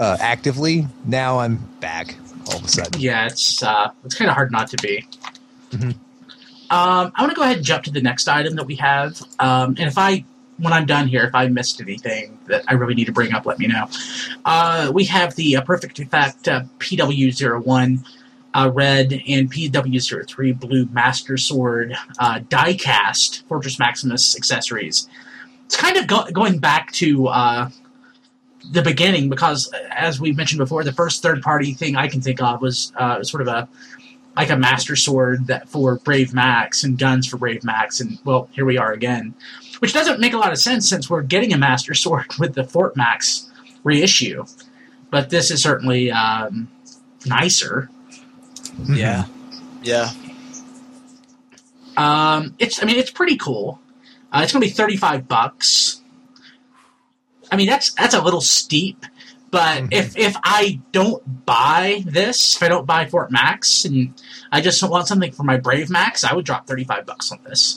Speaker 2: actively. Now I'm back all of a sudden.
Speaker 7: Yeah, it's kind of hard not to be.
Speaker 2: Mm-hmm.
Speaker 7: I want to go ahead and jump to the next item that we have. And when I'm done here, if I missed anything that I really need to bring up, let me know. We have the Perfect Effect PW01 red and PW03 blue Master Sword die-cast Fortress Maximus accessories. It's kind of going back to the beginning, because as we mentioned before, the first third-party thing I can think of was sort of a Master Sword for Brave Max and guns for Brave Max, and well, here we are again. Which doesn't make a lot of sense since we're getting a Master Sword with the Fort Max reissue. But this is certainly nicer.
Speaker 3: Yeah. Yeah.
Speaker 7: It's pretty cool. It's going to be $35. I mean, that's a little steep, but if I don't buy this, if I don't buy Fort Max, and I just want something for my Brave Max, I would drop $35 on this.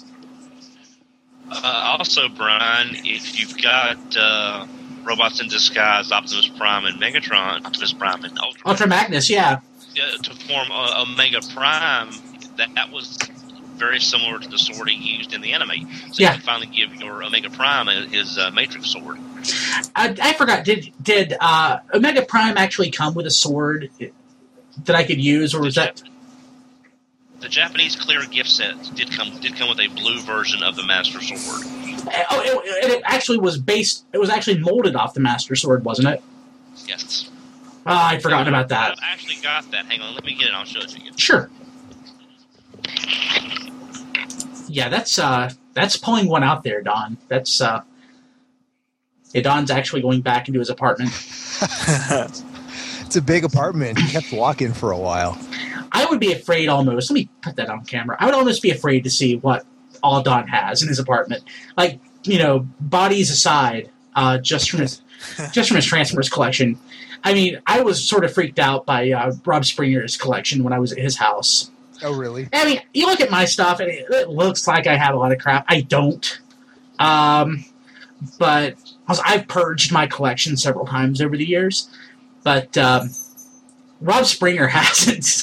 Speaker 4: Also, Brian, if you've got Robots in Disguise, Optimus Prime, and Megatron, Optimus Prime and
Speaker 7: Ultra Magnus, yeah.
Speaker 4: To form Omega Prime, that was very similar to the sword he used in the anime. So you can finally give your Omega Prime his Matrix sword.
Speaker 7: I forgot. Did Omega Prime actually come with a sword that I could use, or was that?
Speaker 4: The Japanese clear gift set did come with a blue version of the Master Sword.
Speaker 7: Oh, it actually was based. It was actually molded off the Master Sword, wasn't it?
Speaker 4: Yes.
Speaker 7: Oh, I'd forgotten about that.
Speaker 4: I actually got that. Hang on, let me get it. I'll show it to you.
Speaker 7: Sure. Yeah, that's pulling one out there, Don. That's Don's actually going back into his apartment.
Speaker 2: It's a big apartment. He kept walking for a while.
Speaker 7: I would be afraid almost. Let me put that on camera. I would almost be afraid to see what all Don has in his apartment. Like, bodies aside, just from his Transformers collection. I mean, I was sort of freaked out by Rob Springer's collection when I was at his house.
Speaker 2: Oh, really?
Speaker 7: I mean, you look at my stuff, and it looks like I have a lot of crap. I don't. But I've purged my collection several times over the years. But Rob Springer hasn't.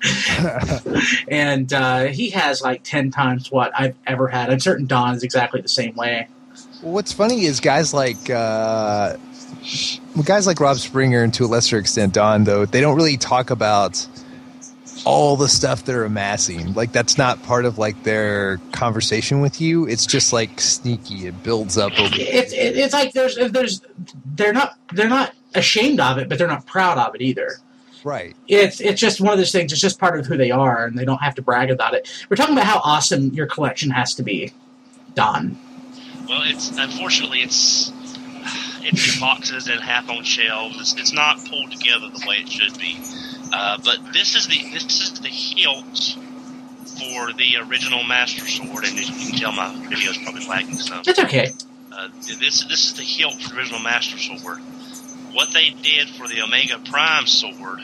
Speaker 7: And he has like 10 times what I've ever had. I'm certain Don is exactly the same way.
Speaker 2: Well, what's funny is guys like Rob Springer, and to a lesser extent Don, though, they don't really talk about all the stuff they're amassing. Like, that's not part of like their conversation with you. It's just like sneaky. It builds up over.
Speaker 7: It's like they're not ashamed of it, but they're not proud of it either.
Speaker 2: Right.
Speaker 7: It's just one of those things. It's just part of who they are, and they don't have to brag about it. We're talking about how awesome your collection has to be, Don.
Speaker 4: Well, unfortunately it's in boxes and half on shelves. It's not pulled together the way it should be. But this is the hilt for the original Master Sword, and you can tell my video is probably lagging some.
Speaker 7: It's okay.
Speaker 4: This is the hilt for the original Master Sword. What they did for the Omega Prime sword.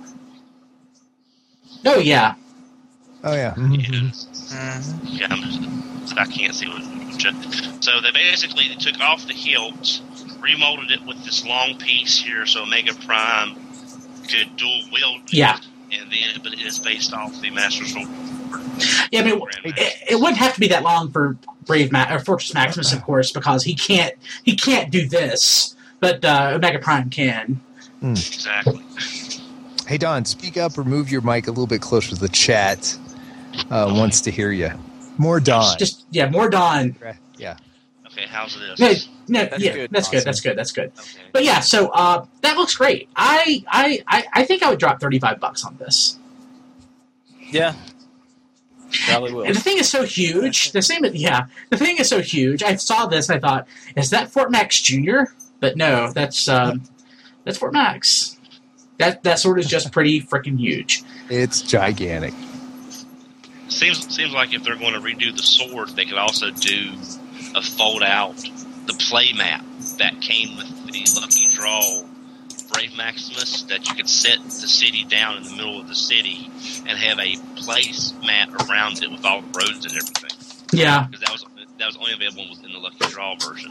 Speaker 7: Oh yeah.
Speaker 2: Oh yeah.
Speaker 4: Mm-hmm. Yeah, I can't see what. So they basically took off the hilt, remolded it with this long piece here, so Omega Prime could dual wield it.
Speaker 7: Yeah.
Speaker 4: And then, but it is based off the Master Sword.
Speaker 7: Yeah, I mean, it wouldn't have to be that long for or Fortress Maximus, of course, because he can't do this, but Omega Prime can.
Speaker 4: Exactly.
Speaker 2: Hey Don, speak up or move your mic a little bit closer to the chat. Wants to hear you. More Don.
Speaker 7: More Don.
Speaker 2: Yeah.
Speaker 4: Okay, how's this?
Speaker 7: That's good. That's good. Okay. But yeah, so that looks great. I think I would drop $35 on this.
Speaker 3: Yeah. Probably will.
Speaker 7: And the thing is so huge. The thing is so huge. I saw this and I thought, is that Fort Max Jr.? But no, that's Fort Max. That sword is just pretty freaking huge.
Speaker 2: It's gigantic.
Speaker 4: Seems like if they're going to redo the sword, they could also do a fold out the play map that came with the Lucky Draw Brave Maximus, that you could set the city down in the middle of the city and have a place mat around it with all the roads and everything.
Speaker 7: Yeah,
Speaker 4: because that was only available in the Lucky Draw version.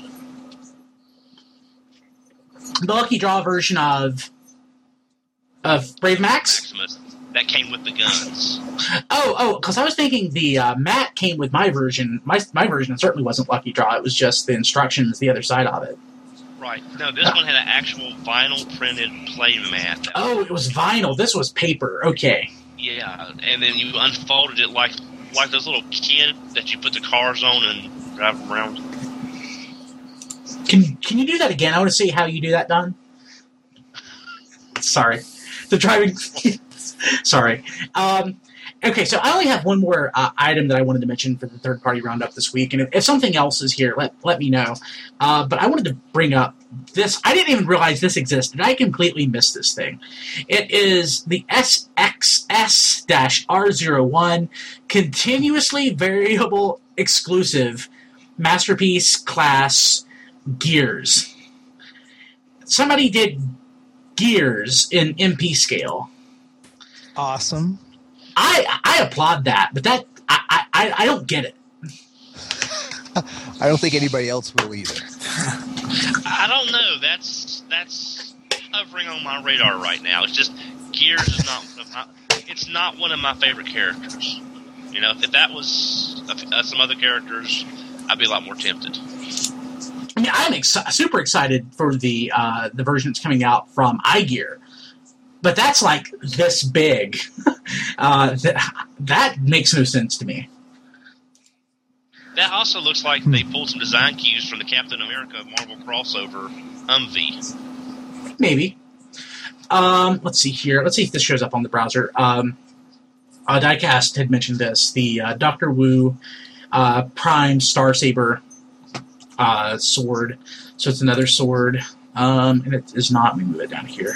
Speaker 7: The Lucky Draw version of Brave Max?
Speaker 4: Maximus. that came with the guns.
Speaker 7: Oh, because I was thinking the mat came with my version. My version certainly wasn't Lucky Draw. It was just the instructions, the other side of it.
Speaker 4: Right. No, this one had an actual vinyl printed play mat.
Speaker 7: Oh, it was vinyl. This was paper. Okay.
Speaker 4: Yeah, and then you unfolded it like those little kids that you put the cars on and drive around.
Speaker 7: Can you do that again? I want to see how you do that, Don. Sorry. The driving... Sorry. Okay, so I only have one more item that I wanted to mention for the third-party roundup this week, and if something else is here, let me know. But I wanted to bring up this. I didn't even realize this existed. I completely missed this thing. It is the SXS-R01 Continuously Variable Exclusive Masterpiece Class Gears. Somebody did Gears in MP scale.
Speaker 2: Awesome.
Speaker 7: I applaud that, but that I don't get it.
Speaker 2: I don't think anybody else will either.
Speaker 4: I don't know. That's hovering on my radar right now. It's just Gears is not one of my favorite characters. You know, if that was some other characters, I'd be a lot more tempted.
Speaker 7: I mean, I'm super excited for the version that's coming out from iGear. But that's like this big. That makes no sense to me.
Speaker 4: That also looks like they pulled some design cues from the Captain America Marvel crossover Humvee.
Speaker 7: Maybe. Let's see here. Let's see if this shows up on the browser. Diecast had mentioned this. The Dr. Wu Prime Star Saber sword. So it's another sword. And it is not. Let me move it down here.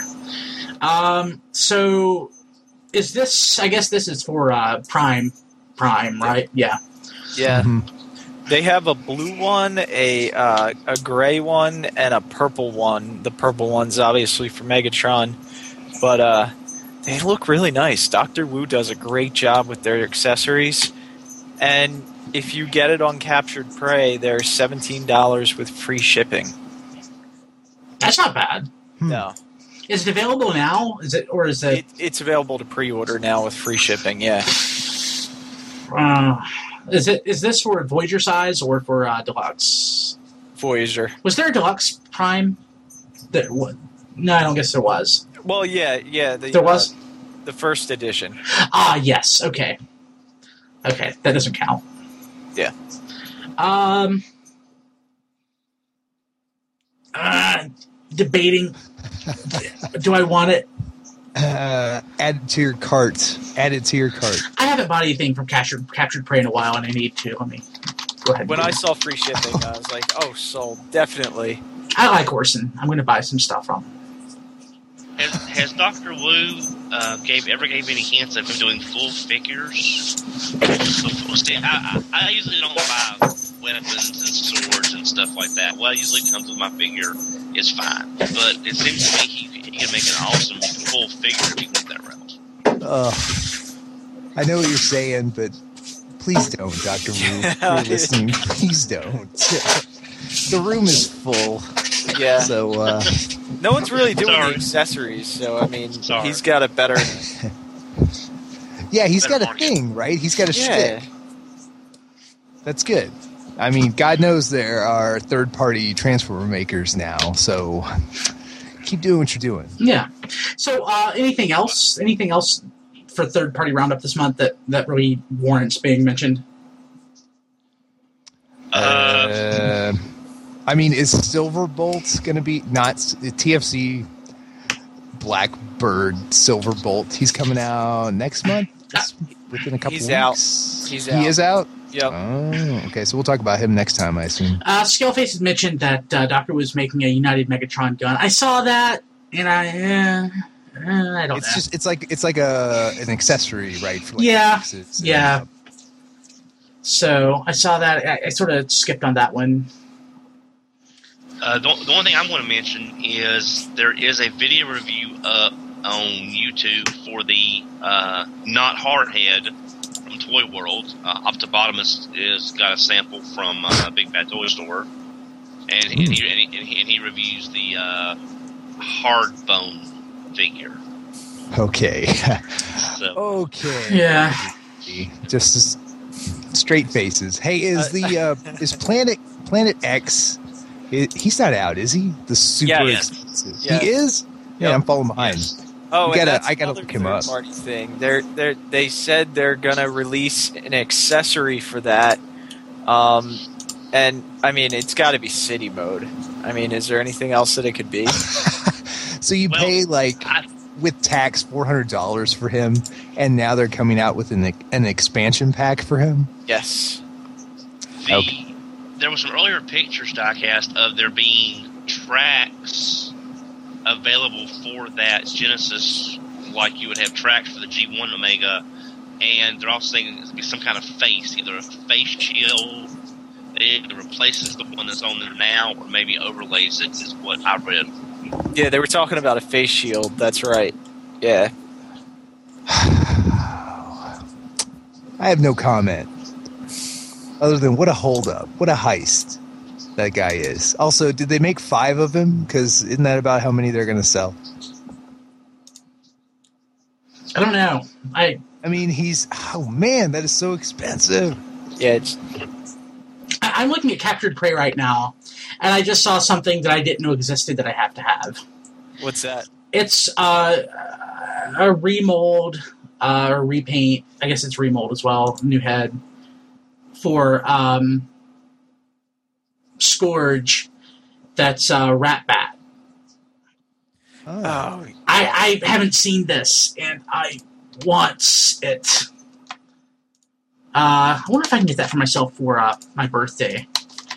Speaker 7: So is this, I guess this is for Prime, right? Yeah.
Speaker 3: Yeah. Mm-hmm. They have a blue one, a gray one, and a purple one. The purple one's obviously for Megatron, but they look really nice. Dr. Wu does a great job with their accessories, and if you get it on Captured Prey, they're $17 with free shipping.
Speaker 7: That's not bad.
Speaker 3: No.
Speaker 7: Is it available now? Is it, or is it?
Speaker 3: It's available to pre-order now with free shipping. Yeah.
Speaker 7: Is this for Voyager size or for Deluxe?
Speaker 3: Voyager.
Speaker 7: Was there a Deluxe Prime? No, I don't guess there was.
Speaker 3: Well, yeah.
Speaker 7: There was
Speaker 3: the first edition.
Speaker 7: Ah, yes. Okay, that doesn't count.
Speaker 3: Yeah.
Speaker 7: Debating. Do I want it?
Speaker 2: Add it to your cart. Add it to your cart.
Speaker 7: I haven't bought anything from Captured Prey in a while, and I need to. Let me go ahead.
Speaker 3: When I saw free shipping, I was like, "Oh, sold, definitely."
Speaker 7: I like Orson. I'm going to buy some stuff from him.
Speaker 4: Has Dr. Wu ever gave any hints of him doing full figures? See, I usually don't buy weapons and swords and stuff like that. What usually comes with my figure is fine, but it seems to me he can make an awesome full figure if he went that route.
Speaker 2: I know what you're saying, but please don't, Dr. Wu. If you're listening, please don't. The room is full.
Speaker 3: Yeah.
Speaker 2: So
Speaker 3: no one's really doing the accessories, so I mean, he's got a better.
Speaker 2: Yeah, he's got a thing, right? He's got a shtick. That's good. I mean, God knows there are third-party Transformer makers now, so keep doing what you're doing.
Speaker 7: Yeah. So, anything else? Anything else for third-party roundup this month that really warrants being mentioned?
Speaker 2: I mean, is Silverbolt going to be not TFC Blackbird Silverbolt? He's coming out next month. Within a couple weeks.
Speaker 3: He's out.
Speaker 2: He is out.
Speaker 3: Yep.
Speaker 2: Oh, okay. So we'll talk about him next time, I assume.
Speaker 7: Scaleface has mentioned that Doctor was making a United Megatron gun. I saw that, and I don't know.
Speaker 2: It's like an accessory, right? For
Speaker 7: yeah. So I saw that. I sort of skipped on that one.
Speaker 4: The one thing I'm going to mention is there is a video review up on YouTube for the Not Hardhead from Toy World. Optobotomist has got a sample from Big Bad Toy Store, and he reviews the Hardbone figure.
Speaker 2: Okay.
Speaker 4: So.
Speaker 2: Okay.
Speaker 7: Yeah.
Speaker 2: Just straight faces. Hey, is is Planet X? He's not out, is he? The super expensive.
Speaker 3: Yes.
Speaker 2: He is. Yeah, I'm falling behind.
Speaker 3: Yes. Oh,
Speaker 2: I gotta look him up.
Speaker 3: Party thing. They said they're gonna release an accessory for that. And I mean, it's got to be city mode. I mean, is there anything else that it could be?
Speaker 2: So you pay with tax $400 for him, and now they're coming out with an expansion pack for him.
Speaker 3: Yes.
Speaker 2: Okay.
Speaker 4: There was some earlier pictures, Diecast, of there being tracks available for that Genesis, like you would have tracks for the G1 Omega, and they're also saying there's be some kind of face, either a face shield that either replaces the one that's on there now, or maybe overlays it, is what I read.
Speaker 3: Yeah, they were talking about a face shield. That's right. Yeah.
Speaker 2: I have no comment. Other than what a holdup. What a heist that guy is. Also, did they make 5 of him? Because isn't that about how many they're going to sell?
Speaker 7: I don't know. I
Speaker 2: mean, oh man, that is so expensive.
Speaker 3: Yeah,
Speaker 7: I'm looking at Captured Prey right now, and I just saw something that I didn't know existed that I have to have.
Speaker 3: What's that?
Speaker 7: It's a remold, repaint. I guess it's remold as well. New head for Scourge. That's Rat Bat.
Speaker 3: Oh.
Speaker 7: I haven't seen this, and I want it. I wonder if I can get that for myself for my birthday.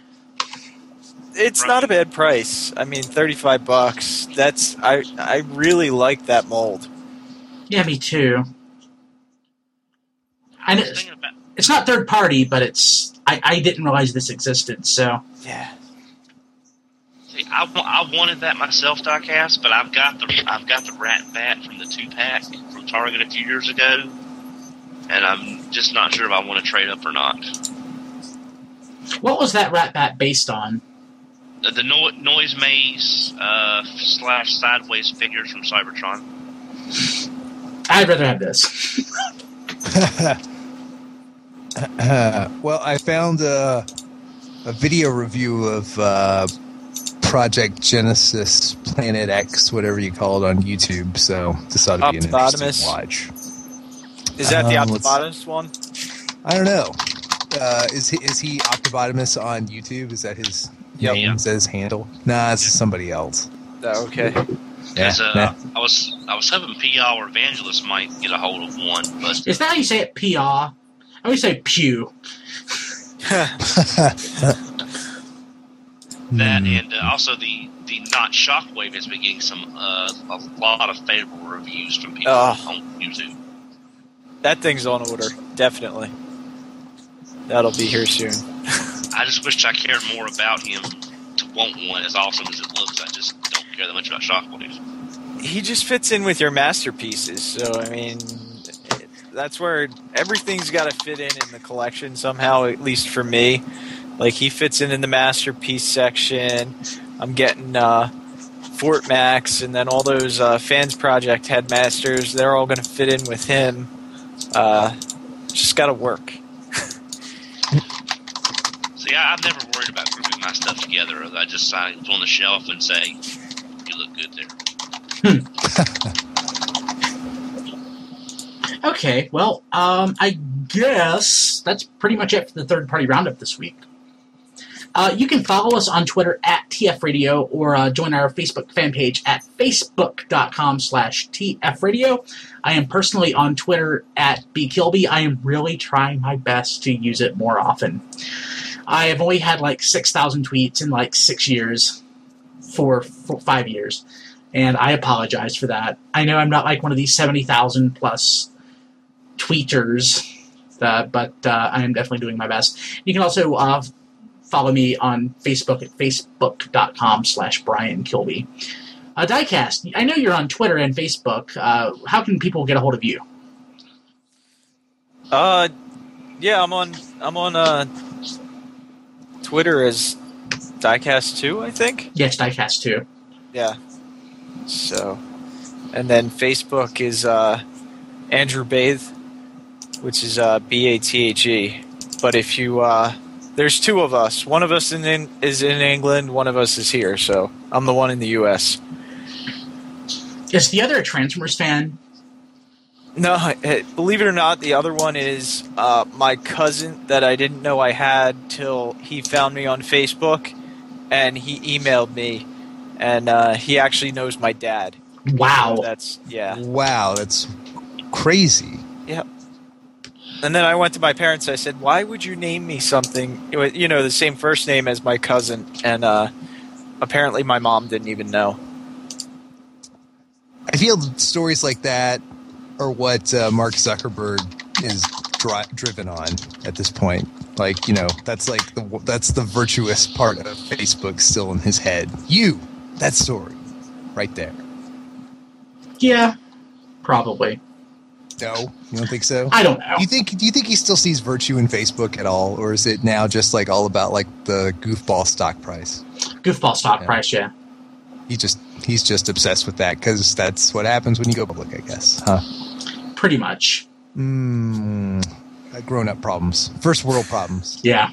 Speaker 3: It's not a bad price. I mean, $35. That's I really like that mold.
Speaker 7: Yeah, me too. It's not third party, but it's. I didn't realize this existed. So
Speaker 3: yeah.
Speaker 4: See, I wanted that myself, Diecast, but I've got the Rat Bat from the 2-pack from Target a few years ago, and I'm just not sure if I want to trade up or not.
Speaker 7: What was that Rat Bat based on?
Speaker 4: The Noise Maze / Sideways figures from Cybertron.
Speaker 7: I'd rather have this.
Speaker 2: Well, I found a video review of Project Genesis Planet X, whatever you call it, on YouTube. So this ought to be an interesting watch.
Speaker 3: Is that the Octobotimus one?
Speaker 2: I don't know. Is he Octobotimus on YouTube? Is that his name? Is that his handle? Nah, it's somebody else.
Speaker 3: Oh, okay.
Speaker 2: Yeah.
Speaker 4: I was hoping PA or Evangelist might get a hold of one, but
Speaker 7: is that how you say it? PA? I always say pew.
Speaker 4: That and also the Not Shockwave has been getting a lot of favorable reviews from people on YouTube.
Speaker 3: That thing's on order, definitely. That'll be here soon.
Speaker 4: I just wish I cared more about him to want one as awesome as it looks. I just don't care that much about Shockwave.
Speaker 3: He just fits in with your masterpieces, so I mean, that's where everything's got to fit in the collection somehow, at least for me. Like, he fits in the masterpiece section. I'm getting Fort Max, and then all those Fans Project Headmasters, they're all going to fit in with him. Just got to work.
Speaker 4: See, I've never worried about grouping my stuff together. I just sign it on the shelf and say, you look good there.
Speaker 7: Okay, well, I guess that's pretty much it for the third-party roundup this week. You can follow us on Twitter at TFRadio or join our Facebook fan page at facebook.com/TFRadio. I am personally on Twitter at BKilby. I am really trying my best to use it more often. I have only had like 6,000 tweets in like 6 years, for 5 years, and I apologize for that. I know I'm not like one of these 70,000 plus tweeters, but I am definitely doing my best. You can also follow me on Facebook at facebook.com/Brian Kilby. Diecast, I know you're on Twitter and Facebook. How can people get a hold of you?
Speaker 3: Yeah, I'm on Twitter as Diecast2, I think.
Speaker 7: Yes, Diecast2.
Speaker 3: Yeah. So, And then Facebook is Andrew Bathe, which is Bathe. But if you there's two of us. One of us is in England. One of us is here. So I'm the one in the U.S.
Speaker 7: Is the other a Transformers fan?
Speaker 3: No, believe it or not, the other one is my cousin that I didn't know I had till he found me on Facebook, and he emailed me, and he actually knows my dad.
Speaker 7: Wow.
Speaker 3: So
Speaker 2: Wow, that's crazy.
Speaker 3: Yep. And then I went to my parents. I said, "Why would you name me something? The same first name as my cousin?" And apparently, my mom didn't even know.
Speaker 2: I feel stories like that are what Mark Zuckerberg is driven on at this point. Like, that's the virtuous part of Facebook still in his head. That story, right there.
Speaker 7: Yeah, probably.
Speaker 2: No, you don't think so?
Speaker 7: I don't know.
Speaker 2: Do you think he still sees virtue in Facebook at all, or is it now just like all about like the goofball stock price?
Speaker 7: Goofball stock price, yeah.
Speaker 2: He's just obsessed with that because that's what happens when you go public, I guess, huh?
Speaker 7: Pretty much.
Speaker 2: Grown-up problems, first world problems.
Speaker 7: Yeah.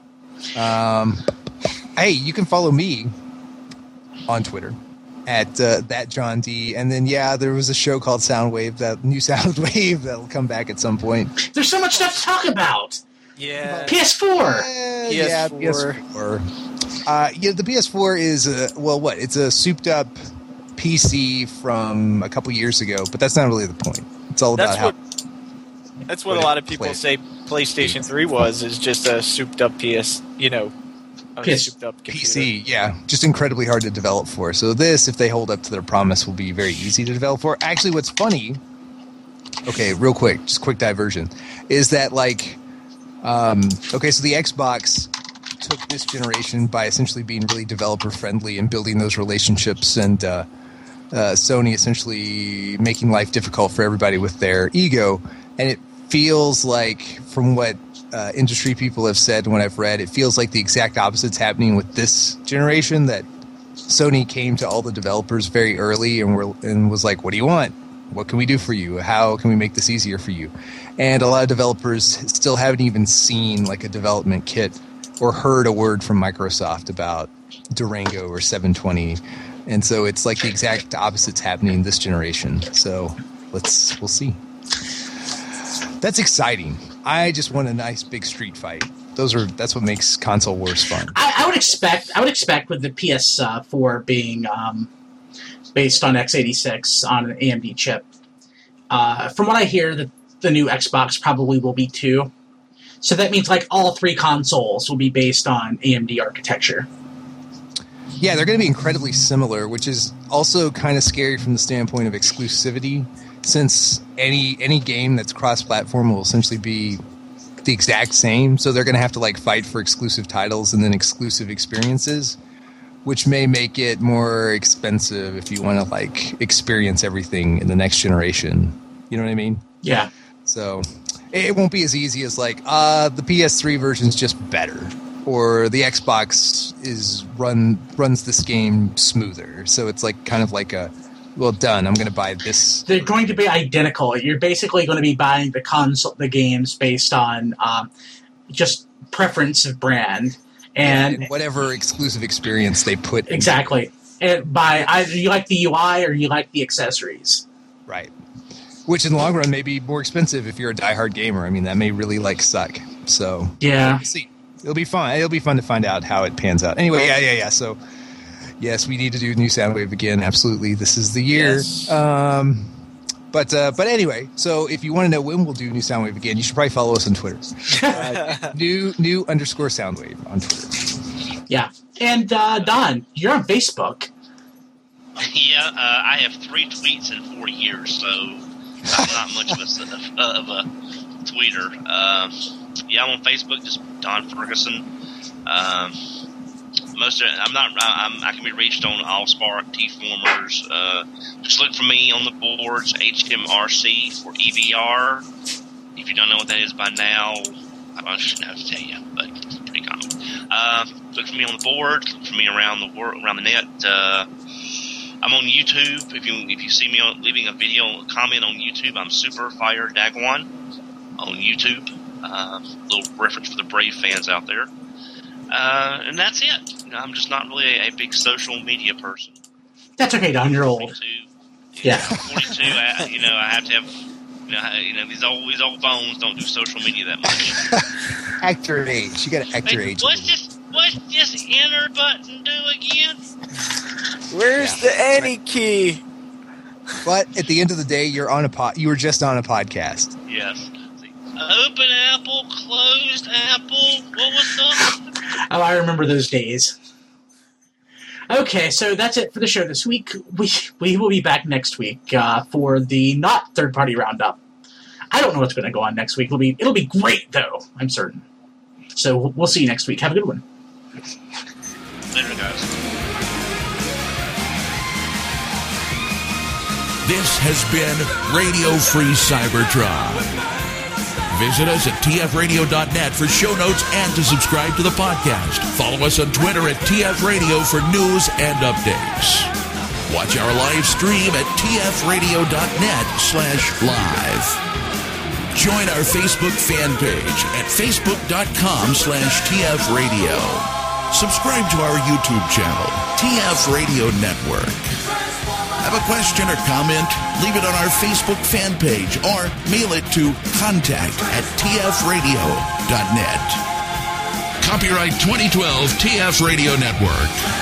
Speaker 2: Hey, you can follow me on Twitter at that John D. And then there was a show called Soundwave, that new Soundwave that'll come back at some point.
Speaker 7: There's so much stuff to talk about.
Speaker 3: Yeah.
Speaker 7: PS4.
Speaker 2: PS4. The PS4 is it's a souped up PC from a couple years ago, but that's not really the point. It's all about
Speaker 3: That's what a lot of people say PlayStation 3 is just a souped up souped up computer.
Speaker 2: PC, just incredibly hard to develop for. So this, if they hold up to their promise, will be very easy to develop for. Actually, what's funny, okay, real quick, just quick diversion, is that so the Xbox took this generation by essentially being really developer friendly and building those relationships, and Sony essentially making life difficult for everybody with their ego. And it feels like, from what industry people have said when I've read, it feels like the exact opposite's happening with this generation, that Sony came to all the developers very early and was like, what do you want? What can we do for you? How can we make this easier for you? And a lot of developers still haven't even seen like a development kit or heard a word from Microsoft about Durango or 720. And so it's like the exact opposite's happening this generation. So we'll see. That's exciting. I just want a nice big street fight. That's what makes console wars fun.
Speaker 7: I would expect with the PS4 being based on x86 on an AMD chip. From what I hear, the new Xbox probably will be 2. So that means like all 3 consoles will be based on AMD architecture.
Speaker 2: Yeah, they're going to be incredibly similar, which is also kind of scary from the standpoint of exclusivity, since any game that's cross-platform will essentially be the exact same. So they're going to have to like fight for exclusive titles and then exclusive experiences, which may make it more expensive if you want to like experience everything in the next generation. You know what I mean?
Speaker 7: Yeah.
Speaker 2: So it won't be as easy as like the PS3 version's just better, or the Xbox runs this game smoother. So it's like kind of like well done, I'm going to buy this.
Speaker 7: They're going to be identical. You're basically going to be buying the games based on just preference of brand and
Speaker 2: whatever exclusive experience they put.
Speaker 7: Exactly. And by either you like the UI or you like the accessories.
Speaker 2: Right. Which in the long run may be more expensive if you're a diehard gamer. I mean, that may really like suck. So
Speaker 7: yeah,
Speaker 2: we'll see. It'll be fun. It'll be fun to find out how it pans out. Anyway, yeah. So yes, we need to do New Soundwave again. Absolutely, this is the year.
Speaker 3: Yes.
Speaker 2: But anyway, so if you want to know when we'll do New Soundwave again, you should probably follow us on Twitter. new_Soundwave on Twitter.
Speaker 7: Yeah, and Don, you're on Facebook.
Speaker 4: Yeah, I have 3 tweets in 4 years, so I'm not much of a tweeter. I'm on Facebook, just Don Ferguson. I can be reached on Allspark, T-Formers. Just look for me on the boards, HMRC for EVR. If you don't know what that is by now, I shouldn't have to tell you, but it's pretty common. Look for me on the board. Look for me around the world, around the net. I'm on YouTube. If you see me leaving a comment on YouTube, I'm Super Fire Dagwan on YouTube. Little reference for the Brave fans out there. And that's it. I'm just not really a big social media person.
Speaker 7: That's okay, Don. You're old. Yeah.
Speaker 4: 42. I have to have. These old phones don't do social media that much.
Speaker 2: Act your age. You got to act your age.
Speaker 4: What's this enter button do again?
Speaker 3: Where's the any key?
Speaker 2: But at the end of the day, you were just on a podcast.
Speaker 4: Yes. Open Apple, closed Apple. What was the?
Speaker 7: Oh, I remember those days. Okay, so that's it for the show this week. We will be back next week for the not third-party roundup. I don't know what's going to go on next week. It'll be great, though, I'm certain. So we'll see you next week. Have a good one.
Speaker 4: Later, guys.
Speaker 1: This has been Radio Free Cybertron. Visit us at tfradio.net for show notes and to subscribe to the podcast. Follow us on Twitter at tfradio for news and updates. Watch our live stream at tfradio.net/live. Join our Facebook fan page at facebook.com/tfradio. Subscribe to our YouTube channel, TF Radio Network. Have a question or comment? Leave it on our Facebook fan page or mail it to contact@tfradio.net. Copyright 2012 TF Radio Network.